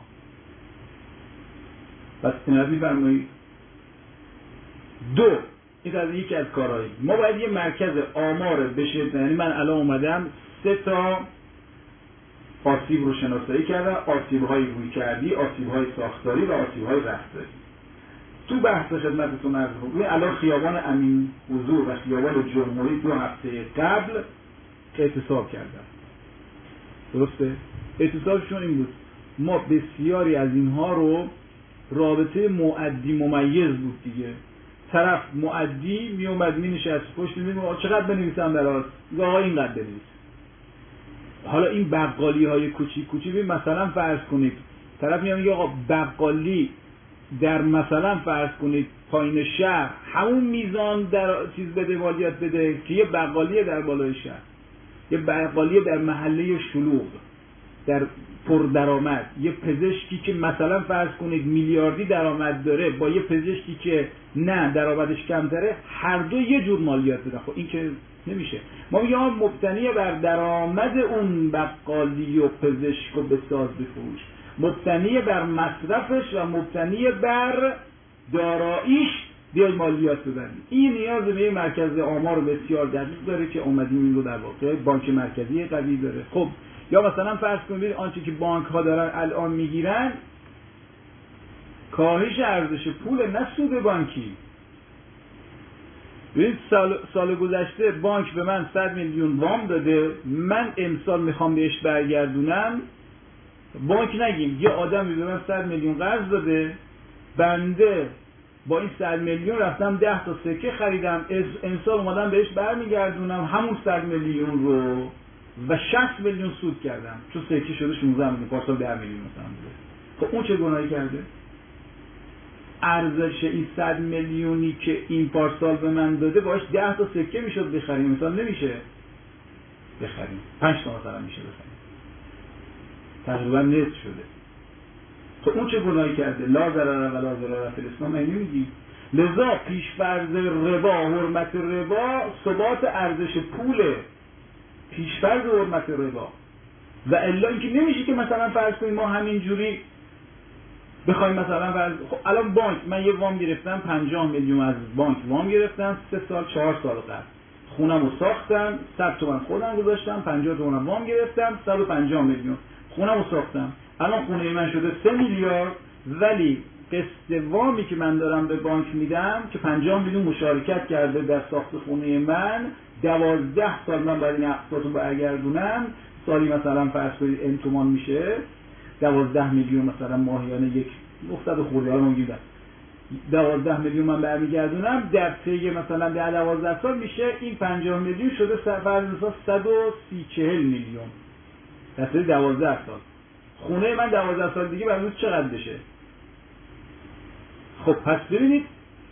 پس این رو میفرمایید. دو، این از یکی از کارهایی ما باید یه مرکز آمار بشه، یعنی من الان اومدم سه تا آسیب رو شناسایی کردم، آسیب‌های روی کردی، آسیب‌های ساختاری و آسیب‌های رفتاری. تو بحث خدمتتون عرض کنم الان خیابان امین حضور و خیابان جمهوری دو هفته قبل اعتصاب کردن، درسته؟ اعتصابشون این بود، ما بسیاری از اینها رو رابطه مؤدی ممیز بود دیگه، طرف مؤدی می اومد می نشست پشت می اومد چقدر بنویسم براش، آقا اینقدر بنویس. حالا این بقالی های کوچیک کوچیک مثلا فرض کنید طرف میاد میگه آقا بقالی در مثلا فرض کنید پایین شهر همون میزان در چیز بده مالیات بده که یه بقالی در بالای شهر، یه بقالی در محله شلوغ در پردرآمد، یه پزشکی که مثلا فرض کنید میلیاردی درآمد داره با یه پزشکی که نه درآمدش کمتره، هر دو یه جور مالیات بدن. خب این که نمیشه. ما میگیم مبتنی بر درآمد اون بقالی و پزشک و بساز بفروش، مبتنی بر مصرفش و مبتنی بر داراییش بیای مالیات ببرید. این نیاز به مرکز آمار بسیار دقیق داره که اومدیم این رو در واقع بانک مرکزی قوی داره. خب یا مثلا فرض کنید آنچه که بانک ها دارن الان میگیرن کاهش ارزش پول، نه سود بانکی. ببین سال, سال گذشته بانک به من صد میلیون وام داده، من امسال میخوام بهش برگردونم، بانک نگیم یه آدمی به من صد میلیون قرض داده، بنده با این صد میلیون رفتم ده تا سکه خریدم، امسال اومدم بهش برمیگردونم همون صد میلیون رو و شصت میلیون سود کردم، چون سکه شده شانزده میلیون، پارسال ده میلیون مثلا بوده. خب اون چه گناهی کرده؟ ارزش این صد میلیونی که این پارسال به من داده باش ده تا سکه میشد بخریم، مثلا نمیشه بخریم، پنج تا مثلا میشه بخریم، تقریبا نصف شده. خب اون چه گناهی کرده؟ لا ضرر ولا ضرار فی الاسلام نمیگی. لذا پیشفرض ربا، حرمت ربا ثبات ارزش پوله، پیشفرض حرمت ربا. و الا اینکه نمیشه که مثلا فرض کنیم ما همین جوری بخوایم مثلا فرض خب الان بانک من یه وام گرفتم پنجاه میلیون از بانک وام گرفتم سه سال چهار سال قبل، خونم رو ساختم صد تومن خودم گذاشتم، پنجاه تومن وام گرفتم صد و پنجاه میلیون خونم رو ساختم، الان خونه من شده سه میلیارد، ولی قسط وامی که من دارم به بانک میدم که پنجاه میلیون مشارکت کرده در ساخت خونه من، دوازده سال من باید این اقساط رو برگردونم، سالی مثلا فرض کنید این تومان میشه، دوازده میلیون مثلا ماهیانه یک نقطه خورده ها رو میگیدم، دوازده میلیون من برمیگردونم در طی مثلا در دوازده سال میشه این پنجاه میلیون شده فرض مثلا صد و سی چهل میلیون در طی دوازده سال. خونه من دوازده سال دیگه برای چقدر بشه؟ خب پس ببینید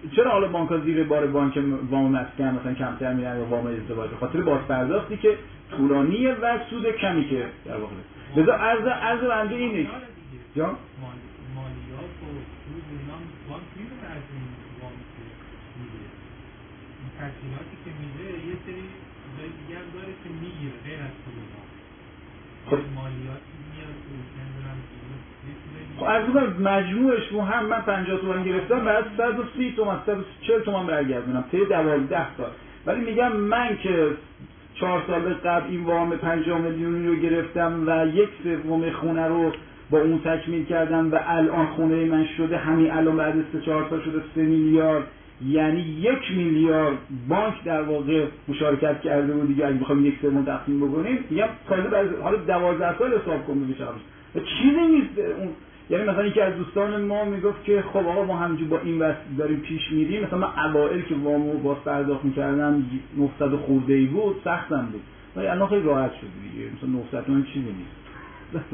چرا حالا بانک‌ها زیر بار بانک وام مسکن مثلا کمتر میرن یا وام ازدواج؟ به خاطر بازپرداختی که طولانیه و سود کمی که در واقع لذا عرض عرض بنده اینه جا مالیات و سود اینا بانک میره از این وام میگیره، این تسهیلاتی که میده یه سری جای دیگه هم داره که میگیره غیر از پول وام. خب مالیات میاد نمیدونم خب از اون مجموعش رو هم من پنجاه تومن گرفتم بعد صد و سی تومن صد و چهل تومن برگردونم طی دوازده سال. ولی میگم من که چهار سال قبل این وام پنجاه میلیونی رو گرفتم و یک سوم خونه رو با اون تکمیل کردم و الان خونه من شده همین الان بعد سه چهار سال شده سه میلیارد، یعنی یک میلیارد بانک در واقع مشارکت کرده بود دیگه. اگه بخوایم یک سوم تقسیم بکنیم میگم حالا دوازده سال حساب کنیم بشه چیزی نیست اون. یعنی مثلا یکی از دوستان ما میگفت که خب آقا ما همینجوری با این واسه داریم پیش میریم. مثلا من اوایل که وامو باز پرداخت می‌کردم نهصد خورده‌ای بود سختم بود، ولی الان خیلی راحت شد دیگه. مثلا نهصد تومن چیزی نیست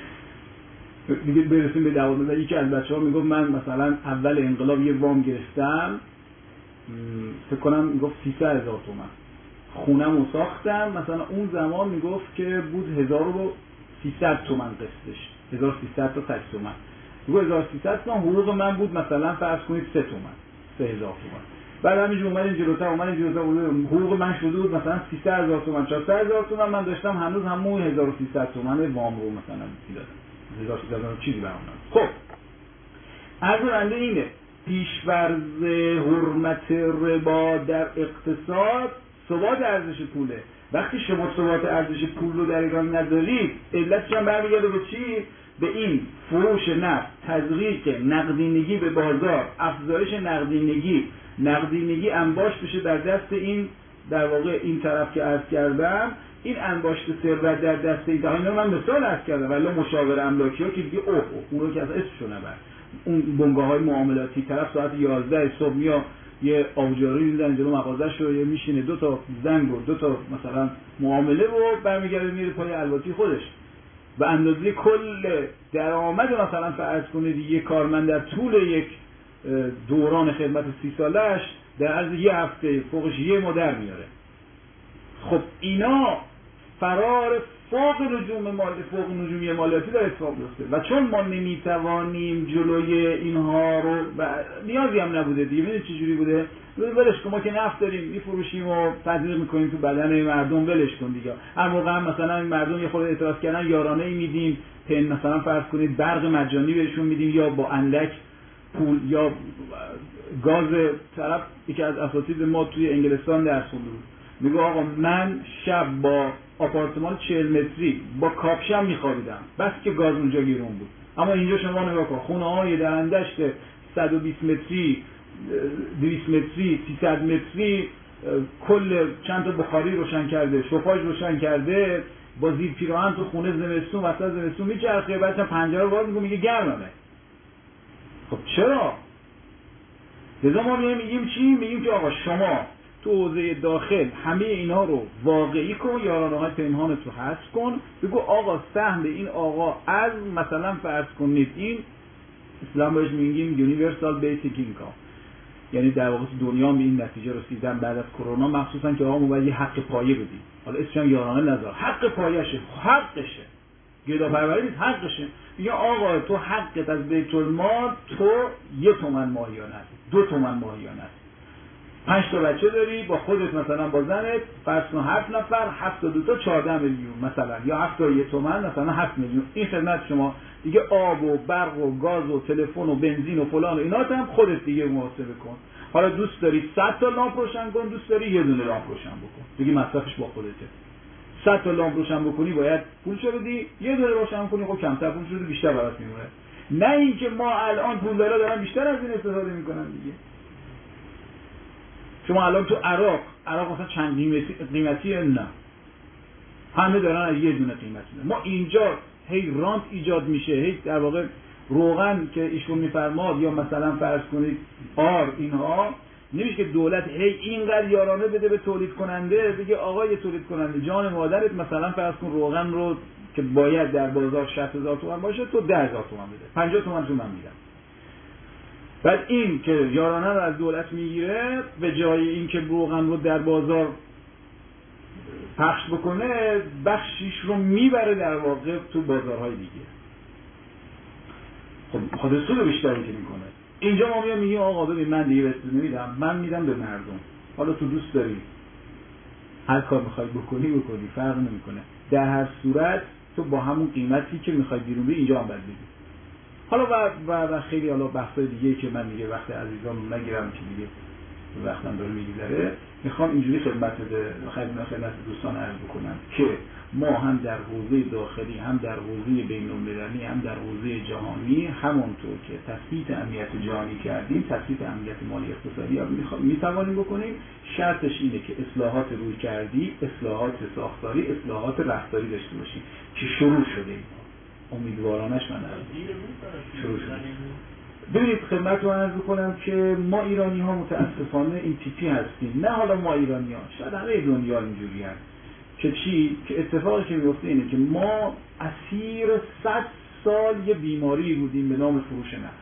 دیگه. برسیم به دوازده. یکی از بچه‌ها میگفت من مثلا اول انقلاب یه وام گرفتم فکر کنم میگفت سیصد هزار تومان خونه‌مو ساختم، مثلا اون زمان میگفت که بود هزار و سیصد تومان قسطش، هزار و سیصد تا صد تومان. میگه هزار و سیصد تومان حقوق من بود مثلا فرض کنید سه تومان سه هزار تومان. بعد همینجور اومدیم جلوتر اومدیم جلوتر حقوق من شده بود مثلا سیصد هزار تومان چهارصد هزار تومان. من داشتم هنوز همون هزار و سیصد تومان وام رو مثلا میدادم هزار و سیصد تومان چیزی برام. خب عرض بنده اینه پیش‌فرض حرمت ربا در اقتصاد ثبات ارزش پوله. وقتی شما ثبات ارزش پول رو در ایران ندارید علتش هم برمیگرده به چی؟ به این فروش نفت، تزریق نقدینگی به بازار، افزایش نقدینگی، نقدینگی انباش بشه در دست این در واقع این طرف که عرض کردم، این انباشت ثروت در دست این طرف. من مثال عرض کردم ولی مشاور املاکی ها که دیگه اوه اون رو که از اسمشو نبر، اون بنگاه‌های معاملاتی طرف ساعت یازده صبح میاد یه آبجاری میزنه جلو مغازه‌ش رو، یه میشینه دو تا زنگ و دو تا مثلا معامله و برمیگرده میره پای الواتی خودش. به اندازه کل درآمد مثلا فرض کنید یک کارمند در طول یک دوران خدمت سی سالش در عرض یه هفته فوقش یه مدر میاره. خب اینا فرار فوق نجوم مالی فوق نجومی مالیاتی در اتفاق میفته و چون ما نمیتوانیم جلوی اینها رو و نیازی هم نبوده دیگه. ببینید چه جوری بوده، ولش کن ما که نفت داریم میفروشیم و تزریق میکنیم تو بدن مردم، ولش کن دیگه. هر موقع هم مثلا این مردم یه خورده اعتراض کردن یارانه ای میدیم، پن مثلا فرض کنید برق مجانی بهشون میدیم یا با اندک پول یا گاز. طرف یکی از اساتید ما توی انگلستان درس خونده بود، میگه آقا من شب با آپارتمان چهل متری با کاپشم میخوابیدم بس که گاز اونجا گیرون بود. اما اینجا شما نگاه کن خونه های در اندشت صد و بیست متری دویست متری سیصد متری کل چند تا بخاری روشن کرده، شوفاژ روشن کرده، با زیر پیراهن تو خونه زمستون وسط زمستون میچرخه، بعدش پنجره رو باز میگه میگه گرمه. خب چرا؟ لذا ما میگیم چی؟ میگیم که آقا شما تو حوزه داخل همه اینا رو واقعی کن، یارانه‌های پنهانت رو حذف کن، بگو آقا سهم این آقا از مثلا فرض کنید این اسلام بهش میگیم یونیورسال بیسیک اینکام، یعنی در واقع دنیا به این نتیجه رسیدن بعد از کرونا مخصوصا که آقا ما باید یه حق پایه بدیم. حالا اسمش هم یارانه نذار، حق پایه‌شه، حقشه، گداپروری نیست، حقشه. میگه آقا تو حقت از بیت المال تو یک تومن ماهیانه است، دو تومن ماهیانه است. پنج تا بچه داری با خودت مثلا با زنت فرض کن هفت نفر هفت تا دو تا چهارده میلیون مثلا، یا هفت تا یک تومن مثلا هفت میلیون. این خدمت شما دیگه. آب و برق و گاز و تلفن و بنزین و فلان و اینا هم خودت دیگه محاسبه کن. حالا دوست داری صد تا لامپ روشن کن، دوست داری یه دونه لامپ روشن بکن، دیگه مصرفش با خودته. صد تا لامپ روشن بکنی باید پولشو بدی، یه دونه روشن کنی خب کمتر پولش رو بیشتر برات میمونه. نه اینکه ما الان پولدارا دارن بیشتر از این استفاده میکنن دیگه. شما الان تو عراق عراق مثلا چند قیمتی قیمتیه؟ نه، همه دارن از یه دونه قیمتی. ما اینجا هی رانت ایجاد میشه، هی در واقع روغن که ایشون میفرماد یا مثلا فرض کنید آر، اینها نمیشه که دولت هی اینقدر یارانه بده به تولید کننده، بگه آقای تولید کننده جان مادرت مثلا فرض کن روغن رو که باید در بازار شصت هزار تومان باشه تو ده هزار تومان بده، پنجاه تومان تو من میدم. بعد این که یارانه رو از دولت میگیره به جای این که روغن رو در بازار پخش بکنه بخشیش رو میبره در واقع تو بازارهای دیگه. خب خود سود بیشتری که میکنه. اینجا ما میام میگیم آقا ببین من دیگه بهت نمیدم، من میدم به مردم، حالا تو دوست داری هر کار میخوای بکنی بکنی، فرق نمیکنه، در هر صورت تو با همون قیمتی که میخوای بیرون بری اینجا هم باید بدی. حالا و, و, و خیلی حالا بحثای دیگه که من دیگه وقت عزیزان نگیرم که دیگه وقتم داره میگذره، میخوام اینجوری خدمت خدمت خدمت دوستان عرض بکنم که ما هم در حوزه داخلی هم در حوزه بین‌المللی هم در حوزه جهانی همونطور که تثبیت امنیت جهانی کردیم تثبیت امنیت مالی اقتصادی هم میتوانیم بکنیم. شرطش اینه که اصلاحات روی کردی، اصلاحات ساختاری، اصلاحات رفتاری داشته باشیم که شروع شده. امیدوارانش من شروع شده. ببینید خدمت رو عرض بکنم که ما ایرانی ها متاسفانه این تیپی هستیم، نه حالا ما ایرانی ها، شاید همه دنیا اینجوری هست که چی؟ که اتفاقی که میفته اینه که ما اسیر صد سال یه بیماری بودیم به نام فروش نفت.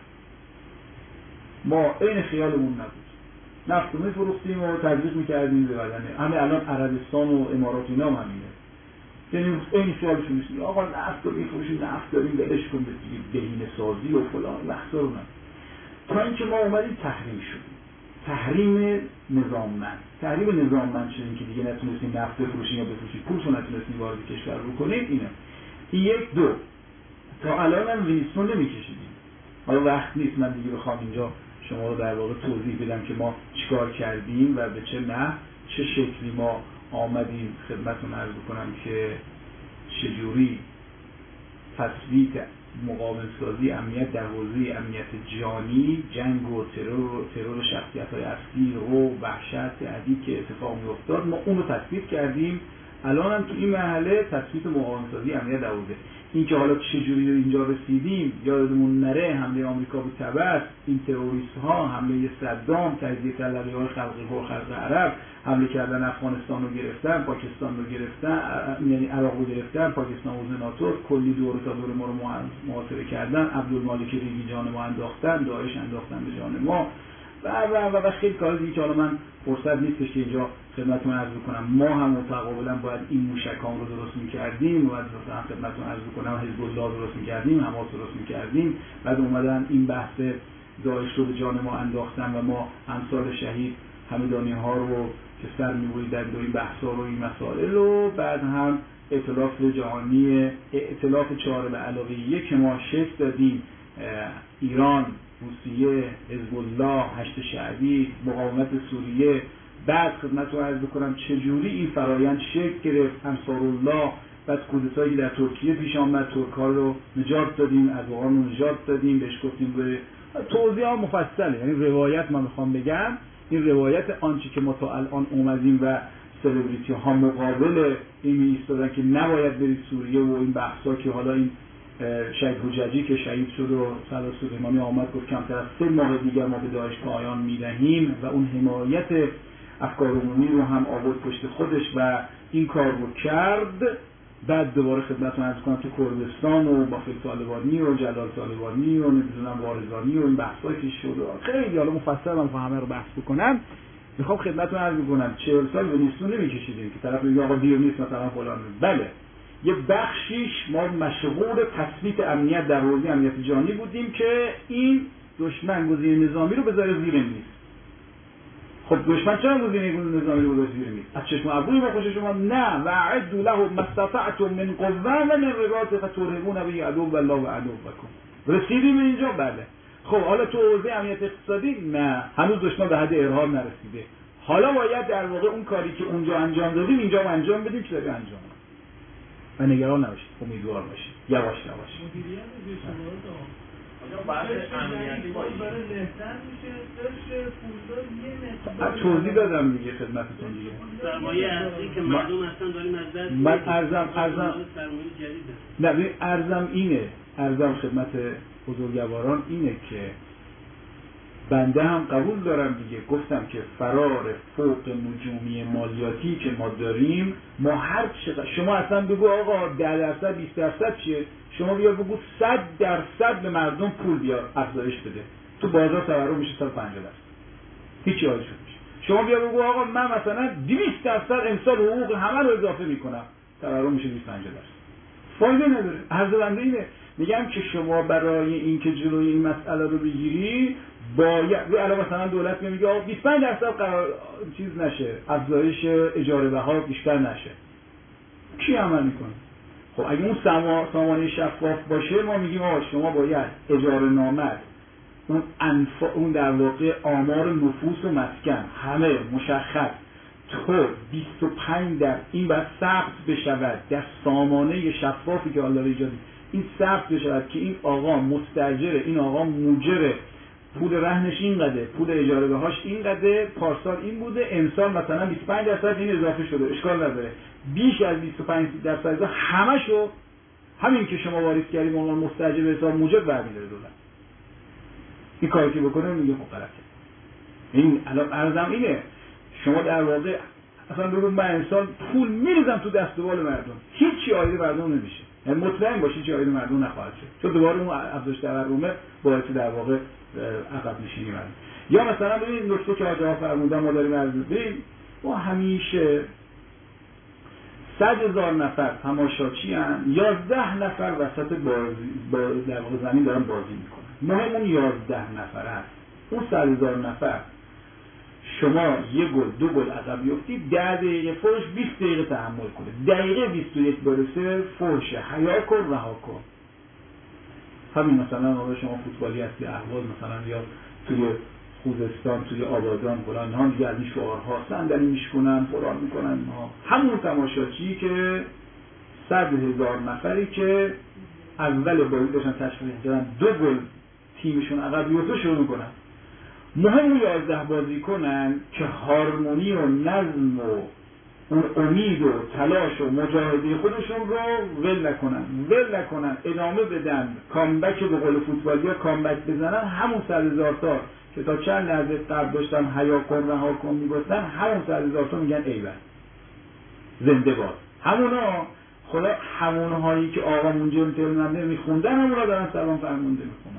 ما این خیالمون نبود، نفت رو میفروختیم و تزریق میکردیم به بدنه. همه الان عربستان و امارات اینا هم همینه، یعنی این خیالشون میشه آقا نفت رو میفروشیم، نفت داریم ولش کن به بهینه سازی و فلان بحثا رو. تا اینکه ما اومدیم تحریم شدیم، تحریم نظاممند. تحریم نظاممند شدیم که دیگه نتونستیم نفت بفروشیم یا بفروشیم پولتون نتونستیم وارد کشور بکنیم. اینه این یک دو تا الان هم وینستون نمیکشیدیم. حالا وقت نیست من دیگه بخوام اینجا شما رو در واقع توضیح بدم که ما چیکار کردیم و به چه نحو چه شکلی ما آمدیم خدمتتون عرض بکنم که چجوری تثبیت مقاومت سازی امنیت در حوزه امنیت جانی، جنگ و ترور ترور شخصیت‌های اصلی رو وحشت عدی که اتفاق می‌افتاد ما اون رو تثبیت کردیم. الان هم تو این مرحله تثبیت مقاومت سازی امنیت در حوزه. این که حالا چجوری اینجا رسیدیم یادمون نره، حمله آمریکا به تبت، این تروریست ها، حمله صدام، تجزیه طلبی های خلق خلق عرب، حمله کردن افغانستان رو گرفتن، پاکستان رو گرفتن، یعنی عراق رو گرفتن، پاکستان و ناتو کلی دور تا دور ما رو محاصره کردن، عبدالمالک ریگی جان ما انداختن، داعش انداختن به جان ما و و و خیلی کار دیگه که حالا من فرصت نیستش که اینجا خدمتتون عرض کنم. ما هم متقابلا باید این موشکان رو درست می‌کردیم و مثلا خدمتتون عرض کنم حزب الله درست می‌کردیم، حماس درست می‌کردیم، بعد اومدن این بحث داعش رو به جان ما انداختن و ما امثال شهید همدانی‌ها رو که سر می‌بریدن در این بحث‌ها رو این مسائل رو، بعد هم ائتلاف جهانی ائتلاف چهار به علاوه یک ما شکل دادیم، ایران، روسیه، حزب الله، هشت شعبی، مقاومت سوریه. بعد خدمت رو عرض بکنم چجوری این فرایند شکل گرفت، انصارالله، بعد کودتایی در ترکیه پیش آمد، ترک‌ها رو نجات دادیم، اردوغان رو نجات دادیم، بهش گفتیم به توضیح ها مفصله. یعنی روایت من میخوام بگم این روایت آنچه که ما تا الان اومدیم و سلبریتی ها مقابل این ایستادن که نباید برید سوریه و این بحثا که حالا این شهید حججی که شهید شد و صدر سلیمانی آمد گفت کمتر از سه ماه دیگر ما به داعش پایان میدهیم و اون حمایت افکار عمومی رو هم آورد پشت خودش و این کار رو کرد. بعد دوباره خدمتتون عرض کنم تو کردستان و با فیض طالبانی و جلال طالبانی و نمیدونم وارزانی و این بحثایی که شد خیلی حالا مفصل من همه رو بحث بکنم. میخوام خدمتتون عرض بکنم چهل سال وینستون نمیکشیدیم که طرف میگه آقا دیر نیست مثلا فلان. بله یه بخشیش ما مشغول تثبیت امنیت در حوزه امنیت جهانی بودیم که این دشمن گزینه نظامی رو بذاره زیر میز. خب دشمن چرا گزینه نظامی رو بذاره زیر میز؟ از چشم ابروی ما خوش شما نه و اعدوا له ما استطعتم من قوه و من رباط فترهبون به عدو الله و عدوکم. رسیدیم اینجا؟ بله. خب حالا تو حوزه امنیت اقتصادی نه، هنوز دشمن به حد ارهاب نرسیده. حالا باید در واقع اون کاری که اونجا انجام دادیم اینجا هم انجام بدیم که داریم انجام بدیم. و نگران نباشید، امیدوار باشید، یواش یواش. مدیریت اشتباهات آقا بعد امنیتی با این برای بهتر میشه قرش پولدار یه مقدار توضیح دادم دیگه خدمتتون دیگه. سرمایه اصلی که مردم اصلا داریم از دست من ارزم ارزم سرمایه جدید نه ببین ارزم اینه ارزم خدمت بزرگواران اینه که بنده هم قبول دارم دیگه، گفتم که فرار فوق نجومی مالیاتی که ما داریم ما هر چقدر شما اصلا بگو آقا ده درصد بیست درصد چیه، شما بیا بگو صد درصد به مردم پول بیار افزایش بده، تو بازار تورم میشه صد و پنجاه درصد، هیچی حالش نمیشه. شما بیا بگو آقا من مثلا دویست درصد امسال حقوق همه رو اضافه میکنم، تورم میشه دویست و پنجاه درصد، فایده نداره. عرض بنده اینه، میگم که شما برای اینکه جلوی این مسئله رو بگیری باید علاوه مثلا دولت میگه آقا بیست و پنج درصد قرار چیز نشه، افزایش اجاره بها بیشتر نشه، کی عمل میکنه؟ خب اگه اون سامانه شفاف باشه ما میگیم آقا شما باید اجاره نامه، اون انفا اون در واقع آمار نفوس و مسکن همه مشخص تو بیست و پنج در این باید ثبت بشود در سامانه شفافی که حالا ایجادی، این ثبت بشود که این آقا مستاجره، این آقا موجره، پول رهنش اینقدره، پول اجاره بهاش اینقدره، پارسال این بوده، امسال مثلا بیست و پنج درصد این اضافه شده، اشکال نداره. بیش از بیست و پنج درصد همشو همین که شما واریز کردید به عنوان مستاجر به حساب موجب برمی‌داره دولت. این کاری که بکنه میگه خب غلطه. این الان ارزم اینه، شما در واقع اصلا بگید من امسال پول میریزم تو دست و بال مردم، هیچی عاید مردم نمیشه، یعنی مطمئن باشید چه عاید مردم نخواهد شد، چون دوباره اون افزایش تورمه باعث در واقع عقب نشینی میشه. یا مثلا ببینید نکته که آقا فرمودن ما داریم عرض می‌کنیم، ما همیشه صد هزار نفر تماشاچی ان، یازده نفر وسط بازی با در واقع زمین دارن بازی میکنن. مهم اون یازده نفر است. اون صد هزار نفر شما یه گل دو گل عقب بیفتی، ده دقیقه فوش بیست دقیقه تحمل کنه، دقیقه بیست و یک برسه فوش حیا کن رها کن. همین مثلا حالا شما فوتبالی هستی اهواز مثلا یا توی خوزستان توی آبادان فلان ها دیگه از این شعارها صندلی میشکنن فلان میکنن، ها همون تماشاچی که صد هزار نفری که اول بازی داشتن تشویق کردن دو گل تیمشون عقب بیفته شروع میکنن. مهم اون یازده بازی کنن که هارمونی و نظم و اون امید و تلاش و مجاهده خودشون رو ول نکنن ول نکنن ادامه بدن، کامبک به قول فوتبالی ها کامبک بزنن. همون صد هزار تا که تا چند لحظه قبل داشتن حیا کن رها کن میگفتن، همون صد هزار تا میگن ایول زنده باد. همونا خدا همونهایی که آقا اونجا انتظار میخوندن همونا دارن سلام فرمونده میخونن.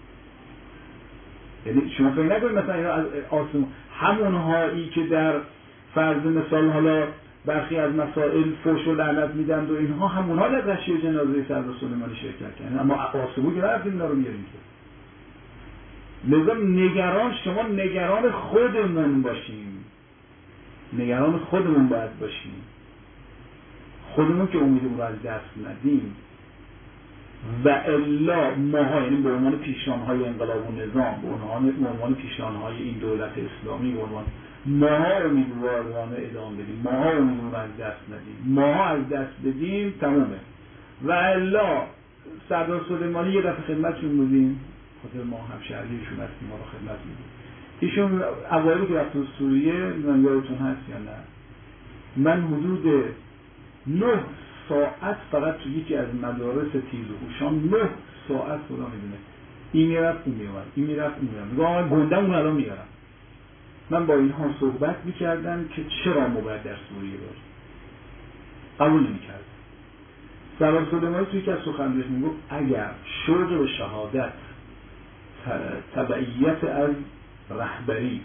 یعنی شما فکر نکنید مثلا اینا از آسمون، همونهایی که در فرض مثال حالا برخی از مسائل فحش و لعنت میدن و اینها همونها در تشییع جنازه سردار سلیمانی شرکت کردن، اما آسمون که نرفتیم اینا رو میاریم که. لذا نگران شما نگران خودمون باشیم، نگران خودمون باید باشیم، خودمون که امیدمون رو از دست ندیم. و الا ماها یعنی به عنوان پیشرانهای انقلاب و نظام، به عنوان پیشرانهای این دولت اسلامی، به عنوان ماها امیدوارانه ادامه بدیم، ماها امیدمون رو از دست ندیم، ماها از دست بدیم تمومه. و الا سردار سلیمانی یه دفعه خدمتشون بودیم، خاطر ما همشهریشون هستیم، ما رو خدمت میدیم. ایشون اوایلی که رفت تو سوریه، من یادتون هست یا نه، من حدود نه ساعت فقط تو یکی از مدارس تیز و هوشان نه ساعت خدا میدونه این میرفت اون میومد این میرفت اون میومد میگم آقا گنده اون الان میارم. من با اینها صحبت میکردم که چرا ما باید در سوریه باشیم، قبول نمیکردم. سردار سلیمانی توی که از سخنرانیش میگفت اگر شوق به شهادت تبعیت از رهبری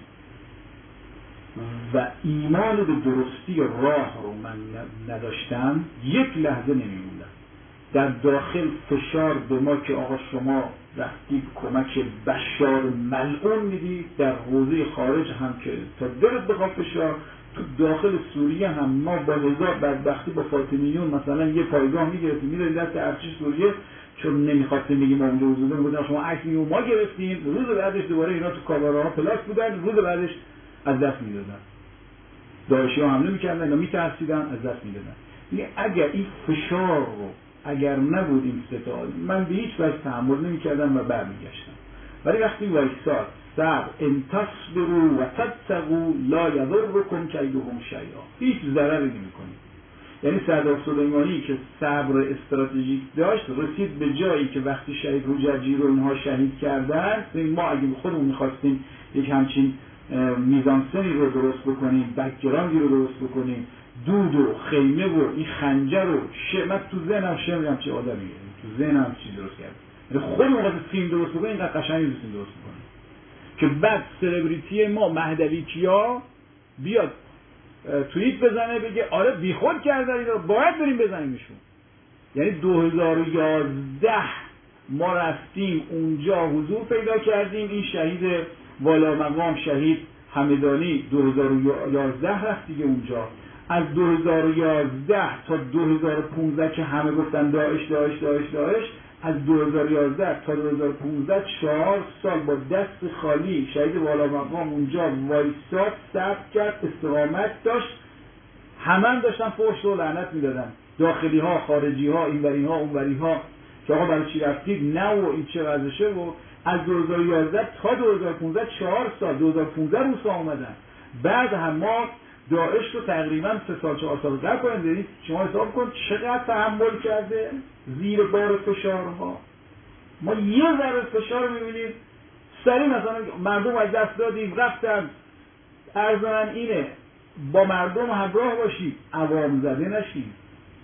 و ایمان به درستی راه رو من نداشتم یک لحظه نمیموندم. در داخل فشار به ما که آقا شما رفتید کمک بشار ملعون میدید، در حوزه خارج هم که تا دلت بخواد فشار، تو داخل سوریه هم ما با هزار بدبختی با فاطمیون مثلا یه پایگاه میگرفتیم میدادیم دست ارتش سوریه، چون نمیخواستیم بگیم ما اونجا حضور داریم، بودن شما عکس میگیم ما گرفتیم. روز بعدش دوباره اینا تو کاوراها پلاس بودن، روز بعدش از دست میدادن. داعشی ها حمله میکردن اینا میترسیدن از دست میدادن. یعنی اگر این فشار رو اگر نبود این ستاد، من به هیچ وجه تحمل نمیکردم و برمیگشتم. ولی وقتی وایساد صبر ان تصبروا و تتقوا لا یضرکم کیدهم شیئا، هیچ ضرری نمیکنه. یعنی سردار سلیمانی که صبر استراتژیک داشت رسید به جایی که وقتی شهید حججی رو اینها شهید کردن، ما اگه خودمون میخواستیم یک همچین میزانسنی رو درست بکنیم، بک‌گراندی رو درست بکنیم، دود و خیمه و این خنجر و شمت تو ذهنم شمرم چه آدمیه، تو ذهنم چی درست کرد. خودمون وقتی فیلم درست بکنیم اینقدر قشنگی نیستیم درست بکنیم. که بعد سلبریتی ما مهدوی کیا بیاد توییت بزنه بگه آره بیخود کردن اینا باید بریم بزنیمشون. یعنی دو هزار و یازده ما رفتیم اونجا حضور پیدا کردیم، این شهید والا مقام شهید همدانی دو هزار و یازده رفت دیگه اونجا. از دو هزار و یازده تا دو هزار و پانزده که همه گفتن داعش داعش داعش داعش، از دو هزار و یازده تا دو هزار و پانزده چهار سال با دست خالی شهید والا مقام اونجا وایساد، صبر کرد، استقامت داشت، همه هم داشتن فحش و لعنت میدادن، داخلی ها، خارجی ها، اینوری ها، اونوری ها، که آقا برای چی رفتید نه و این چه وضعشه. و از دو هزار و یازده تا دو هزار و پانزده چهار سال، دو هزار و پانزده روسا آمدن. بعد هم ما داعش رو تقریبا سه سال چهار سال قبل کنیم، یعنی شما حساب کن چقدر تحمل کرده زیر بار فشارها. ما یه ذره فشار میبینیم سریع مثلا مردم از دست دادیم رفتن. عرض من اینه با مردم همراه باشید، عوام زده نشید.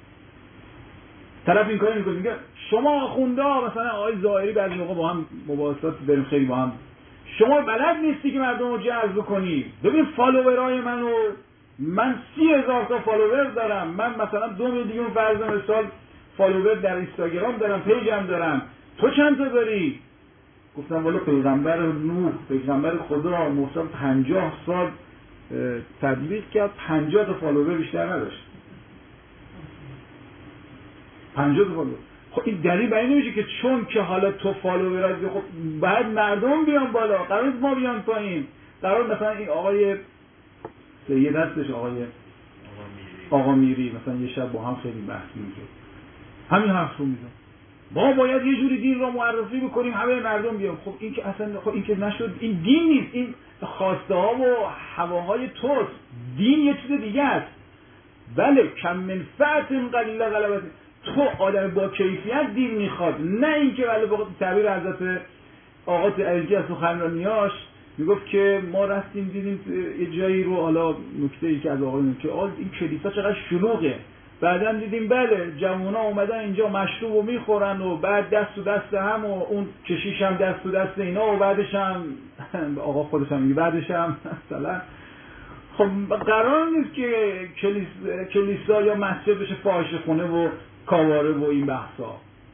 طرف این کاری میکنه میگه شما آخونده ها، مثلا آقای ظاهری بعضی موقع با هم مباحثات داریم خیلی با هم، شما بلد نیستی که مردم رو جذب کنی. ببین فالوورای منو، من سی هزار تا فالوور دارم، من مثلا دو میلیون فرض مثال فالوور در اینستاگرام دارم، پیجم دارم، تو چند تا داری؟ گفتم والا پیغمبر نوح، پیغمبر خدا موسی پنجاه سال تبلیغ کرد، پنجاه تا فالوور بیشتر نداشت. پنجاه تا فالوور. خب این دلیل برای نمیشه که چون که حالا تو فالوور هستی خب بعد مردم بیان بالا، قرار ما بیان پایین. قرار مثلا این آقای یه دستش آقای آقا میری مثلا یه شب با هم خیلی بحث می‌کرد، همین حرف رو میزنه ما باید یه جوری دین رو معرفی بکنیم همه مردم بیان. خب این که اصلا خب این که نشد، این دین نیست، این خواسته ها و هواهای توست. دین یه چیز دیگه است. بله کم من فعت قلیل غلبت، تو آدم با کیفیت دین میخواد، نه اینکه ولی به تعبیر حضرت آقا تعالی از سخنرانیاش میگفت که ما رفتیم دیدیم یه جایی رو، حالا نکته ای که از آقایون که آل این کلیسا چقدر شلوغه، بعدم دیدیم بله جوونا اومدن اینجا مشروب رو میخورن و بعد دست تو دست هم و اون کشیش هم دست تو دست اینا و بعدش هم آقا خودش هم میگه بعدش هم مثلا خب قرار نیست که کلیس... کلیسا یا مسجد بشه فاحشه خونه و کاواره و این بحثا.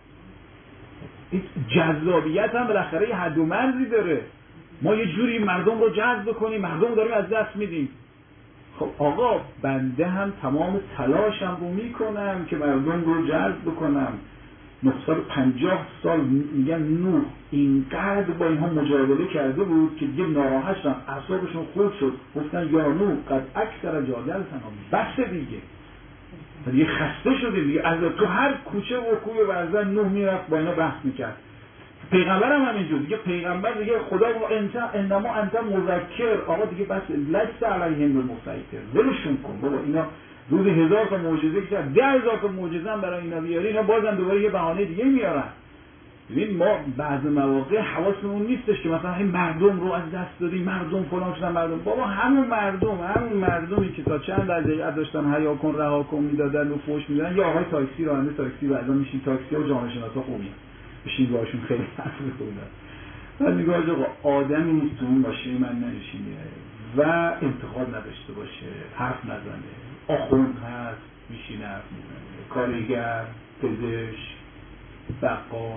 این جذابیت هم بالاخره یه حد و مرزی داره. ما یه جوری مردم رو جذب کنیم، مردم رو داریم از دست میدیم. خب آقا بنده هم تمام تلاشم رو میکنم که مردم رو جذب بکنم. نهصد و پنجاه سال میگن نوح اینقدر با اینها مجادله کرده بود که دیگه ناراحت شدن، اعصابشون خورد شد، گفتن یا نوح قد اکثر جادلتنا، بس دیگه دیگه خسته شده دیگه. از تو هر کوچه و کوی ورزن نوح میرفت با اینا بحث میکرد. پیغمبر هم همینجور دیگه، پیغمبر دیگه خدا انت انما انت مذکر، آقا دیگه بس لست علیهم بالمسیطر، ولشون کن بابا. اینا روز هزار تا معجزه کرد، ده هزار تا معجزه هم برای اینا بیاری، اینا بازم دوباره یه بهانه دیگه میارن. ببین ما بعضی مواقع حواسمون نیستش که مثلا این مردم رو از دست دادیم، مردم فلان شدن، مردم بابا همون مردم همون مردمی که تا چند درجه داشتن حیا کن رها کن میدادن و فوش میدادن، یا آقای تاکسی راننده تاکسی بعضا میشین تاکسی و جامعه شناسا خوبی بشین باشون خیلی حرف می‌خوندن. بعد میگه آقا آدمی نیست تو اون ماشین من ننشینه و انتقاد نداشته باشه، حرف نزنه، آخوند هست میشینه حرف میزنه، کارگر، پزشک، بقال،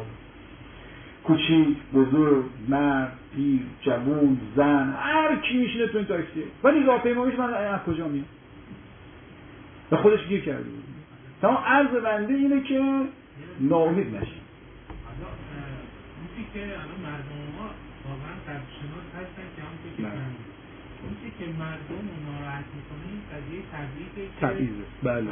کوچیک، بزرگ، مرد، پیر، جوان، زن، هر کی میشینه تو این تاکسی. ولی راهپیماییش من از کجا میاد؟ به خودش گیر کرده بود. تمام عرض بنده اینه که ناامید نشید. حالا اونی که الان مردم ما واقعا قدرشناس هستن که همونطور که فرمودید اونی که مردم رو ناراحت میکنه این قضیه تبعیضه که تبعیضه بله.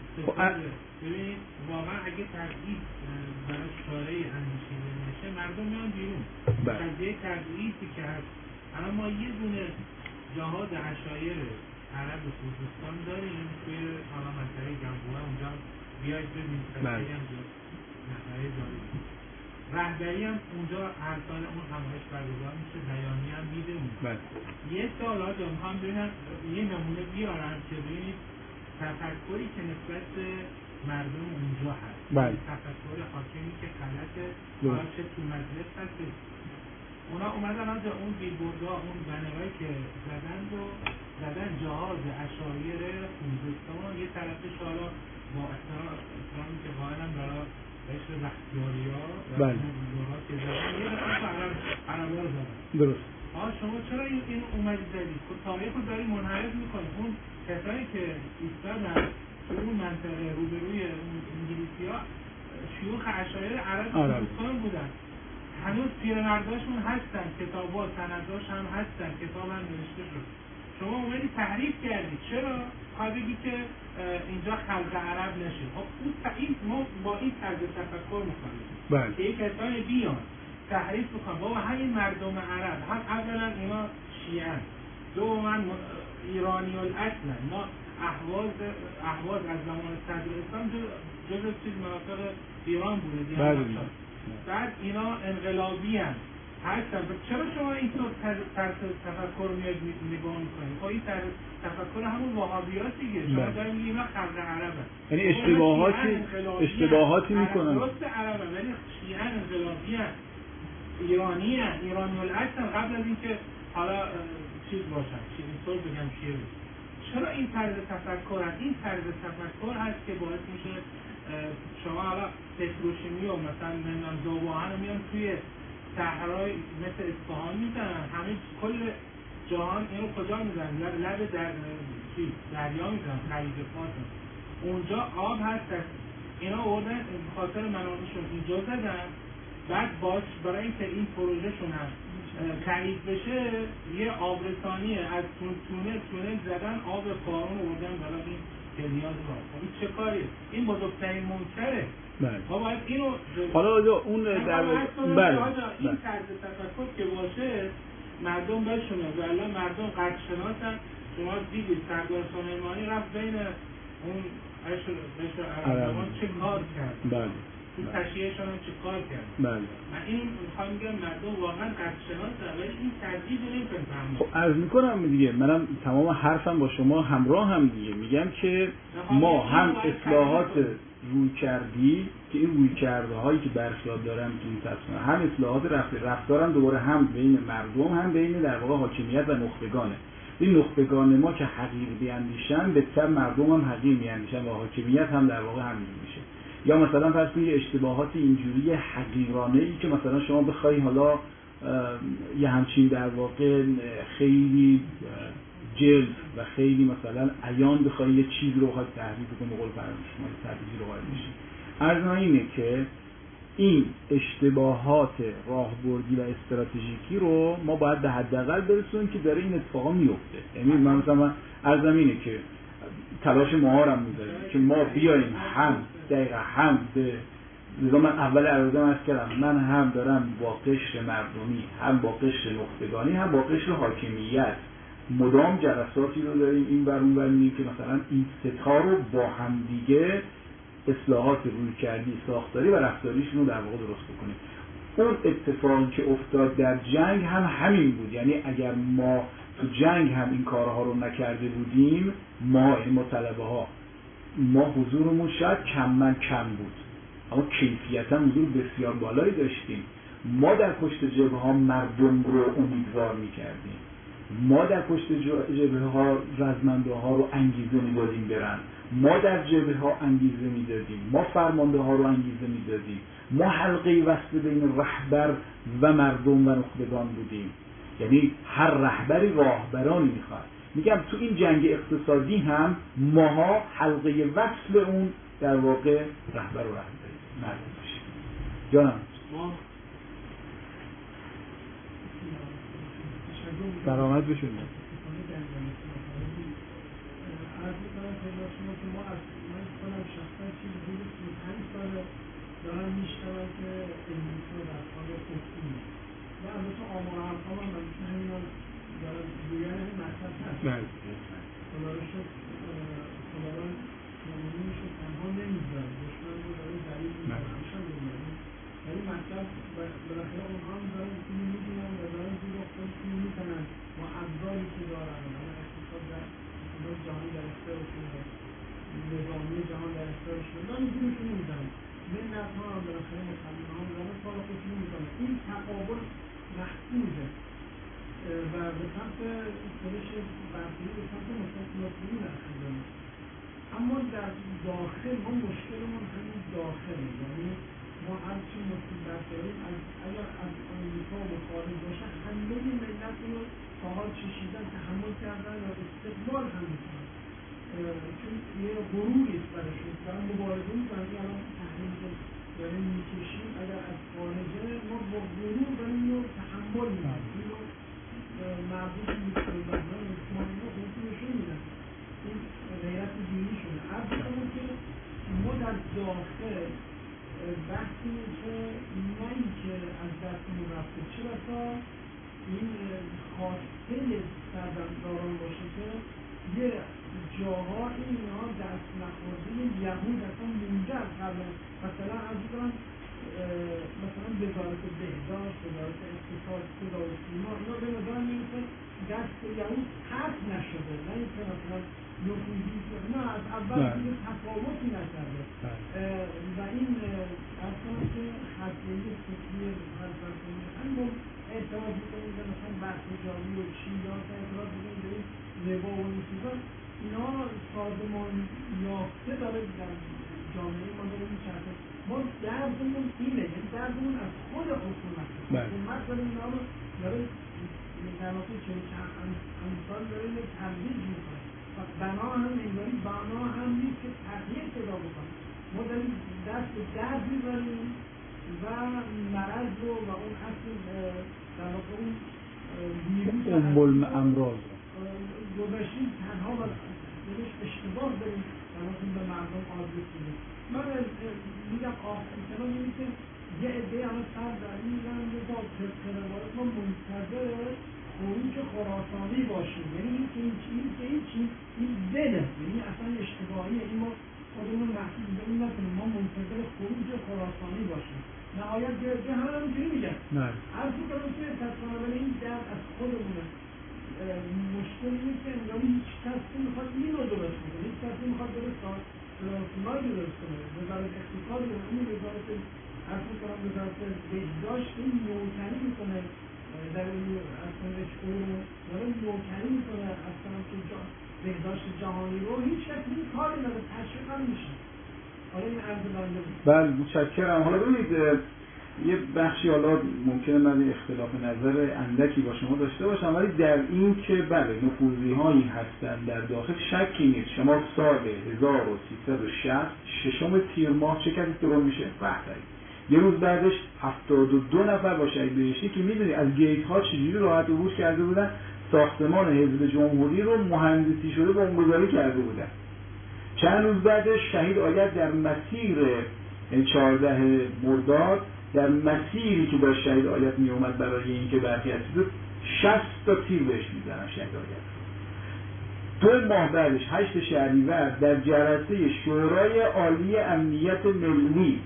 ببینید واقعا اگه تبعیض برای چاره اندیشیده نشه مردم میان بیرون. قضیه تبعیضی که هست الان ما یه دونه جهاد عشایر عرب خوزستان داریم توی حالا مسئله جنبوه اونجا بیاید ببینید خیلی هم مسئله داریم. رهبری هم اونجا هر سال اون همایش برگزار میشه، بیانیه هم میده اونجا. یه سال ها جا میخوام ببینم یه نمونه بیارم که ببینید تفکری که نسبت به مردم اونجا هست، تفکر حاکمی که غلطه چه تو مجلس هست اونا اومدن از اون بیلبوردها اون بنرهایی که زدن رو زدن جهاز عشایر خوزستان، یه طرفش حالا با احترام احترامی که قائلم برای قشر بختیاریا و دورات که زدن، یه طرف عرب عربا رو زدن. درست. آه شما چرا این این اومدی زدید؟ خب تاریخ رو داری منحرف میکنی. اون کسایی که ایستادن تو اون منطقه روبروی اون انگلیسی‌ها شیوخ عشایر عرب خوزستان بودن. هنوز پیرمرداشون هستن، کتابا سنداش هم هستن، کتاب هم نوشته شد. شما اومدی تحریف کردی. چرا؟ خواهد بگی که اینجا خلق عرب نشه. خب این ما با این طرز تفکر میکنیم که یک کسانی بیان تحریف بکنم بابا همین مردم عرب هم اولا اینا شیعن، دوما ایرانی الاصلن، ما احواز احواز از زمان صدر اسلام جزء چیز مناطق ایران بوده. بعد اینا انقلابی هم هستن. چرا شما اینطور طرز تفکر میاد نگاه میکنید؟ خب این طرز تفکر همون وهابیات دیگه. شما دارید میگید اینا خلق عربن، یعنی اشتباهاتی اشتباهاتی میکنن. درست عربن ولی شیعن انقلابی هم، ایرانی هم، ایرانی الاصل قبل از اینکه حالا چیز باشن، اینطور بگم شیعه. چرا این طرز تفکر هست؟ این طرز تفکر هست که باعث میشه شما حالا پتروشیمی و مثلا نمیدونم ذوب‌آهن رو میان توی صحرای مثل اصفهان میزنن، همه کل جهان اینو کجا میزنن؟ لب در چی دریا میزنن، خلیج فارس. اونجا آب هست، اینا آوردن خاطر منابعشون اینجا زدن. بعد باش برای اینکه این پروژهشون هم تایید بشه یه آبرسانیه از تون تونه تونه زدن، آب فارون آوردن برای این که نیاز را. خب این چه کاریه؟ این بزرگترین منکره. بله. ما باید اینو حالا اون در بله این طرز تفکر که باشه مردم بشونه. والله مردم قدر شناسن. شما دیدید سردار سلیمانی رفت بین اون عشر عشر عربان چه کار کرد؟ بله. تو تشییعشون چه کار کرد؟ بله. من این میخوام بگم مردم واقعا قدر شناسن ولی این ترجیح نمی‌کنن. خب عرض میکنم دیگه، منم تمام حرفم با شما همراه هم دیگه، میگم که ما هم اصلاحات روی کردی که این روی کرده هایی که برخیاد دارن تو این تصمیم، هم اصلاحات رفتارم دوباره هم بین مردم هم بین در واقع حاکمیت و نخبگانه. این نخبگان ما که حقیر بیاندیشن به تر مردم هم حقیر میاندیشن و حاکمیت هم در واقع همین میشه. یا مثلا فرض کنید اشتباهات اینجوری حقیرانه ای که مثلا شما بخوای حالا یه همچین در واقع خیلی جلد و خیلی مثلا عیان بخوای یه چیز رو بخوای تحریف کنی، به قول فرانسه شما تحریفی رو قائل میشی. عرض اینه که این اشتباهات راهبردی و استراتژیکی رو ما باید به حداقل برسونیم که داره این اتفاقا میفته. یعنی من مثلا عرضم اینه که تلاش ما هم میذاریم که ما بیایم هم دقیقا هم به لذا من اول عرضم عرض کردم من هم دارم با قشر مردمی هم با قشر نخبگانی هم با قشر حاکمیت مدام جلساتی رو داریم این بر اون بر میگیم که مثلا این ستا رو با هم دیگه اصلاحات روی کردی ساختاری و رفتاریشون رو در واقع درست بکنیم. اون اتفاقی که افتاد در جنگ هم همین بود. یعنی اگر ما تو جنگ هم این کارها رو نکرده بودیم، ما یعنی ما طلبه ها ما حضورمون شاید کم من کم بود اما کیفیتا حضور بسیار بالایی داشتیم. ما در پشت جبهه ها مردم رو امیدوار میکردیم، ما در پشت جبهه ها رزمنده ها رو انگیزه میدادیم برن، ما در جبهه ها انگیزه میدادیم، ما فرمانده ها رو انگیزه میدادیم، ما حلقه وصل بین رهبر و مردم و نخبگان بودیم. یعنی هر رهبری راهبرانی میخواد. میگم تو این جنگ اقتصادی هم ماها حلقه وصل اون در واقع رهبر و رهبری مردم باشیم. جانم درآمد بشون عرض می‌کنم خدمت شما که ما از من خودم شخصا چیزی حدود سی و پنج ساله دارم میشنوم که انگلیسی در حال تحصیل و البته آمار ارقام هم مثل همینا دارم گویان این مطلب هست. خدا رو شکر خداوند نمونیش رو تنها نمیذاره، دشمن رو داره ذلیل می‌کنه، همیشه می‌ذاره. ولی مطلب بالاخره اونها هم دارن اینو می‌بینن و دارن زیر خودشون می‌کنن با ابزاری که دارن. اقتصاد در جهان در اختیارشون هست، نظامی جهان در اختیارشون هست، دارن زیرشون نمی‌زنن. ملت ها هم بالاخره مسلمان ها هم دارن کار خودشون می‌کنن. این تقابل محفوظه و به سمت کنش برتری به سمت مستقیماتی نرخیدن. اما در داخل ما مشکلمون همین داخله، یعنی ما هرچی مصیبت داریم از اگر از آمریکا و خارج باشه همه ملت رو تا حال چشیدن، تحمل کردن و استقبال هم میکنن، چون یه غروری است برشون دارن مبارزه میکنن. الان تحریم که داریم میکشیم اگر از خارجه ما با غرور داریم رو تحمل میکنیم رو مربوط میکنن اسمانی ها خودتون نشون میدن این غیرت دینی شده. عرض کنم که ما در داخل بحثی که نه این که از دستمون رفته، چه بسا این خواسته سردمداران باشه که یه جاها اینها دست نخورده یهود اصلا مونده از قبل. مثلا از کنم مثلا وزارت بهداشت، وزارت اقتصاد، صدا و سیما، اینا به نظر میرسه دست یهود قطع نشده، نه اینکه مثلا نفوذی نه از اول دیگه تفاوتی نکرده و این اصلا که خطایی فکری هر فرسانی همون اعتراض میکنیم به مثلا بحث جایی و چی یا اعتراض میکنیم به این ربا و این چیزا، اینا سازمان یافته داره در جامعه ما داره میچرده. ما دردمون اینه، یعنی دردمون از خود حکومت حکومت داره اینا رو داره در واقع چه امثال داره یه تبدیل میکنه و بنا هم انگاری بنا هم نیست که تغییر پیدا بکنه. ما داریم دست درد میبریم و مرض رو و اون اصل در واقع اون ویروس ام امراض گذاشتیم تنها و درش اشتباه داریم در واقع به مردم آدرس میدیم. من میگم آخری کلام اینه که یه عده همه سر در این میگم یه تا طبق روایت ما منتظر خروج خراسانی باشیم، یعنی این که این چیز که این چیز این دله، یعنی اصلا اشتباهیه. این ما خودمون محسوس به این نکنیم ما منتظر خروج خراسانی باشیم. نهایت جه هم همینجوری میگن هر چی کنم که تصمیم بله این درد از خودمونه. مشکل اینه که انگاری هیچ کسی میخواد این رو درست کنه، هیچ کسی میخواد درست خراسانی درست کنه. وزارت اقتصاد این وزارت هر چی کنم وزارت بهداشت این نوکری میکنه در این اصلا اشکول داره نوکری میکنه اصلا که بهداشت جهانی رو هیچ کسی این کاری نداره، تشویق هم میشه. حالا این عرض بنده بود. بله متشکرم. حالا ببینید یه بخشی حالا ممکنه من اختلاف نظر اندکی با شما داشته باشم، ولی در این که بله نفوذی هایی هستن در داخل شکی نیست. شما سال هزار و سیصد و شصت ششم تیر ماه چه کسی درون میشه؟ وحدتی. یه روز بعدش هفتاد و دو نفر با شهید بهشتی که میدونی از گیت ها چجوری راحت عبور کرده بودن، ساختمان حزب جمهوری رو مهندسی شده بمبگذاری کرده بودن. چند روز بعدش شهید آید در مسیر چهاردهم مرداد در مسیری که داشت شهید آید می اومد برای اینکه برخیزید بود شصت تا تیر بهش میزنن شهید آید. دو ماه بعدش هشت شهریور در جلسه شورای عالی امنیت ملی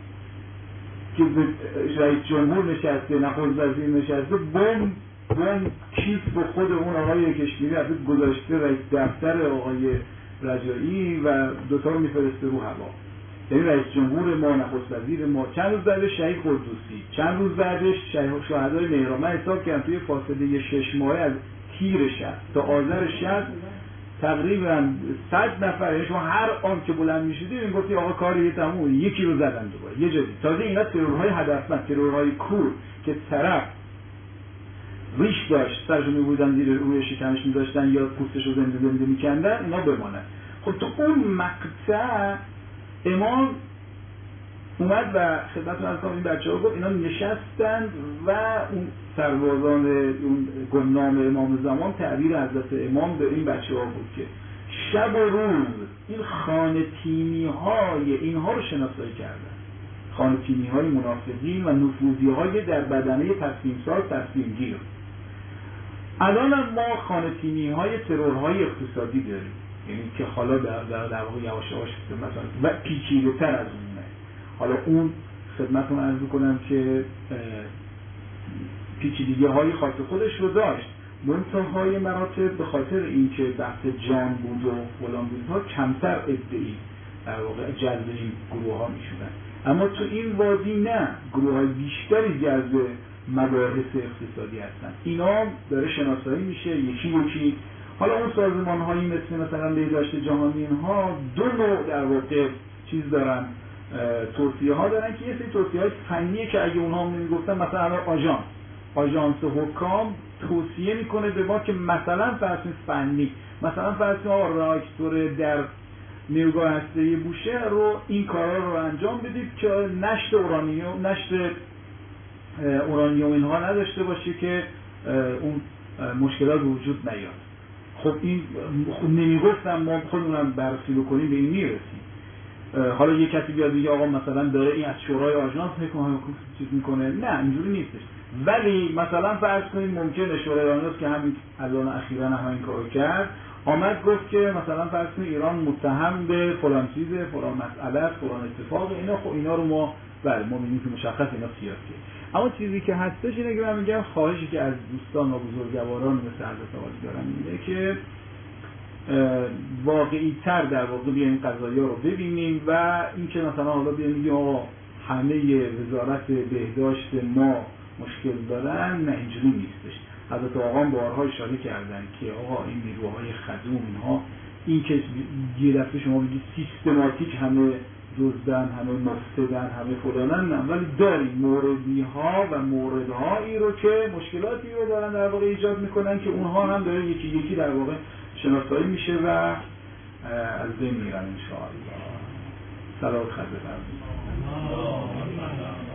که رئیس جمهور نشسته، نخست وزیر نشسته، بم بم کیف به خود اون آقای کشمیری از گذاشته رئیس دفتر آقای رجایی و دوتا رو میفرسته رو هوا. یعنی رئیس جمهور ما، نخست وزیر ما، چند روز بعدش شهید قدوسی، چند روز بعدش شهدای مهران. من حساب کردم توی فاصله شش ماهه از تیر شصت تا آذر شصت تقریبا صد نفر، یعنی شما هر آن که بلند میشیدی این گفتی آقا کار یه تموم، یکی رو زدن دوباره یه جدی. تازه اینا ترورهای هدفمند، ترورهای کور که طرف ریش داشت سرشو میبودن زیر روی شکمش میداشتن یا پوستش رو زنده زنده میکندن، اینا بمانن. خب تو اون مقطع امام اومد و خدمتتون از این بچه ها گفت اینا نشستند و اون سربازان اون گمنام امام زمان تعبیر حضرت امام به این بچه ها بود که شب و روز این خانه تیمی های اینها رو شناسایی کردن، خانه تیمی های منافقین و نفوذی های در بدنه تصمیم ساز تصمیم گیر. الان ما خانه تیمی های ترورهای اقتصادی داریم، یعنی که حالا در در در واقع یواش یواش مثلا و پیچیده‌تر از اونه. حالا اون خدمتتون عرض می‌کنم که پیچیدگی های خاص خودش رو داشت، منتهای مراتب به خاطر اینکه بحث جان بود و فلان بود ها کمتر ادعی در واقع جذب این گروه ها میشدن. اما تو این وادی نه، گروه های بیشتری جذب مباحث اقتصادی هستن. اینا داره شناسایی میشه یکی یکی. حالا اون سازمان هایی مثل مثلا بهداشت جهانی اینها دو نوع در واقع چیز دارن، توصیه ها دارن که یه سری توصیه های فنیه که اگه اونها هم نمیگفتن، مثلا آژانس آژانس حکام توصیه میکنه به ما که مثلا فرض فنی، مثلا فرض کنید راکتور در نیروگاه هسته‌ای بوشهر رو این کارا رو انجام بدید که نشت اورانیوم نشت اورانیوم اینها نداشته باشه که اون مشکلات وجود نیاد. خب این نمیگفتم ما خودمونم بررسی بکنیم به این میرسیم. حالا یه کسی بیاد بگه آقا مثلا داره این از شورای آژانس حکم چیز میکنه، نه اینجوری نیستش. ولی مثلا فرض کنید ممکنه شورای آژانس که همین الان اخیراً هم این کارو کرد، آمد گفت که مثلا فرض کنید ایران متهم به فلان چیزه، فلان مسئله، فلان اتفاق، اینا خب اینا رو ما بله ما می‌بینیم که مشخص اینا سیاسیه. اما چیزی که هستش اینه که من میگم خواهشی که از دوستان و بزرگواران مثل حضرت آقای دارم اینه که واقعی تر در واقع بیایم قضایا رو ببینیم و اینکه مثلا حالا بیایم بگیم آقا همه وزارت بهداشت ما مشکل دارن، نه اینجوری نیستش. حضرت آقا بارها اشاره کردن که آقا این نیروهای خدوم اینها این که یه دفعه شما بگید سیستماتیک همه دزدن، همه مفسدن، همه فلانن، نه، ولی داریم موردی ها و موردهایی رو که مشکلاتی رو دارن در واقع ایجاد میکنن که اونها هم داره یکی یکی در واقع شناسایی میشه و از بین میرن انشاءالله. صلوات خدمت